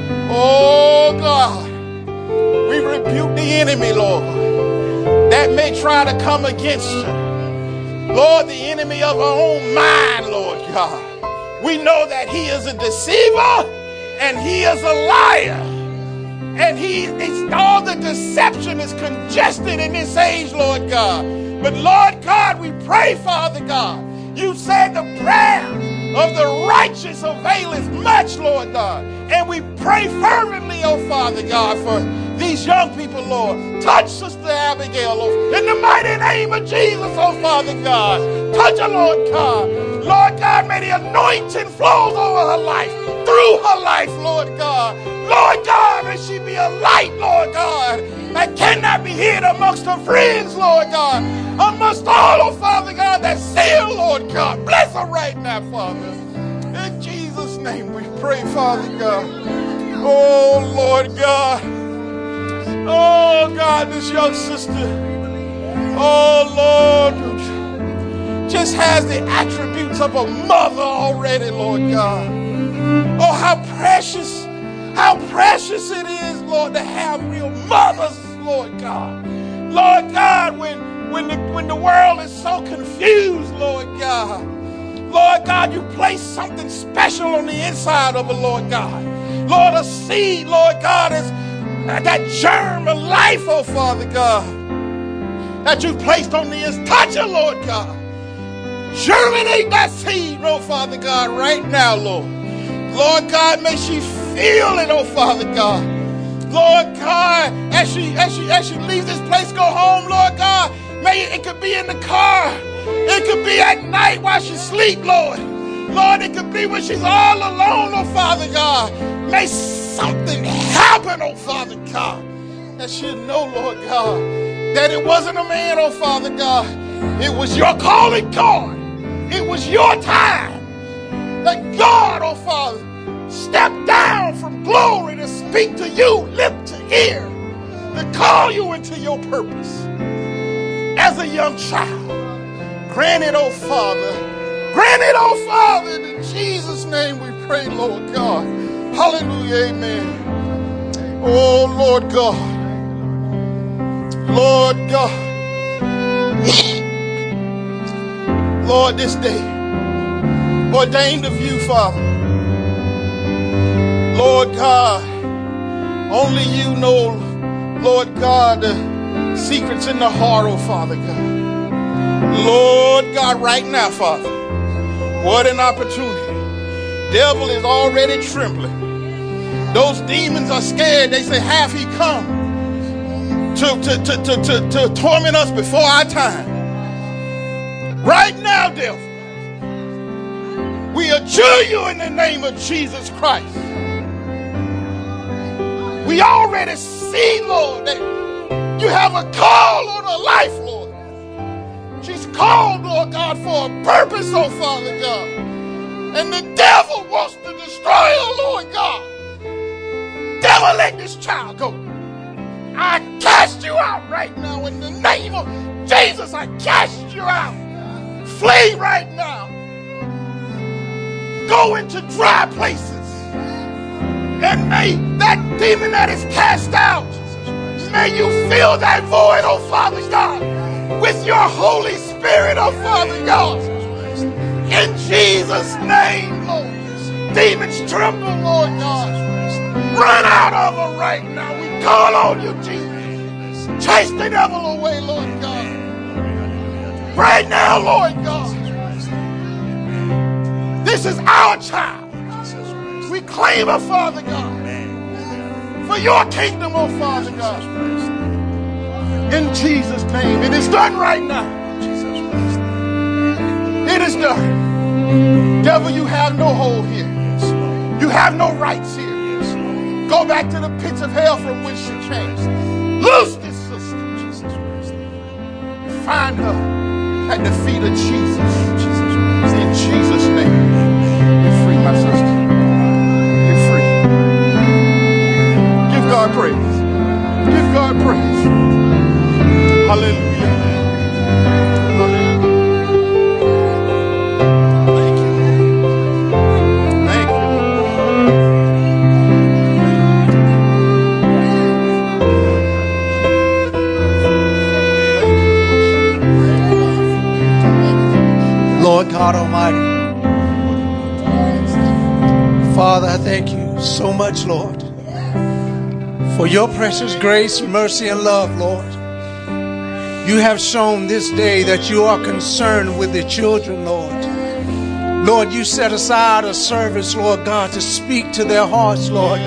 Oh God, we rebuke the enemy, Lord, that may try to come against her. Lord, the enemy of our own mind, Lord God. We know that he is a deceiver and he is a liar. And he it's, all the deception is congested in this age, Lord God. But Lord God, we pray, Father God. You said the prayer of the righteous availeth much, Lord God. And we pray fervently, oh Father God, for these young people, Lord. Touch Sister Abigail, Lord, in the mighty name of Jesus, oh Father God. Touch her, Lord God. Lord God, may the anointing flow over her life, through her life, Lord God. Lord God, may she be a light, Lord God, that cannot be hid amongst her friends, Lord God. Amongst all, oh Father God, that see her, Lord God. Bless her right now, Father. In Jesus' name we pray, Father God. Oh, Lord God. Oh, God, this young sister, oh, Lord, just has the attributes of a mother already, Lord God. Oh, how precious, how precious it is, Lord, to have real mothers, Lord God. Lord God, when, when, the, when the world is so confused, Lord God, Lord God, you place something special on the inside of it, Lord God. Lord, a seed, Lord God, is that germ of life, oh Father God, that you've placed on the inside. Touch it, Lord God. Germinate that seed, oh Father God, right now, Lord. Lord God, may she feel it, oh Father God. Lord God, as she as she as she leaves this place, go home, Lord God, may it could be in the car. It could be at night while she sleeps, Lord. Lord, it could be when she's all alone, oh Father God. May something happen, oh Father God, that she'll know, Lord God, that it wasn't a man, oh Father God. It was your calling, God. It was your time. That God, oh Father, stepped down from glory to speak to you, lip to ear, to call you into your purpose as a young child. Grant it, oh Father. Grant it, oh Father. In Jesus' name we pray, Lord God. Hallelujah, amen. Oh, Lord God. Lord God. Lord, this day, ordained of you, Father. Lord God, only you know, Lord God, the secrets in the heart, oh Father God. Lord God, right now, Father, what an opportunity. Devil is already trembling. Those demons are scared. They say, hath he come to, to, to, to, to, to torment us before our time? Right now, devil, we adjure you in the name of Jesus Christ. We already see, Lord, that you have a call on her life, Lord. She's called, Lord God, for a purpose, oh Father God. And the devil wants to destroy her, Lord God. Devil, let this child go. I cast you out right now in the name of Jesus. I cast you out. Flee right now. Go into dry places. And may that demon that is cast out, may you fill that void, oh Father God, with your Holy Spirit, oh Father God. In Jesus' name, Lord. Demons tremble, Lord God. Run out of her right now. We call on you, Jesus. Chase the devil away, Lord God. Right now, Lord God. This is our child. We claim her, Father God. For your kingdom, oh Father God. In Jesus' name. It is done right now. It is done. Devil, you have no hold here. You have no rights here. Go back to the pits of hell from which she came. Loose this sister. Find her at the feet of Jesus. In Jesus' name. You're free, my sister. You're free. Give God praise. Give God praise. Hallelujah. Hallelujah. Thank you. Thank you. Lord God Almighty, Father, I thank you so much, Lord, for your precious grace, mercy, and love, Lord. You have shown this day that you are concerned with the children, Lord. Lord, you set aside a service, Lord God, to speak to their hearts, Lord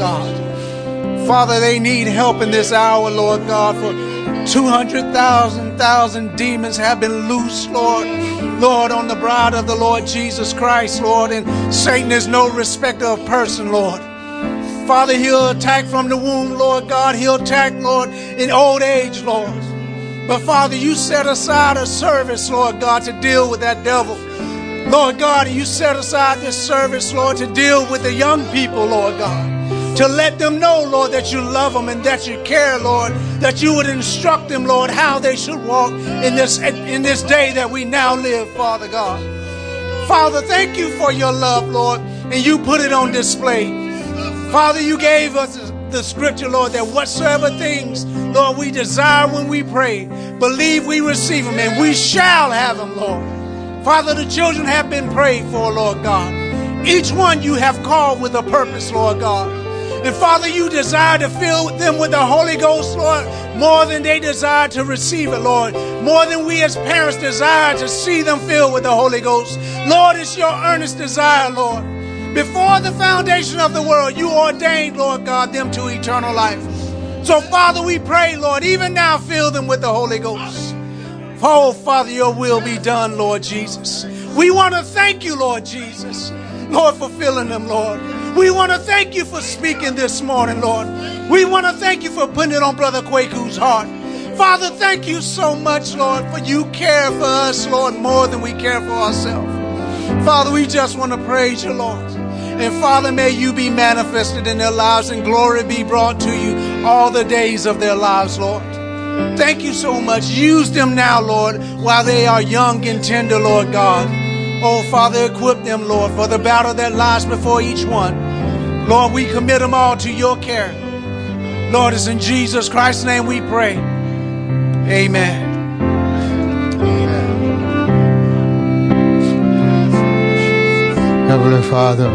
God. Father, they need help in this hour, Lord God, for two hundred thousand, thousand demons have been loosed, Lord. Lord, on the bride of the Lord Jesus Christ, Lord, and Satan is no respecter of person, Lord. Father, he'll attack from the womb, Lord God. He'll attack, Lord, in old age, Lord. But Father, you set aside a service, Lord God, to deal with that devil. Lord God, you set aside this service, Lord, to deal with the young people, Lord God. To let them know, Lord, that you love them and that you care, Lord, that you would instruct them, Lord, how they should walk in this, in this day that we now live, Father God. Father, thank you for your love, Lord, and you put it on display. Father, you gave us the scripture, Lord, that whatsoever things, Lord, we desire when we pray, believe we receive them, and we shall have them, Lord. Father, the children have been prayed for, Lord God. Each one you have called with a purpose, Lord God. And Father, you desire to fill them with the Holy Ghost, Lord, more than they desire to receive it, Lord. More than we as parents desire to see them filled with the Holy Ghost. Lord, it's your earnest desire, Lord. Before the foundation of the world, you ordained, Lord God, them to eternal life. So, Father, we pray, Lord, even now fill them with the Holy Ghost. Oh, Father, your will be done, Lord Jesus. We want to thank you, Lord Jesus, Lord, for filling them, Lord. We want to thank you for speaking this morning, Lord. We want to thank you for putting it on Brother Kwaku's heart. Father, thank you so much, Lord, for you care for us, Lord, more than we care for ourselves. Father, we just want to praise you, Lord. And Father, may you be manifested in their lives and glory be brought to you all the days of their lives, Lord. Thank you so much. Use them now, Lord, while they are young and tender, Lord God. Oh, Father, equip them, Lord, for the battle that lies before each one. Lord, we commit them all to your care. Lord, it's in Jesus Christ's name we pray. Amen. Heavenly Father,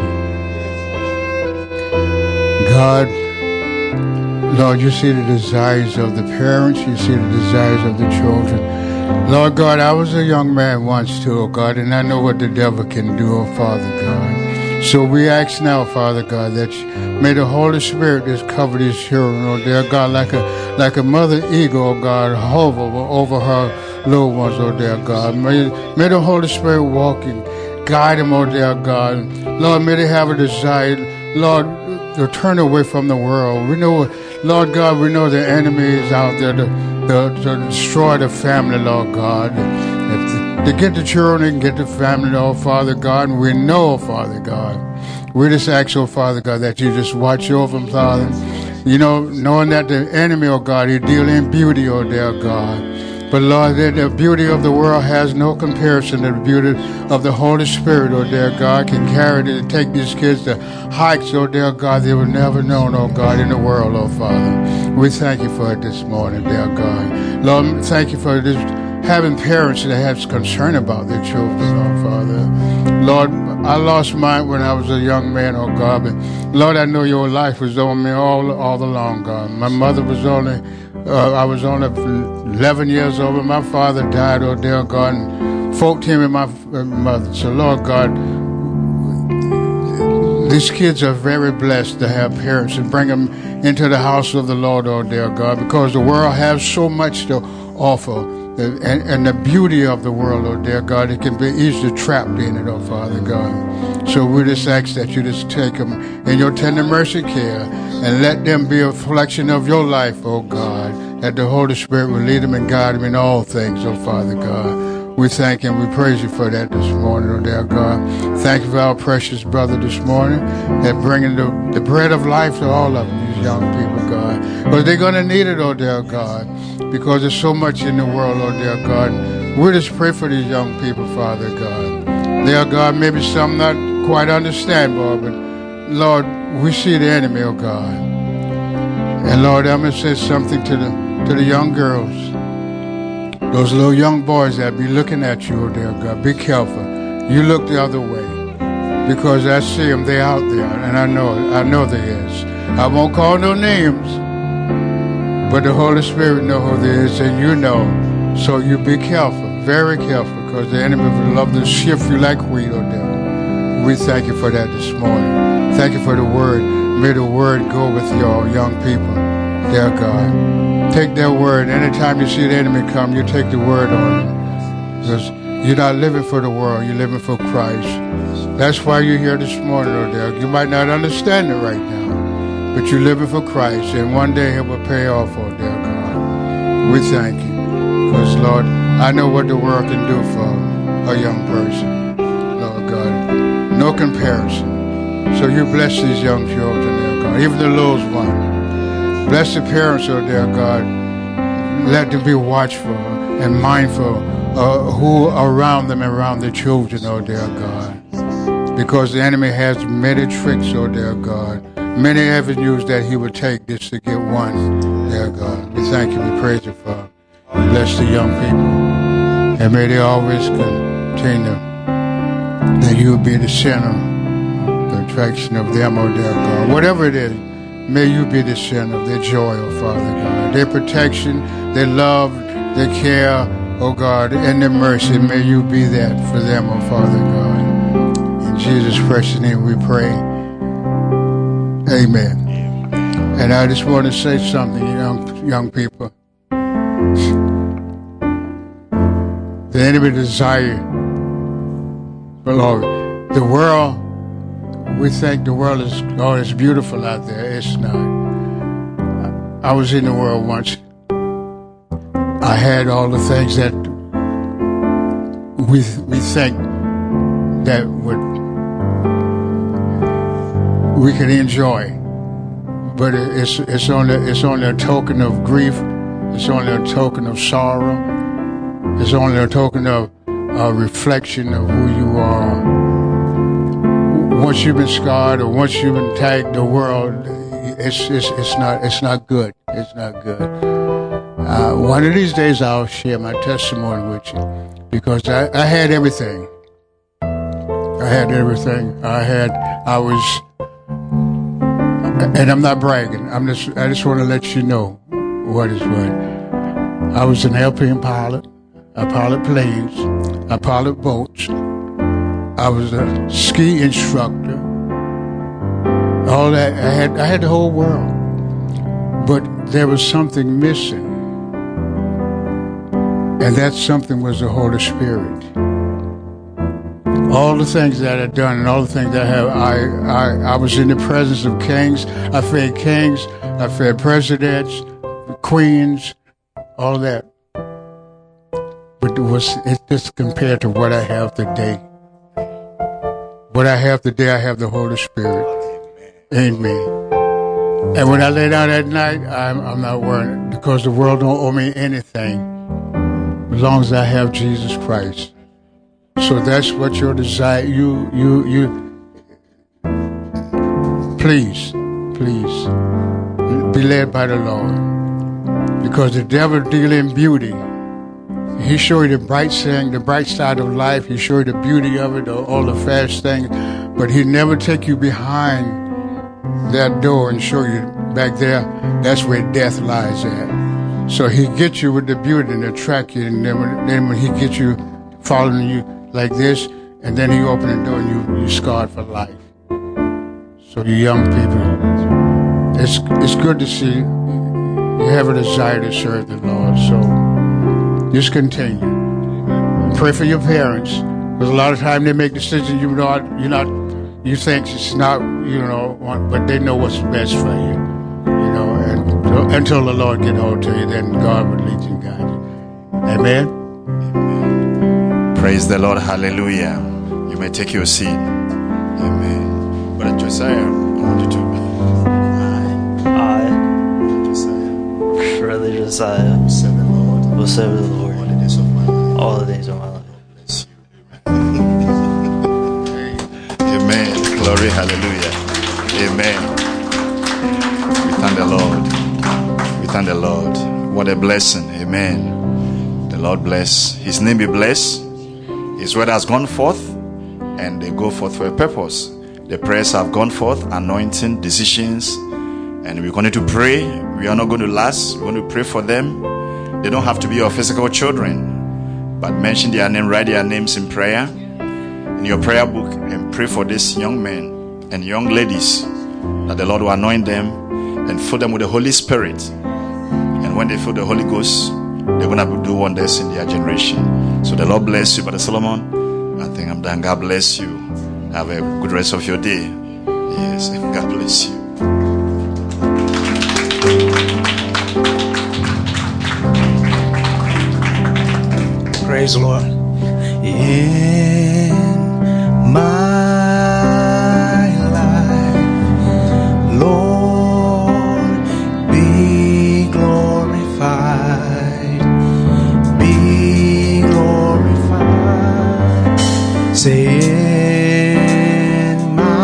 God, Lord, you see the desires of the parents, you see the desires of the children. Lord God, I was a young man once too, oh God, and I know what the devil can do, oh Father God. So we ask now, Father God, that you, may the Holy Spirit just cover these children, oh dear God, like a like a mother eagle, oh God, hover over her little ones, oh dear God. May, may the Holy Spirit walk and guide them, oh dear God. Lord, may they have a desire, Lord, to turn away from the world. We know, Lord God, we know the enemy is out there to, to, to destroy the family, Lord God. If to get the children and get the family, oh Father God, and we know, Father God, we just ask, oh Father God, that you just watch over them, Father. You know, knowing that the enemy, oh God, he deal in beauty, oh dear God. But Lord, the, the beauty of the world has no comparison to the beauty of the Holy Spirit, oh dear God, can carry to take these kids to hikes, oh dear God, they were never known, oh God, in the world, oh Father. We thank you for it this morning, dear God. Lord, thank you for this, having parents that have concern about their children, oh Father. Lord, I lost mine when I was a young man, oh God, but Lord, I know your life was on me all, all along, God. My mother was only, uh, I was only eleven years old when my father died, oh dear God, and fourteen with my mother. So Lord God, these kids are very blessed to have parents and bring them into the house of the Lord, oh dear God, because the world has so much to offer. And, and the beauty of the world, oh dear God, it can be easily trapped in it, oh Father God. So we just ask that you just take them in your tender mercy care and let them be a reflection of your life, oh God, that the Holy Spirit will lead them and guide them in all things, oh Father God. We thank and we praise you for that this morning, oh dear God. Thank you for our precious brother this morning and bringing the, the bread of life to all of them, these young people, God. Because they're going to need it, oh dear God, because there's so much in the world, oh dear God. We just pray for these young people, Father God. Dear God, maybe some not quite understand, Lord, but Lord, we see the enemy, oh God. And Lord, I'm going to say something to the, to the young girls. Those little young boys that be looking at you, oh dear God, be careful. You look the other way, because I see them, they're out there, and I know it. I know there is. I won't call no names, but the Holy Spirit know who there is, and you know. So you be careful, very careful, because the enemy would love to shift you like wheat, oh dear. We thank you for that this morning. Thank you for the word. May the word go with your young people, dear God. Take their word. Anytime you see the enemy come, you take the word on them. Because you're not living for the world, you're living for Christ. That's why you're here this morning, oh dear. You might not understand it right now, but you're living for Christ, and one day it will pay off, oh dear God. We thank you. Because, Lord, I know what the world can do for a young person, Lord God. No comparison. So you bless these young children, dear God, even the little ones. Bless the parents, oh dear God. Let them be watchful and mindful of who are around them and around their children, oh dear God. Because the enemy has many tricks, oh dear God. Many avenues that he would take just to get one, dear God. We thank you, we praise you, Father. Bless the young people. And may they always continue that you will be the center, the attraction of them, oh dear God. Whatever it is, may you be the center of their joy, oh Father God. Their protection, their love, their care, oh God, and their mercy. May you be that for them, oh Father God. In Jesus' precious name we pray. Amen. And I just want to say something, young, young people. The enemy desire, but Lord, the world, we think the world is, oh, it's beautiful out there. It's not. I was in the world once. I had all the things that we we think that would we could enjoy, but it's it's only it's only a token of grief. It's only a token of sorrow. It's only a token of a reflection of who you are. Once you've been scarred or once you've been tagged, the world it's it's it's not it's not good. It's not good. Uh, one of these days I'll share my testimony with you, because I, I had everything. I had everything. I had I was, and I'm not bragging. I'm just I just want to let you know what is what. I was an airplane pilot. I pilot planes. I pilot boats. I was a ski instructor. All that I had, I had the whole world, but there was something missing, and that something was the Holy Spirit. All the things that I've done and all the things that I have, I, I, I was in the presence of kings. I fed kings. I fed presidents, queens, all that. But it was it's just compared to what I have today. What I have today, I have the Holy Spirit in me. And when I lay down at night, I'm, I'm not worried, because the world don't owe me anything as long as I have Jesus Christ. So that's what your desire. You, you, you. Please, please be led by the Lord, because the devil deals in beauty. He show you the bright thing, the bright side of life. He show you the beauty of it, all the fast things, but he never take you behind that door and show you back there. That's where death lies at. So he gets you with the beauty and attract you, and then when, then when he gets you following you like this, and then he open the door and you you scarred for life. So you young people, it's it's good to see you have a desire to serve the Lord. So just continue. Pray for your parents, because a lot of time they make decisions you know you're not you think it's not you know but they know what's best for you. You know, and until the Lord get hold to you, then God will lead you and guide you. Amen. Praise the Lord. Hallelujah. You may take your seat. Amen. Brother Josiah, I want you to. I, Josiah, Brother Josiah, will serve the Lord will serve the Lord all the days of my life. all the days of my life. Bless you. Amen. Glory. Hallelujah. Amen. We thank the Lord. We thank the Lord. What a blessing. Amen. The Lord bless. His name be blessed. His word has gone forth, and they go forth for a purpose. The prayers have gone forth, anointing, decisions, and we're going to pray. We are not going to last. We're going to pray for them. They don't have to be your physical children, but mention their name, write their names in prayer in your prayer book, and pray for these young men and young ladies, that the Lord will anoint them and fill them with the Holy Spirit. And when they feel the Holy Ghost, they're going to do wonders in their generation. So the Lord bless you, Brother Solomon. I think I'm done. God bless you. Have a good rest of your day. Yes, God bless you. Praise the Lord. In my life, Lord, be glorified. Be glorified. Say in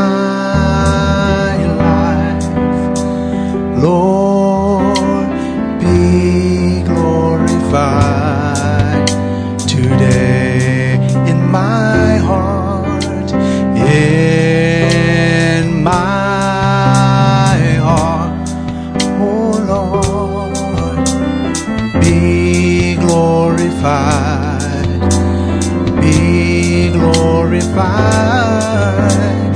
my life, Lord, be glorified today in my heart, in my heart, oh Lord, be glorified, be glorified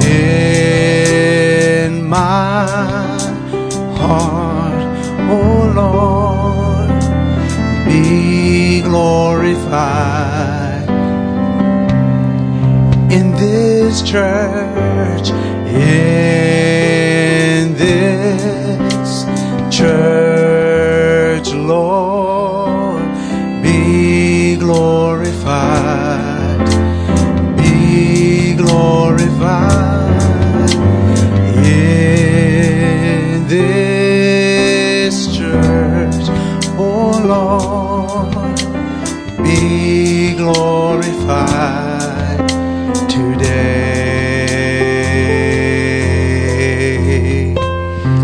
in my heart, oh Lord, be glorified in this church, in this church, Lord, be glorified, be glorified in this church, oh Lord, be glorified today.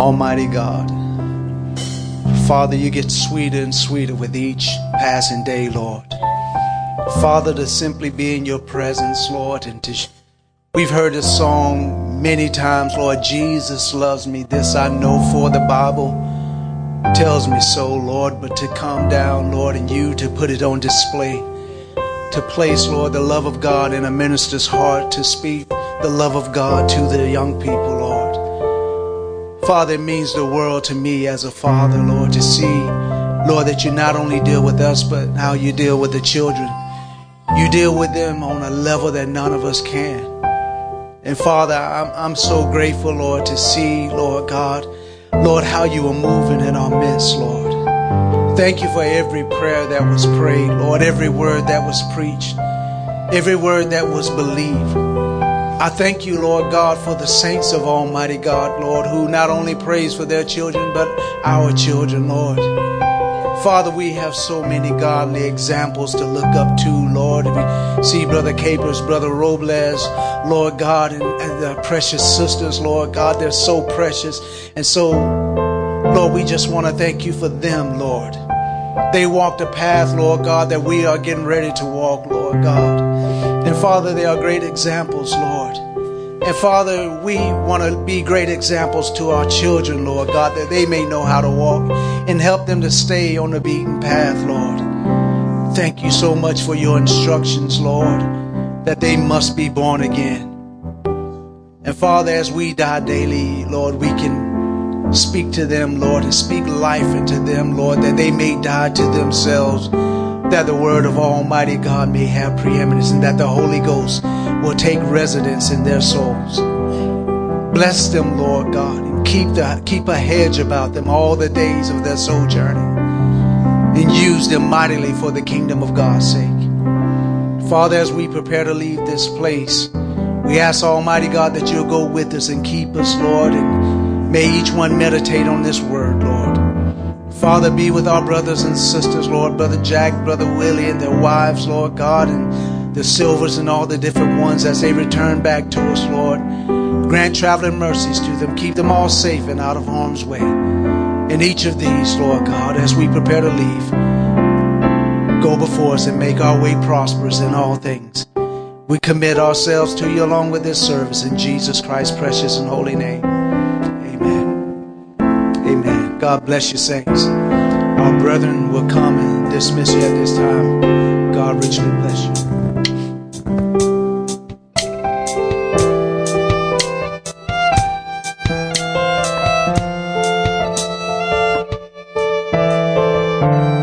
Almighty God. Father, you get sweeter and sweeter with each passing day, Lord. Father, to simply be in your presence, Lord, and to sh- we've heard this song many times, Lord, Jesus loves me. This I know, for the Bible tells me so, Lord. But to come down, Lord, and you to put it on display, to place, Lord, the love of God in a minister's heart, to speak the love of God to the young people, Lord. Father, it means the world to me as a father, Lord, to see, Lord, that you not only deal with us, but how you deal with the children. You deal with them on a level that none of us can. And Father, I'm, I'm so grateful, Lord, to see, Lord God, Lord, how you are moving in our midst, Lord. Thank you for every prayer that was prayed, Lord, every word that was preached, every word that was believed. I thank you, Lord God, for the saints of Almighty God, Lord, who not only prays for their children, but our children, Lord. Father, we have so many godly examples to look up to, Lord. We see Brother Capers, Brother Robles, Lord God, and, and the precious sisters, Lord God. They're so precious. And so, Lord, we just want to thank you for them, Lord. They walked a path, Lord God, that we are getting ready to walk, Lord God. And Father, they are great examples, Lord. And Father, we want to be great examples to our children, Lord God, that they may know how to walk and help them to stay on the beaten path, Lord. Thank you so much for your instructions, Lord, that they must be born again. And Father, as we die daily, Lord, we can speak to them, Lord, and speak life into them, Lord, that they may die to themselves, that the word of Almighty God may have preeminence, and that the Holy Ghost will take residence in their souls. Bless them, Lord God, and keep the keep a hedge about them all the days of their sojourning, and use them mightily for the kingdom of God's sake. Father, as we prepare to leave this place, we ask Almighty God that you'll go with us and keep us, Lord, and may each one meditate on this word, Lord. Father, be with our brothers and sisters, Lord, Brother Jack, Brother Willie, and their wives, Lord God, and the Silvers and all the different ones as they return back to us, Lord. Grant traveling mercies to them. Keep them all safe and out of harm's way. In each of these, Lord God, as we prepare to leave, go before us and make our way prosperous in all things. We commit ourselves to you along with this service in Jesus Christ's precious and holy name. Amen. Amen. God bless you, saints. Our brethren will come and dismiss you at this time. God richly bless you. Thank you.